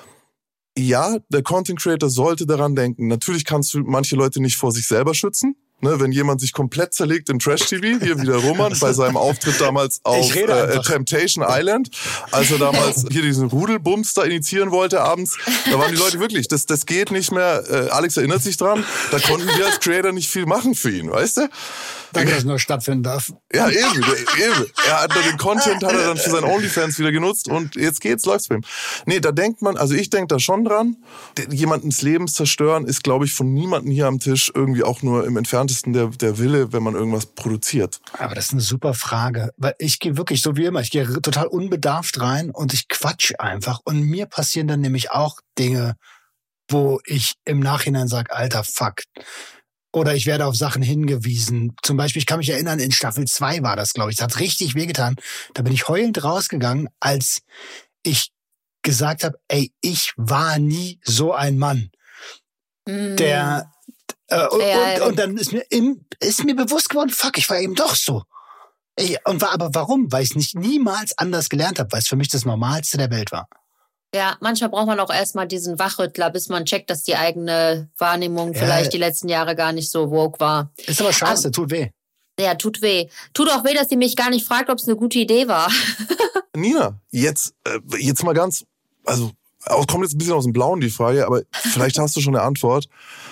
ja, der Content Creator sollte daran denken. Natürlich kannst du manche Leute nicht vor sich selber schützen. Ne, wenn jemand sich komplett zerlegt im Trash-T V, hier wieder Roman, bei seinem Auftritt damals auf äh, Temptation Island, als er damals hier diesen Rudelbums da initiieren wollte abends, da waren die Leute wirklich, das, das geht nicht mehr. Äh, Alex erinnert sich dran, da konnten wir als Creator nicht viel machen für ihn, weißt du? Danke, dass es noch stattfinden darf. Ja, eben, eben. Er hat den Content hat er dann für seinen OnlyFans wieder genutzt und jetzt geht's, läuft's bei ihm. Nee, da denkt man, also ich denke da schon dran. Jemandens Leben zerstören ist, glaube ich, von niemandem hier am Tisch irgendwie auch nur im entferntesten der, der Wille, wenn man irgendwas produziert. Aber das ist eine super Frage, weil ich gehe wirklich so wie immer, ich gehe total unbedarft rein und ich quatsch einfach und mir passieren dann nämlich auch Dinge, wo ich im Nachhinein sage, alter Fuck. Oder ich werde auf Sachen hingewiesen. Zum Beispiel, ich kann mich erinnern, in Staffel zwei war das, glaube ich. Das hat richtig wehgetan. Da bin ich heulend rausgegangen, als ich gesagt habe, ey, ich war nie so ein Mann. Mm. Der äh, und, ja, und, und dann ist mir, im, ist mir bewusst geworden, fuck, ich war eben doch so. Ey, und war aber warum? Weil ich es nicht niemals anders gelernt habe, weil es für mich das Normalste der Welt war. Ja, manchmal braucht man auch erstmal diesen Wachrüttler, bis man checkt, dass die eigene Wahrnehmung ja. vielleicht die letzten Jahre gar nicht so woke war. Ist aber scheiße, aber, tut weh. Ja, tut weh. Tut auch weh, dass sie mich gar nicht fragt, ob es eine gute Idee war. Nina, jetzt, äh, jetzt mal ganz, also kommt jetzt ein bisschen aus dem Blauen die Frage, aber vielleicht hast du schon eine Antwort.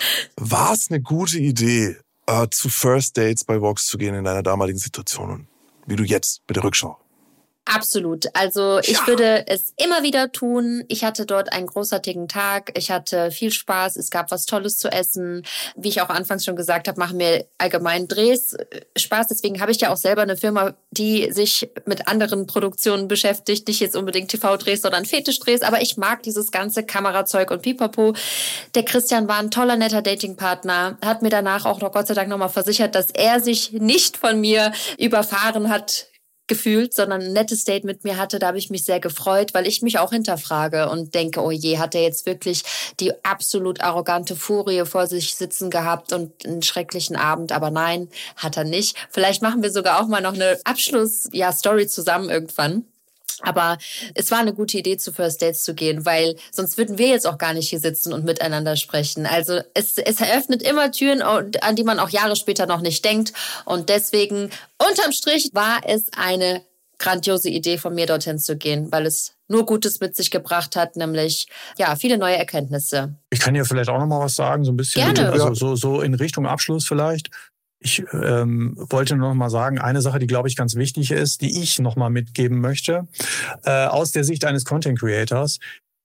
War es eine gute Idee, äh, zu First Dates bei Vox zu gehen in deiner damaligen Situation und wie du jetzt mit der Rückschau? Absolut. Also ich ja. würde es immer wieder tun. Ich hatte dort einen großartigen Tag. Ich hatte viel Spaß. Es gab was Tolles zu essen. Wie ich auch anfangs schon gesagt habe, machen mir allgemein Drehs Spaß. Deswegen habe ich ja auch selber eine Firma, die sich mit anderen Produktionen beschäftigt. Nicht jetzt unbedingt T V-Drehs, sondern Fetischdrehs. Aber ich mag dieses ganze Kamerazeug und Pipapo. Der Christian war ein toller, netter Datingpartner. Hat mir danach auch noch Gott sei Dank nochmal versichert, dass er sich nicht von mir überfahren hat gefühlt, sondern ein nettes Date mit mir hatte. Da habe ich mich sehr gefreut, weil ich mich auch hinterfrage und denke, oh je, hat er jetzt wirklich die absolut arrogante Furie vor sich sitzen gehabt und einen schrecklichen Abend? Aber nein, hat er nicht. Vielleicht machen wir sogar auch mal noch eine Abschluss-Story zusammen irgendwann. Aber es war eine gute Idee, zu First Dates zu gehen, weil sonst würden wir jetzt auch gar nicht hier sitzen und miteinander sprechen. Also es, es eröffnet immer Türen, an die man auch Jahre später noch nicht denkt. Und deswegen, unterm Strich, war es eine grandiose Idee von mir, dorthin zu gehen, weil es nur Gutes mit sich gebracht hat, nämlich ja viele neue Erkenntnisse. Ich kann dir vielleicht auch noch mal was sagen, so ein bisschen. Gerne. Also so, so in Richtung Abschluss vielleicht. Ich ähm, wollte nur noch mal sagen, eine Sache, die, glaube ich, ganz wichtig ist, die ich noch mal mitgeben möchte, äh, aus der Sicht eines Content Creators,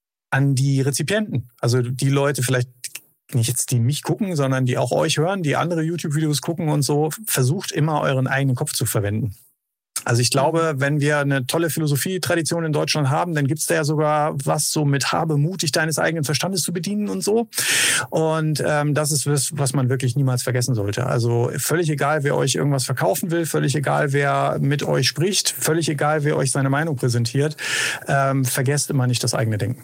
an die Rezipienten. Also die Leute vielleicht nicht jetzt, die mich gucken, sondern die auch euch hören, die andere YouTube-Videos gucken und so, versucht immer euren eigenen Kopf zu verwenden. Also ich glaube, wenn wir eine tolle Philosophie-Tradition in Deutschland haben, dann gibt's da ja sogar was so mit habe mutig deines eigenen Verstandes zu bedienen und so. Und ähm, das ist was, was man wirklich niemals vergessen sollte. Also völlig egal, wer euch irgendwas verkaufen will, völlig egal, wer mit euch spricht, völlig egal, wer euch seine Meinung präsentiert, ähm, vergesst immer nicht das eigene Denken.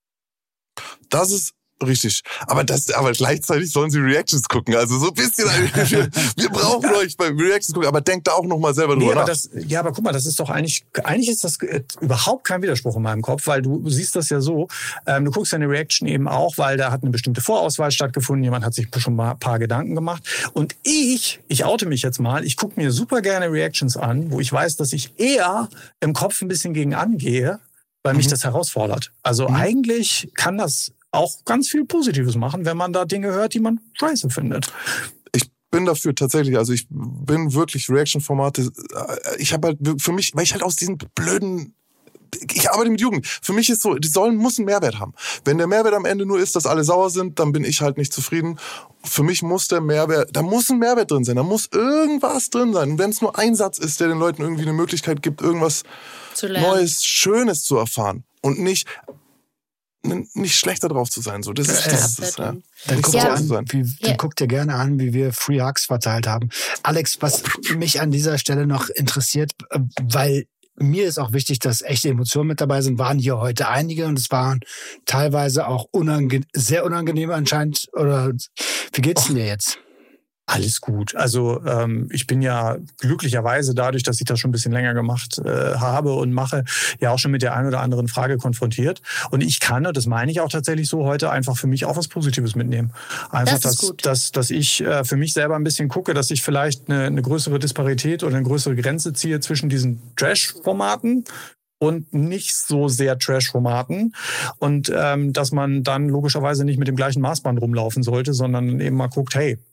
Das ist richtig. Aber das, aber gleichzeitig sollen sie Reactions gucken. Also so ein bisschen, wir, wir brauchen ja. euch beim Reactions gucken, aber denkt da auch noch mal selber drüber nee, aber nach. Das, ja, aber guck mal, das ist doch eigentlich, eigentlich ist das äh, überhaupt kein Widerspruch in meinem Kopf, weil du siehst das ja so, ähm, du guckst deine Reaction eben auch, weil da hat eine bestimmte Vorauswahl stattgefunden, jemand hat sich schon mal ein paar Gedanken gemacht und ich, ich oute mich jetzt mal, ich gucke mir super gerne Reactions an, wo ich weiß, dass ich eher im Kopf ein bisschen gegen angehe, weil mich mhm. das herausfordert. Also mhm. eigentlich kann das auch ganz viel Positives machen, wenn man da Dinge hört, die man scheiße findet. Ich bin dafür tatsächlich, also ich bin wirklich Reaction-Formate, ich habe halt für mich, weil ich halt aus diesen blöden, ich arbeite mit Jugend, für mich ist so, die sollen, muss einen Mehrwert haben. Wenn der Mehrwert am Ende nur ist, dass alle sauer sind, dann bin ich halt nicht zufrieden. Für mich muss der Mehrwert, da muss ein Mehrwert drin sein, da muss irgendwas drin sein. Und wenn es nur ein Satz ist, der den Leuten irgendwie eine Möglichkeit gibt, irgendwas Neues, Schönes zu erfahren und nicht nicht schlechter drauf zu sein. So, das ist, das ist, ja. Dann guckt ja. ihr wie, ja. guckt ihr gerne an, wie wir Free Hugs verteilt haben. Alex, was mich an dieser Stelle noch interessiert, weil mir ist auch wichtig, dass echte Emotionen mit dabei sind, waren hier heute einige und es waren teilweise auch unange- sehr unangenehm anscheinend. Oder wie geht's denn dir jetzt? Alles gut. Also ähm, ich bin ja glücklicherweise dadurch, dass ich das schon ein bisschen länger gemacht äh, habe und mache, ja auch schon mit der einen oder anderen Frage konfrontiert. Und ich kann, und das meine ich auch tatsächlich so, heute einfach für mich auch was Positives mitnehmen. Einfach, das dass, dass, dass ich äh, für mich selber ein bisschen gucke, dass ich vielleicht eine, eine größere Disparität oder eine größere Grenze ziehe zwischen diesen Trash-Formaten und nicht so sehr Trash-Formaten. Und ähm, dass man dann logischerweise nicht mit dem gleichen Maßband rumlaufen sollte, sondern eben mal guckt, hey,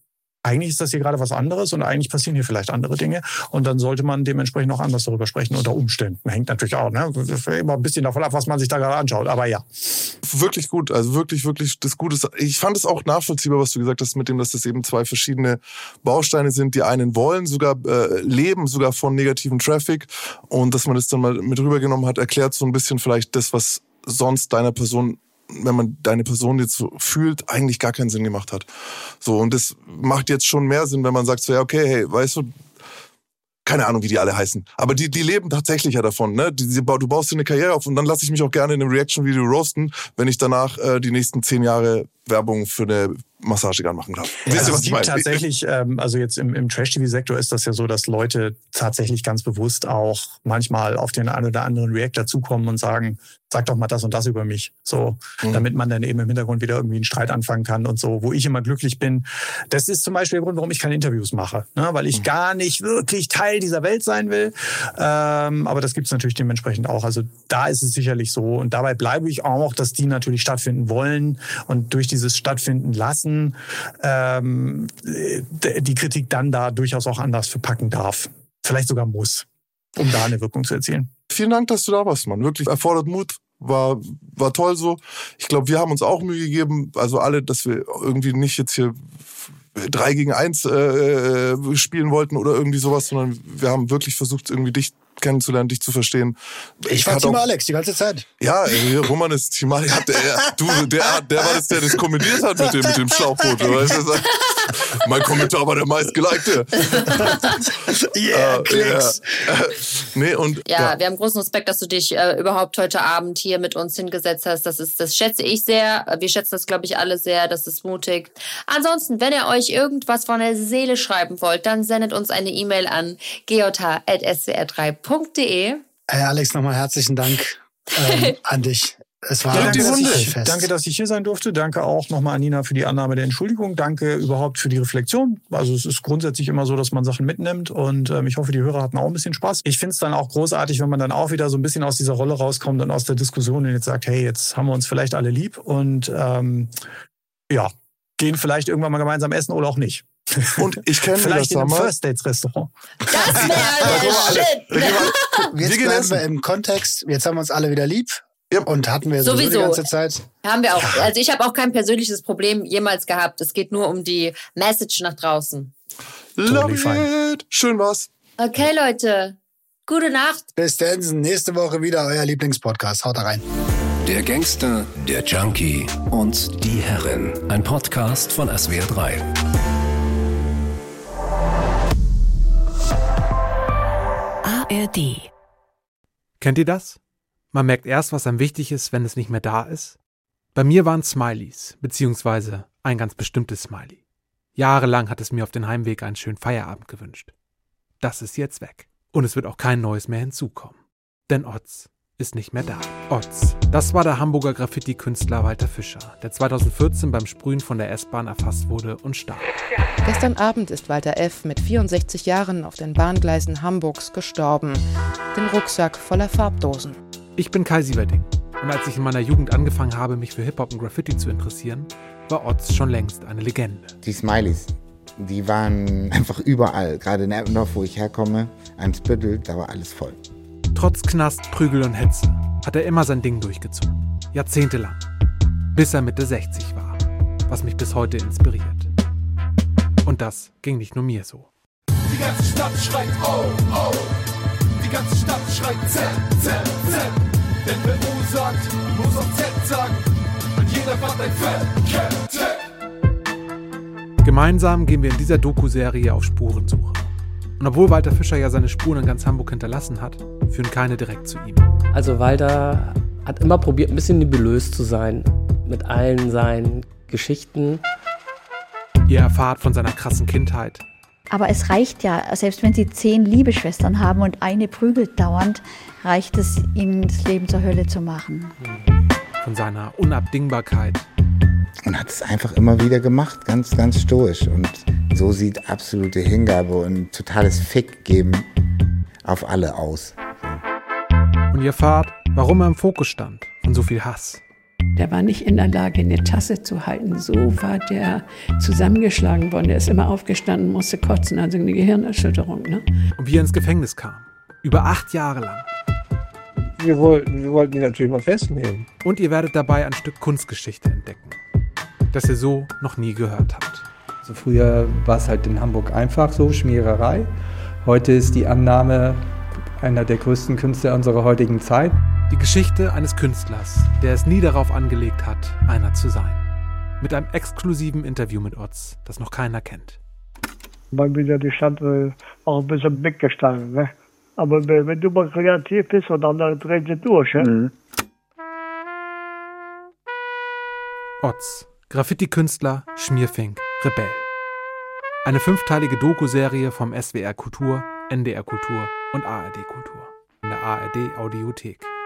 eigentlich ist das hier gerade was anderes und eigentlich passieren hier vielleicht andere Dinge. Und dann sollte man dementsprechend auch anders darüber sprechen, unter Umständen. Hängt natürlich auch, ne? Immer ein bisschen davon ab, was man sich da gerade anschaut. Aber ja. Wirklich gut, also wirklich, wirklich das Gute. Ich fand es auch nachvollziehbar, was du gesagt hast, mit dem, dass das eben zwei verschiedene Bausteine sind. Die einen wollen sogar äh, leben, sogar von negativen Traffic. Und dass man das dann mal mit rübergenommen hat, erklärt so ein bisschen vielleicht das, was sonst deiner Person, wenn man deine Person jetzt so fühlt, eigentlich gar keinen Sinn gemacht hat. So, und das macht jetzt schon mehr Sinn, wenn man sagt so, ja, okay, hey, weißt du, keine Ahnung, wie die alle heißen. Aber die, die leben tatsächlich ja davon, ne? Die, die, du baust dir eine Karriere auf und dann lasse ich mich auch gerne in einem Reaction-Video roasten, wenn ich danach äh, die nächsten zehn Jahre Werbung für eine Massagegun machen darf. Ja, also es gibt tatsächlich, ähm, also jetzt im, im Trash-T V-Sektor ist das ja so, dass Leute tatsächlich ganz bewusst auch manchmal auf den einen oder anderen Reactor zukommen und sagen, sag doch mal das und das über mich. So, mhm. damit man dann eben im Hintergrund wieder irgendwie einen Streit anfangen kann und so, wo ich immer glücklich bin. Das ist zum Beispiel der Grund, warum ich keine Interviews mache, ne? Weil ich mhm. gar nicht wirklich Teil dieser Welt sein will. Ähm, aber das gibt es natürlich dementsprechend auch. Also da ist es sicherlich so. Und dabei bleibe ich auch, dass die natürlich stattfinden wollen und durch dieses Stattfinden lassen ähm, die Kritik dann da durchaus auch anders verpacken darf. Vielleicht sogar muss, um da eine Wirkung zu erzielen. Vielen Dank, dass du da warst, Mann. Wirklich erfordert Mut. War, war toll so. Ich glaube, wir haben uns auch Mühe gegeben, also alle, dass wir irgendwie nicht jetzt hier drei gegen eins äh, spielen wollten oder irgendwie sowas, sondern wir haben wirklich versucht, irgendwie dich kennenzulernen, dich zu verstehen. Ich, ich war Team auch, Alex die ganze Zeit. Ja, Roman ist Team Alex. Der, du, der, der war das, der das kommentiert hat mit dem, mit dem Schlauchboot. Weißt du? Mein Kommentar war der meistgelikte. Yeah, uh, Klicks. Yeah. nee, und, ja, ja, wir haben großen Respekt, dass du dich äh, überhaupt heute Abend hier mit uns hingesetzt hast. Das ist, das schätze ich sehr. Wir schätzen das, glaube ich, alle sehr. Das ist mutig. Ansonsten, wenn ihr euch irgendwas von der Seele schreiben wollt, dann sendet uns eine E-Mail an g j h at s w r drei punkt d e. Hey Alex, nochmal herzlichen Dank ähm, an dich. Es war ja, danke, dass ich, danke, dass ich hier sein durfte. Danke auch nochmal an Nina für die Annahme der Entschuldigung. Danke überhaupt für die Reflexion. Also es ist grundsätzlich immer so, dass man Sachen mitnimmt und ähm, ich hoffe, die Hörer hatten auch ein bisschen Spaß. Ich finde es dann auch großartig, wenn man dann auch wieder so ein bisschen aus dieser Rolle rauskommt und aus der Diskussion und jetzt sagt, hey, jetzt haben wir uns vielleicht alle lieb und ähm, ja, gehen vielleicht irgendwann mal gemeinsam essen oder auch nicht. Und ich kenne vielleicht das in einem Summer. First Dates Restaurant. Das wäre der Shit. Jetzt bleiben wir im Kontext. Jetzt haben wir uns alle wieder lieb. Ja. Und hatten wir sowieso die ganze Zeit. Haben wir auch. Also ich habe auch kein persönliches Problem jemals gehabt. Es geht nur um die Message nach draußen. Love it. Schön war's. Okay, Leute. Gute Nacht. Bis dann. Nächste Woche wieder euer Lieblingspodcast. Haut da rein. Der Gangster, der Junkie und die Herrin. Ein Podcast von S W R drei. A R D. Kennt ihr das? Man merkt erst, was einem wichtig ist, wenn es nicht mehr da ist. Bei mir waren Smileys, beziehungsweise ein ganz bestimmtes Smiley. Jahrelang hat es mir auf den Heimweg einen schönen Feierabend gewünscht. Das ist jetzt weg. Und es wird auch kein neues mehr hinzukommen. Denn Otz ist nicht mehr da. Otz, das war der Hamburger Graffiti-Künstler Walter Fischer, der zweitausendvierzehn beim Sprühen von der S-Bahn erfasst wurde und starb. Gestern Abend ist Walter F. mit vierundsechzig Jahren auf den Bahngleisen Hamburgs gestorben. Den Rucksack voller Farbdosen. Ich bin Kai Sieverding und als ich in meiner Jugend angefangen habe, mich für Hip-Hop und Graffiti zu interessieren, war Otz schon längst eine Legende. Die Smileys, die waren einfach überall. Gerade in Eppendorf, wo ich herkomme, Eimsbüttel, da war alles voll. Trotz Knast, Prügel und Hetze hat er immer sein Ding durchgezogen. Jahrzehntelang. Bis er Mitte sechzig war. Was mich bis heute inspiriert. Und das ging nicht nur mir so. Die ganze Stadt schreit oh, oh. Die ganze Stadt schreit Z, Z, Z. Denn wer O sagt, muss auch Z sagen. Und jeder macht ein Fett, Gemeinsam gehen wir in dieser Doku-Serie auf Spurensuche. Und obwohl Walter Fischer ja seine Spuren in ganz Hamburg hinterlassen hat, führen keine direkt zu ihm. Also Walter hat immer probiert, ein bisschen nebulös zu sein mit allen seinen Geschichten. Ihr erfahrt von seiner krassen Kindheit. Aber es reicht ja, selbst wenn sie zehn Liebeschwestern haben und eine prügelt dauernd, reicht es, ihnen das Leben zur Hölle zu machen. Von seiner Unabdingbarkeit. Und hat es einfach immer wieder gemacht, ganz, ganz stoisch. Und so sieht absolute Hingabe und totales Fick geben auf alle aus. Und ihr erfahrt, warum er im Fokus stand von so viel Hass. Der war nicht in der Lage, eine Tasse zu halten. So war der zusammengeschlagen worden. Der ist immer aufgestanden, musste kotzen, also eine Gehirnerschütterung. Ne? Und wie er ins Gefängnis kam. Über acht Jahre lang. Wir wollten, wir wollten ihn natürlich mal festnehmen. Und ihr werdet dabei ein Stück Kunstgeschichte entdecken, das ihr so noch nie gehört habt. Also früher war es halt in Hamburg einfach so, Schmiererei. Heute ist die Annahme einer der größten Künstler unserer heutigen Zeit. Die Geschichte eines Künstlers, der es nie darauf angelegt hat, einer zu sein. Mit einem exklusiven Interview mit Oz, das noch keiner kennt. Bei mir die Stadt äh, auch ein bisschen weggestanden, ne? Aber wenn du mal kreativ bist, und dann dreht sie durch, ne? Mhm. Oz, Graffiti-Künstler, Schmierfink, Rebell. Eine fünfteilige Doku-Serie vom S W R Kultur, N D R Kultur und A R D Kultur. In der A R D Audiothek.